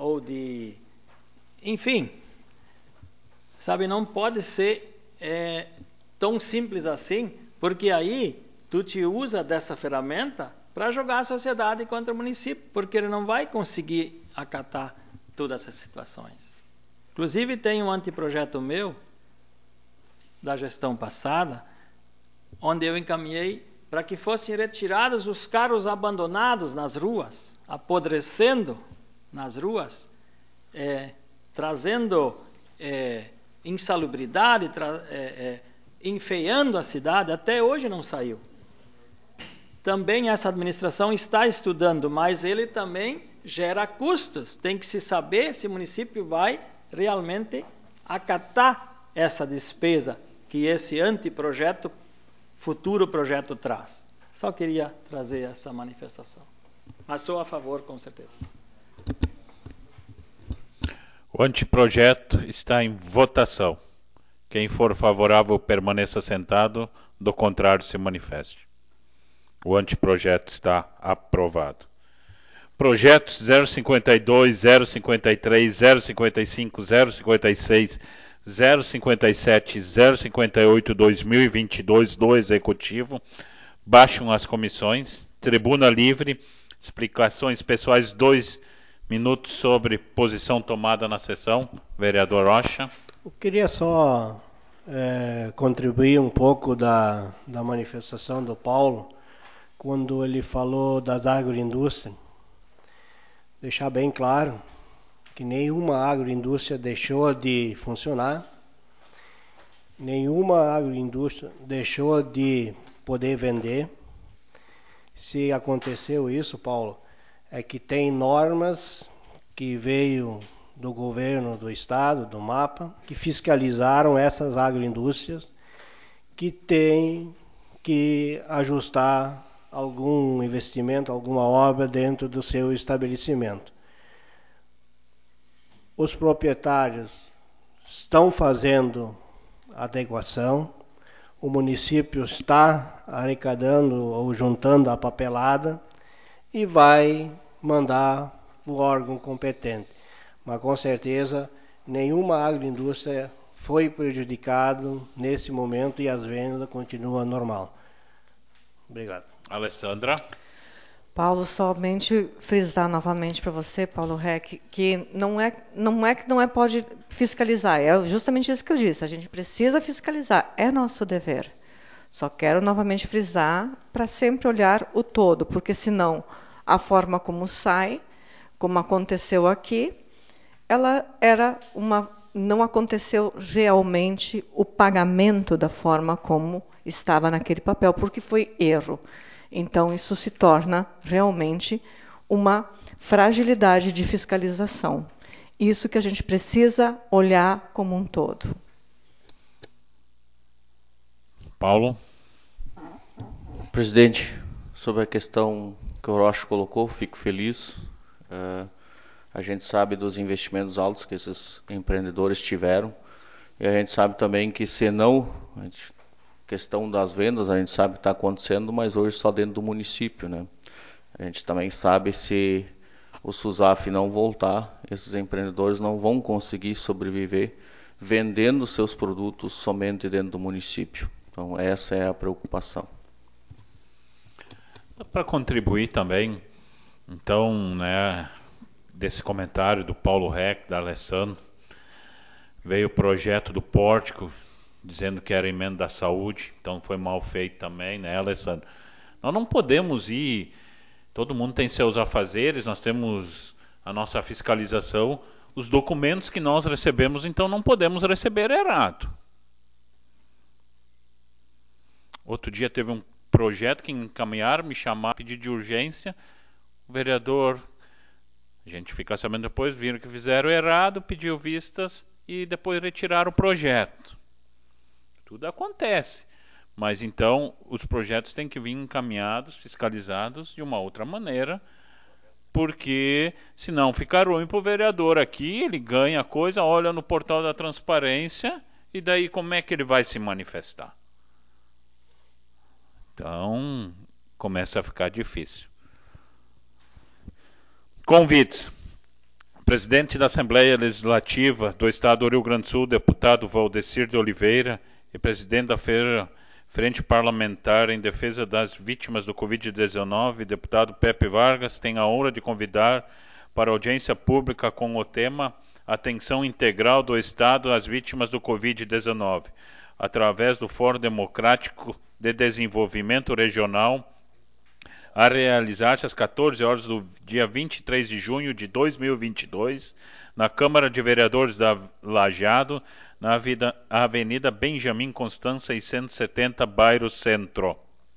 enfim, sabe, não pode ser tão simples assim, porque aí tu te usa dessa ferramenta para jogar a sociedade contra o município, porque ele não vai conseguir acatar todas essas situações. Inclusive tem um anteprojeto meu, da gestão passada, onde eu encaminhei para que fossem retirados os carros abandonados nas ruas, apodrecendo nas ruas, trazendo insalubridade, enfeiando a cidade. Até hoje não saiu. Também essa administração está estudando, mas ele também gera custos. Tem que se saber se o município vai realmente acatar essa despesa que esse anteprojeto, futuro projeto traz. Só queria trazer essa manifestação. Mas sou a favor, com certeza. O anteprojeto está em votação. Quem for favorável permaneça sentado, do contrário se manifeste. O anteprojeto está aprovado. Projetos 052, 053, 055, 056, 057, 058, 2022 do Executivo. Baixam as comissões. Tribuna livre. Explicações pessoais, 2 minutos sobre posição tomada na sessão. Vereador Rocha. Eu queria só contribuir um pouco da manifestação do Paulo, quando ele falou das agroindústrias. Deixar bem claro que nenhuma agroindústria deixou de funcionar, nenhuma agroindústria deixou de poder vender. Se aconteceu isso, Paulo, é que tem normas que veio do governo do estado, do MAPA, que fiscalizaram essas agroindústrias que têm que ajustar algum investimento, alguma obra dentro do seu estabelecimento. Os proprietários estão fazendo adequação, o município está arrecadando ou juntando a papelada e vai mandar o órgão competente. Mas com certeza nenhuma agroindústria foi prejudicada nesse momento e as vendas continuam normal. Obrigado. Alessandra? Paulo, somente frisar novamente para você, Paulo Reck, que não é que não pode fiscalizar, é justamente isso que eu disse, a gente precisa fiscalizar, é nosso dever. Só quero novamente frisar para sempre olhar o todo, porque senão a forma como sai, como aconteceu aqui, ela era não aconteceu realmente o pagamento da forma como estava naquele papel, porque foi erro. Então, isso se torna realmente uma fragilidade de fiscalização. Isso que a gente precisa olhar como um todo. Paulo? Presidente, sobre a questão que o Rocha colocou, fico feliz. A gente sabe dos investimentos altos que esses empreendedores tiveram. E a gente sabe também que se não... questão das vendas, a gente sabe que está acontecendo, mas hoje só dentro do município, né? A gente também sabe se o SUSAF não voltar, esses empreendedores não vão conseguir sobreviver vendendo seus produtos somente dentro do município. Então essa é a preocupação. Para contribuir também, então, né, desse comentário do Paulo Reck, da Alessandro, veio o projeto do pórtico, dizendo que era emenda da saúde, então foi mal feito também, né, Alessandro? Nós não podemos ir, todo mundo tem seus afazeres, nós temos a nossa fiscalização, os documentos que nós recebemos, então não podemos receber errado. Outro dia teve um projeto que encaminharam, me chamaram, pedido de urgência, o vereador, a gente fica sabendo depois, viram que fizeram errado, pediu vistas e depois retiraram o projeto. Tudo acontece. Mas então os projetos têm que vir encaminhados, fiscalizados de uma outra maneira, porque senão fica ruim para o vereador aqui, ele ganha a coisa, olha no portal da transparência e daí como é que ele vai se manifestar? Então começa a ficar difícil. Convites. Presidente da Assembleia Legislativa do Estado do Rio Grande do Sul, deputado Valdecir de Oliveira, e presidente da Frente Parlamentar em Defesa das Vítimas do Covid-19, deputado Pepe Vargas, tem a honra de convidar para audiência pública com o tema Atenção Integral do Estado às Vítimas do Covid-19, através do Fórum Democrático de Desenvolvimento Regional, a realizar-se às 14 horas do dia 23 de junho de 2022, na Câmara de Vereadores da Lajeado, na Avenida Benjamin Constant 670, bairro Centro.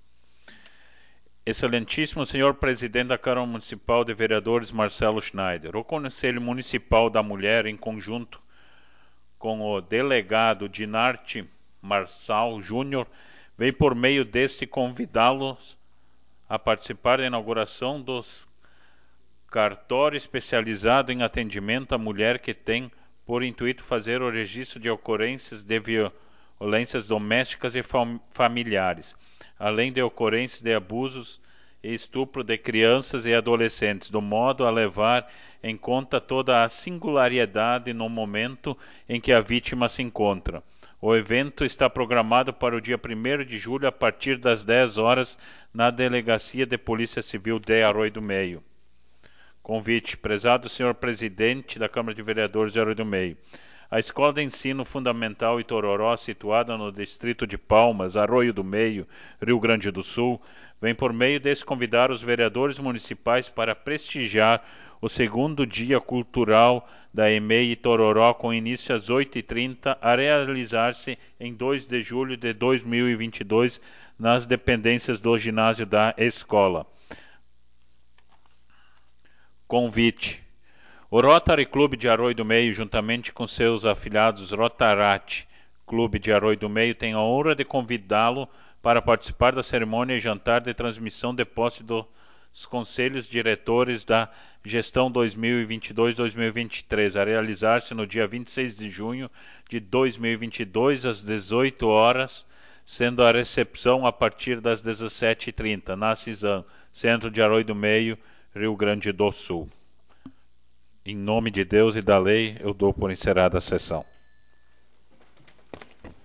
Excelentíssimo senhor presidente da Câmara Municipal de Vereadores Marcelo Schneider, o Conselho Municipal da Mulher, em conjunto com o delegado Dinarte Marçal Júnior, vem por meio deste convidá-los a participar da inauguração dos cartório especializado em atendimento à mulher que tem por intuito fazer o registro de ocorrências de violências domésticas e familiares, além de ocorrências de abusos e estupro de crianças e adolescentes, do modo a levar em conta toda a singularidade no momento em que a vítima se encontra. O evento está programado para o dia 1º de julho, a partir das 10 horas, na Delegacia de Polícia Civil de Arroio do Meio. Convite, prezado senhor presidente da Câmara de Vereadores de Arroio do Meio. A Escola de Ensino Fundamental Itororó, situada no distrito de Palmas, Arroio do Meio, Rio Grande do Sul, vem por meio desse convidar os vereadores municipais para prestigiar o segundo Dia Cultural da EMEI Itororó, com início às 8h30, a realizar-se em 2 de julho de 2022, nas dependências do ginásio da escola. Convite. O Rotary Clube de Arroio do Meio, juntamente com seus afiliados Rotarate Clube de Arroio do Meio, tem a honra de convidá-lo para participar da cerimônia e jantar de transmissão de posse dos conselhos diretores da gestão 2022-2023, a realizar-se no dia 26 de junho de 2022, às 18 horas, sendo a recepção a partir das 17h30, na CISAM, Centro de Arroio do Meio, Rio Grande do Sul. Em nome de Deus e da lei, eu dou por encerrada a sessão.